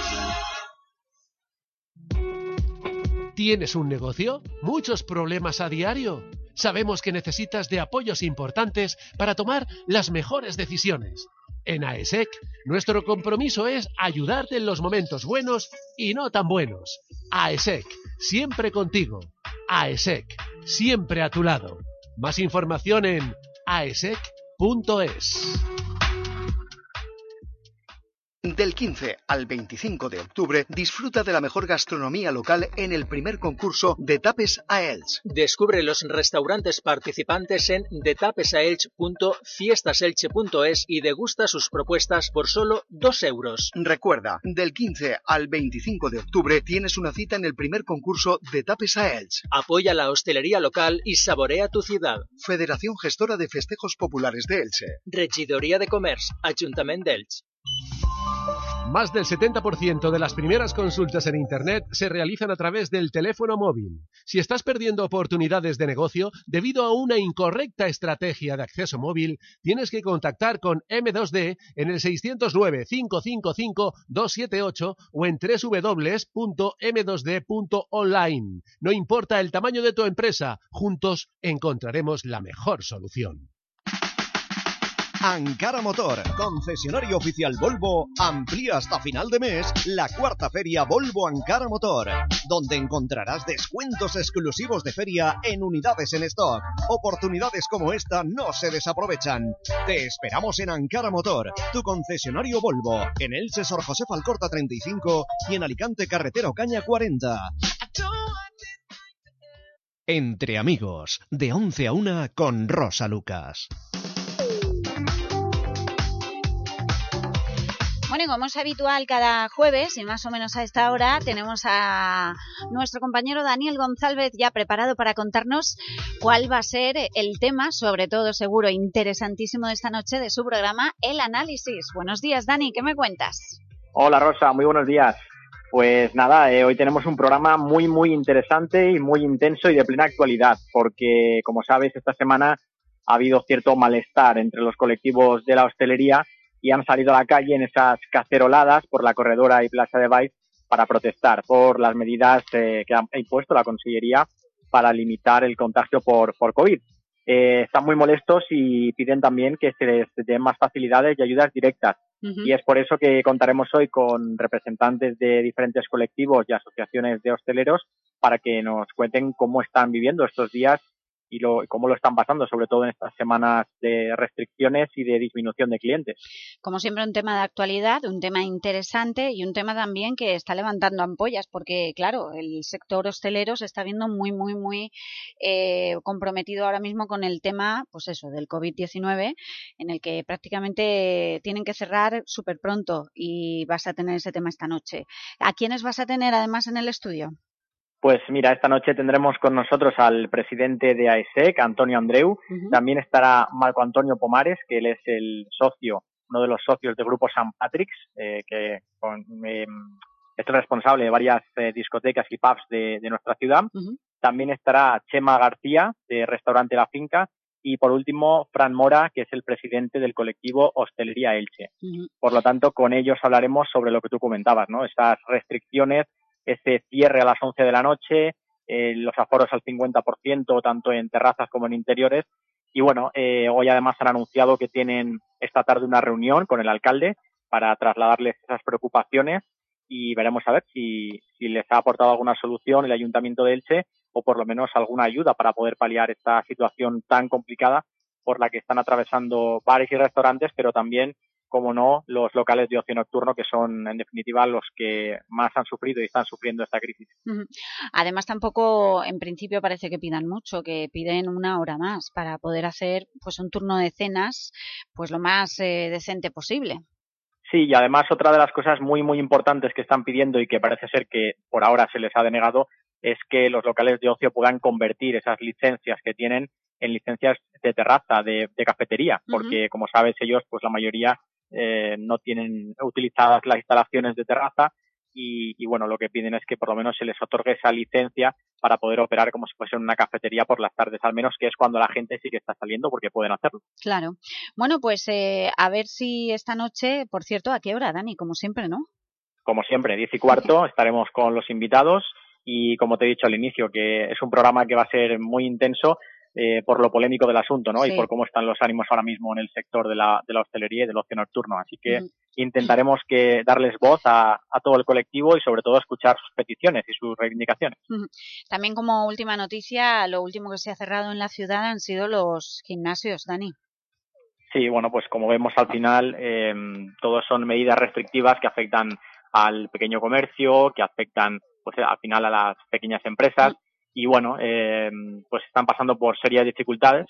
¿Tienes un negocio? ¿Muchos problemas a diario? Sabemos que necesitas de apoyos importantes para tomar las mejores decisiones. En AESEC, nuestro compromiso es ayudarte en los momentos buenos y no tan buenos. AESEC, siempre contigo. AESEC, siempre a tu lado. Más información en aesec punto es. Del quince al veinticinco de octubre, disfruta de la mejor gastronomía local en el primer concurso de Tapes a Elche. Descubre los restaurantes participantes en de tapes a elche punto fiestas elche punto es y degusta sus propuestas por solo dos euros. Recuerda, del quince al veinticinco de octubre tienes una cita en el primer concurso de Tapes a Elche. Apoya la hostelería local y saborea tu ciudad. Federación Gestora de Festejos Populares de Elche. Regidoria de Comerç, Ajuntament d'Elche. Más del setenta por ciento de las primeras consultas en Internet se realizan a través del teléfono móvil. Si estás perdiendo oportunidades de negocio debido a una incorrecta estrategia de acceso móvil, tienes que contactar con eme dos de en el seiscientos nueve, cinco cinco cinco, dos siete ocho o en doble u doble u doble u punto eme dos de punto online. No importa el tamaño de tu empresa, juntos encontraremos la mejor solución. Ankara Motor, concesionario oficial Volvo, amplía hasta final de mes la cuarta feria Volvo Ankara Motor, donde encontrarás descuentos exclusivos de feria en unidades en stock. Oportunidades como esta no se desaprovechan. Te esperamos en Ankara Motor, tu concesionario Volvo, en Elche Sor José Alcorta treinta y cinco y en Alicante Carretera Ocaña cuarenta. Entre amigos, de once a una con Rosa Lucas. Bueno, y como es habitual cada jueves, y más o menos a esta hora, tenemos a nuestro compañero Daniel González ya preparado para contarnos cuál va a ser el tema, sobre todo seguro interesantísimo de esta noche, de su programa El Análisis. Buenos días, Dani, ¿qué me cuentas? Hola, Rosa, muy buenos días. Pues nada, eh, hoy tenemos un programa muy, muy interesante y muy intenso y de plena actualidad, porque, como sabes, esta semana ha habido cierto malestar entre los colectivos de la hostelería y han salido a la calle en esas caceroladas por la Corredora y Plaza de Baix para protestar por las medidas eh, que ha impuesto la Consellería para limitar el contagio por, por COVID. Eh, están muy molestos y piden también que se les den más facilidades y ayudas directas. Uh-huh. Y es por eso que contaremos hoy con representantes de diferentes colectivos y asociaciones de hosteleros para que nos cuenten cómo están viviendo estos días y lo, cómo lo están pasando, sobre todo en estas semanas de restricciones y de disminución de clientes. Como siempre, un tema de actualidad, un tema interesante y un tema también que está levantando ampollas, porque, claro, el sector hostelero se está viendo muy, muy, muy eh, comprometido ahora mismo con el tema, pues eso, del COVID diecinueve, en el que prácticamente tienen que cerrar súper pronto y vas a tener ese tema esta noche. ¿A quiénes vas a tener, además, en el estudio? Pues mira, esta noche tendremos con nosotros al presidente de AESEC, Antonio Andreu. Uh-huh. También estará Marco Antonio Pomares, que él es el socio, uno de los socios del grupo San Patrick's, eh, que con, eh, es el responsable de varias eh, discotecas y pubs de, de nuestra ciudad. Uh-huh. También estará Chema García, de Restaurante La Finca. Y por último, Fran Mora, que es el presidente del colectivo Hostelería Elche. Uh-huh. Por lo tanto, con ellos hablaremos sobre lo que tú comentabas, ¿no? Esas restricciones, ese cierre a las once de la noche, eh, los aforos al cincuenta por ciento, tanto en terrazas como en interiores. Y bueno, eh, hoy además han anunciado que tienen esta tarde una reunión con el alcalde para trasladarles esas preocupaciones y veremos a ver si, si les ha aportado alguna solución el Ayuntamiento de Elche o por lo menos alguna ayuda para poder paliar esta situación tan complicada por la que están atravesando bares y restaurantes, pero también, como no, los locales de ocio nocturno, que son en definitiva los que más han sufrido y están sufriendo esta crisis. Uh-huh. Además tampoco en principio parece que pidan mucho, que piden una hora más para poder hacer pues un turno de cenas pues lo más eh, decente posible. Sí, y además otra de las cosas muy muy importantes que están pidiendo y que parece ser que por ahora se les ha denegado es que los locales de ocio puedan convertir esas licencias que tienen en licencias de terraza, de, de cafetería, uh-huh. porque como sabes ellos pues la mayoría eh, no tienen utilizadas las instalaciones de terraza y, y bueno, lo que piden es que por lo menos se les otorgue esa licencia para poder operar como si fuese una cafetería por las tardes, al menos que es cuando la gente sí que está saliendo porque pueden hacerlo. Claro. Bueno, pues eh, a ver si esta noche, por cierto, ¿a qué hora, Dani? Como siempre, ¿no? Como siempre, diez y cuarto, estaremos con los invitados y como te he dicho al inicio, que es un programa que va a ser muy intenso eh, por lo polémico del asunto, ¿no? Sí. Y por cómo están los ánimos ahora mismo en el sector de la, de la hostelería y del ocio nocturno. Así que mm. intentaremos que darles voz a, a todo el colectivo y sobre todo escuchar sus peticiones y sus reivindicaciones. Mm. También como última noticia, lo último que se ha cerrado en la ciudad han sido los gimnasios, Dani. Sí, bueno, pues como vemos al final, eh, todos son medidas restrictivas que afectan al pequeño comercio, que afectan pues al final a las pequeñas empresas. Mm. Y bueno, eh, pues están pasando por serias dificultades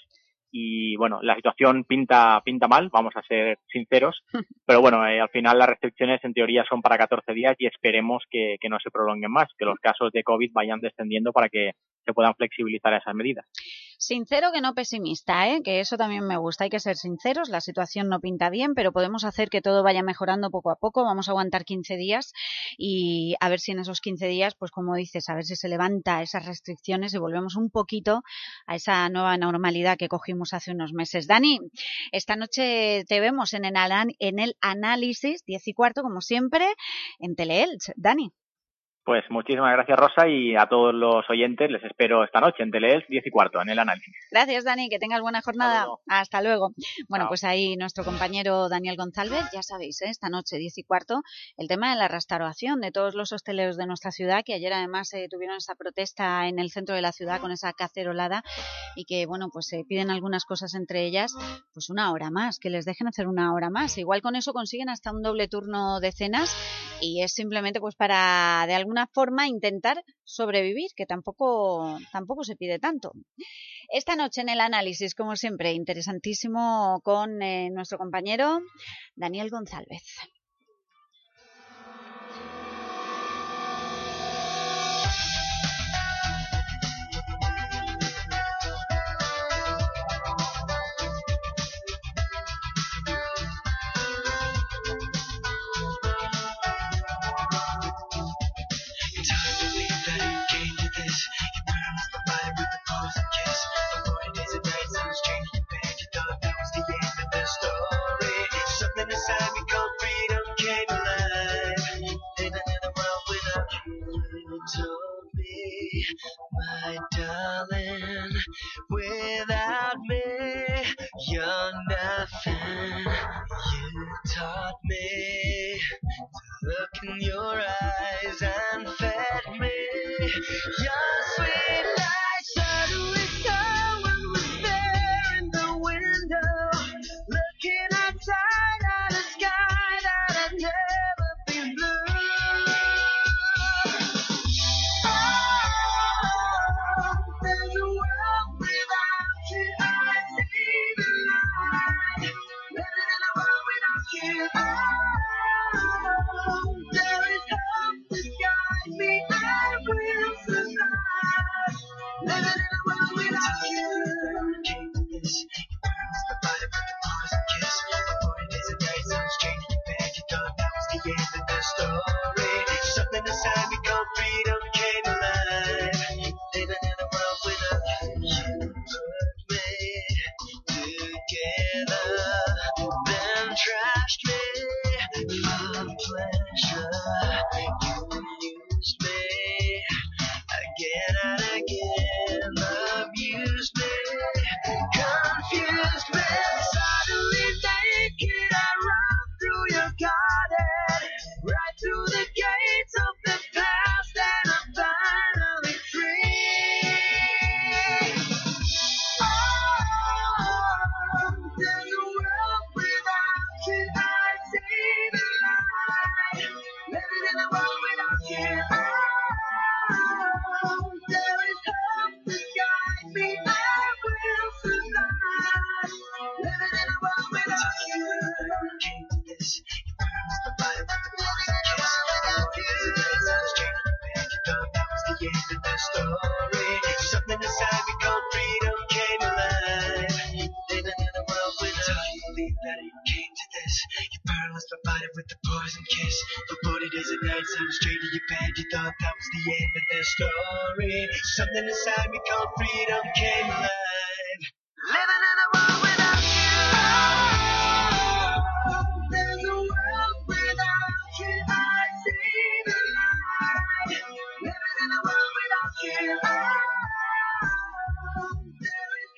y bueno, la situación pinta pinta mal, vamos a ser sinceros, pero bueno, eh, al final las restricciones en teoría son para catorce días y esperemos que, que no se prolonguen más, que los casos de COVID vayan descendiendo para que se puedan flexibilizar esas medidas. Sincero que no pesimista, ¿eh? Que eso también me gusta, hay que ser sinceros, la situación no pinta bien, pero podemos hacer que todo vaya mejorando poco a poco, vamos a aguantar quince días y a ver si en esos quince días, pues como dices, a ver si se levanta esas restricciones y volvemos un poquito a esa nueva normalidad que cogimos hace unos meses. Dani, esta noche te vemos en el, en el análisis, diez y cuarto, como siempre, en Teleelch. Dani. Pues muchísimas gracias, Rosa, y a todos los oyentes les espero esta noche en Teleelch, diez y cuarto, en el análisis. Gracias, Dani, que tengas buena jornada. Hasta luego. Bueno, Chao. Pues ahí nuestro compañero Daniel González, ya sabéis, ¿eh? Esta noche, diez y cuarto, el tema de la restauración de todos los hosteleros de nuestra ciudad, que ayer además eh, tuvieron esa protesta en el centro de la ciudad con esa cacerolada y que, bueno, pues se eh, piden algunas cosas, entre ellas, pues una hora más, que les dejen hacer una hora más. Igual con eso consiguen hasta un doble turno de cenas y es simplemente pues para, de alguna forma, intentar sobrevivir, que tampoco tampoco se pide tanto. Esta noche en el análisis, como siempre, interesantísimo con eh, nuestro compañero Daniel González. My darling, without me, you're nothing. You taught me to look in your eyes and fed me your sweet light. Suddenly someone was there in the window, looking outside at a sky that had never been blue. There's a world without you, I see the light. Living in a world without you, oh, there is hope. comes the end of the story. Something inside me called freedom came alive. Living in a world without you. Oh, there's a world without you. I see the light. Living in a world without you. Oh, there is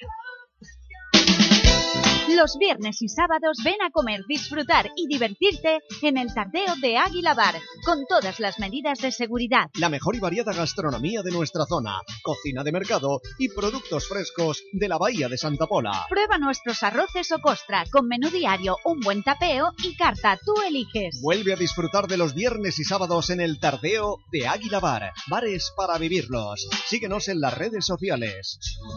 Los viernes y sábados ven a comer, disfrutar y divertirte en el Tardeo de Águila Bar, con todas las medidas de seguridad. La mejor y variada gastronomía de nuestra zona, cocina de mercado y productos frescos de la Bahía de Santa Pola. Prueba nuestros arroces o costra, con menú diario, un buen tapeo y carta, tú eliges. Vuelve a disfrutar de los viernes y sábados en el Tardeo de Águila Bar, bares para vivirlos. Síguenos en las redes sociales.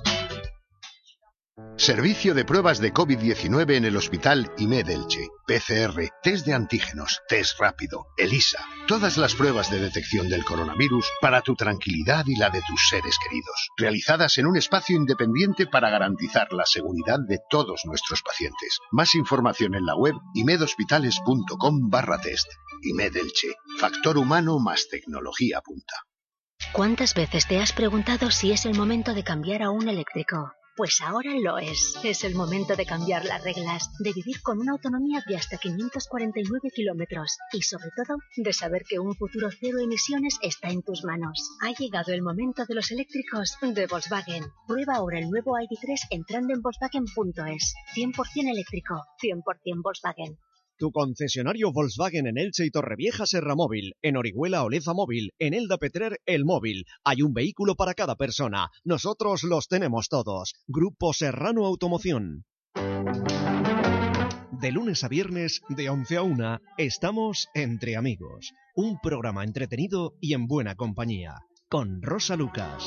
Servicio de pruebas de COVID diecinueve en el Hospital I M E D Elche. P C R, test de antígenos, test rápido, ELISA. Todas las pruebas de detección del coronavirus para tu tranquilidad y la de tus seres queridos. Realizadas en un espacio independiente para garantizar la seguridad de todos nuestros pacientes. Más información en la web imedhospitales.com barra test. I M E D Elche. Factor humano más tecnología punta. ¿Cuántas veces te has preguntado si es el momento de cambiar a un eléctrico? Pues ahora lo es. Es el momento de cambiar las reglas, de vivir con una autonomía de hasta quinientos cuarenta y nueve kilómetros y, sobre todo, de saber que un futuro cero emisiones está en tus manos. Ha llegado el momento de los eléctricos de Volkswagen. Prueba ahora el nuevo I D tres entrando en Volkswagen punto es. cien por ciento eléctrico, cien por ciento Volkswagen. Tu concesionario Volkswagen en Elche y Torrevieja Serra Móvil, en Orihuela Oleza Móvil, en Elda Petrer El Móvil. Hay un vehículo para cada persona. Nosotros los tenemos todos. Grupo Serrano Automoción. De lunes a viernes, de once a una, estamos Entre Amigos. Un programa entretenido y en buena compañía. Con Rosa Lucas.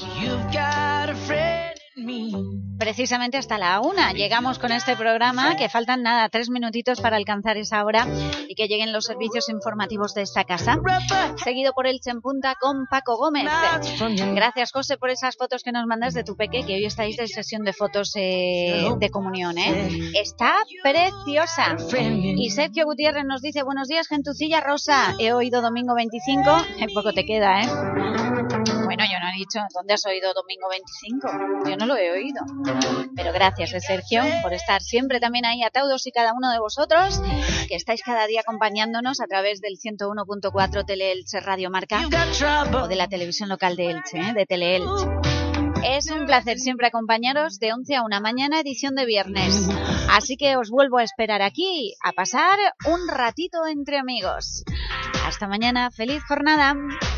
Precisamente hasta la una llegamos con este programa, que faltan nada, tres minutitos para alcanzar esa hora y que lleguen los servicios informativos de esta casa, seguido por Elche en Punta con Paco Gómez. Gracias, José, por esas fotos que nos mandas de tu peque, que hoy estáis de sesión de fotos eh, de comunión, ¿eh? Está preciosa. Y Sergio Gutiérrez nos dice: buenos días, gentucilla Rosa, he oído domingo veinticinco, en poco te queda, ¿eh? Bueno, yo no he dicho, ¿dónde has oído domingo veinticinco? Yo no lo he oído. Pero gracias, eh, Sergio, por estar siempre también ahí a todos y cada uno de vosotros, que estáis cada día acompañándonos a través del ciento uno punto cuatro Teleelche Radio Marca o de la televisión local de Elche, ¿eh? de Teleelche. Es un placer siempre acompañaros de once a una, mañana edición de viernes. Así que os vuelvo a esperar aquí, a pasar un ratito entre amigos. Hasta mañana, feliz jornada.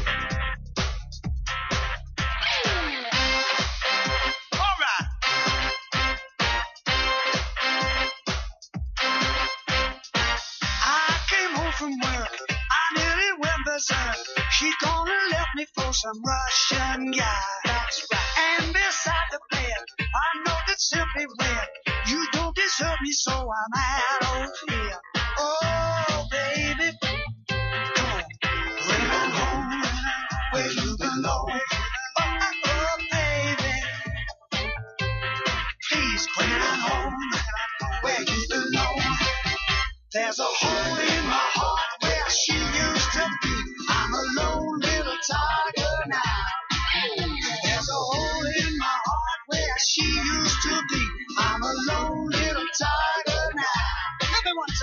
From work, I nearly went berserk. She gonna left me for some Russian guy. That's right. And beside the bed, I know that simply wet. You don't deserve me, so I'm out of here. Oh, baby, come on, bring it home where you belong. Oh, oh, baby, please bring it home where you belong. There's a hole in my heart where she used to be. I'm a lone little tiger now. There's a hole in my heart where she used to be. I'm a lone little tiger now. Let me one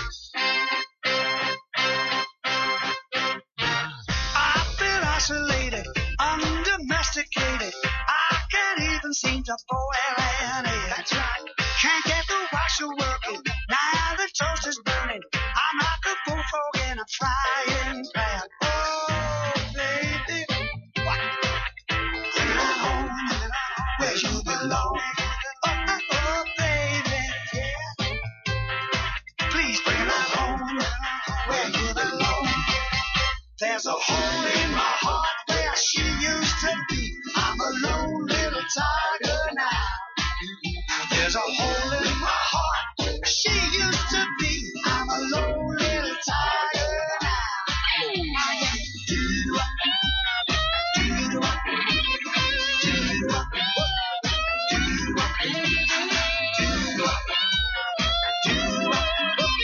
time. I feel isolated, undomesticated. I can't even seem to boil an egg. That's right. Can't get the washer working. Now the toast is burning. I'm like a bullfrog in a frying pan. Oh, baby, what? Bring it home where you belong. Oh, oh, oh, baby, yeah. Please bring it home where you belong. There's a hole in my heart where she used to be. I'm a lone little tiger now. There's a hole in my heart where she used to be. I'm a lone little tiger now. Do-do-up, do-do-up, do-do-up, do-do-up, do-do-up, do-do-up,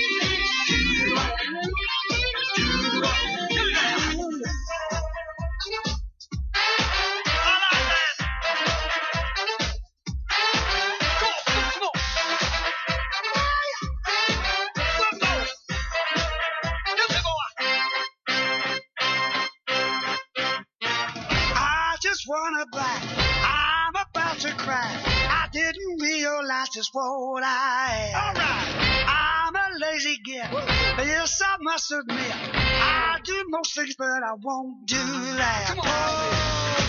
do-do-up, do-do-up. gonna back. I'm about to cry. I didn't realize just what I am. Alright. I'm a lazy git. Yes, I must admit. I do most things, but I won't do that. Come on.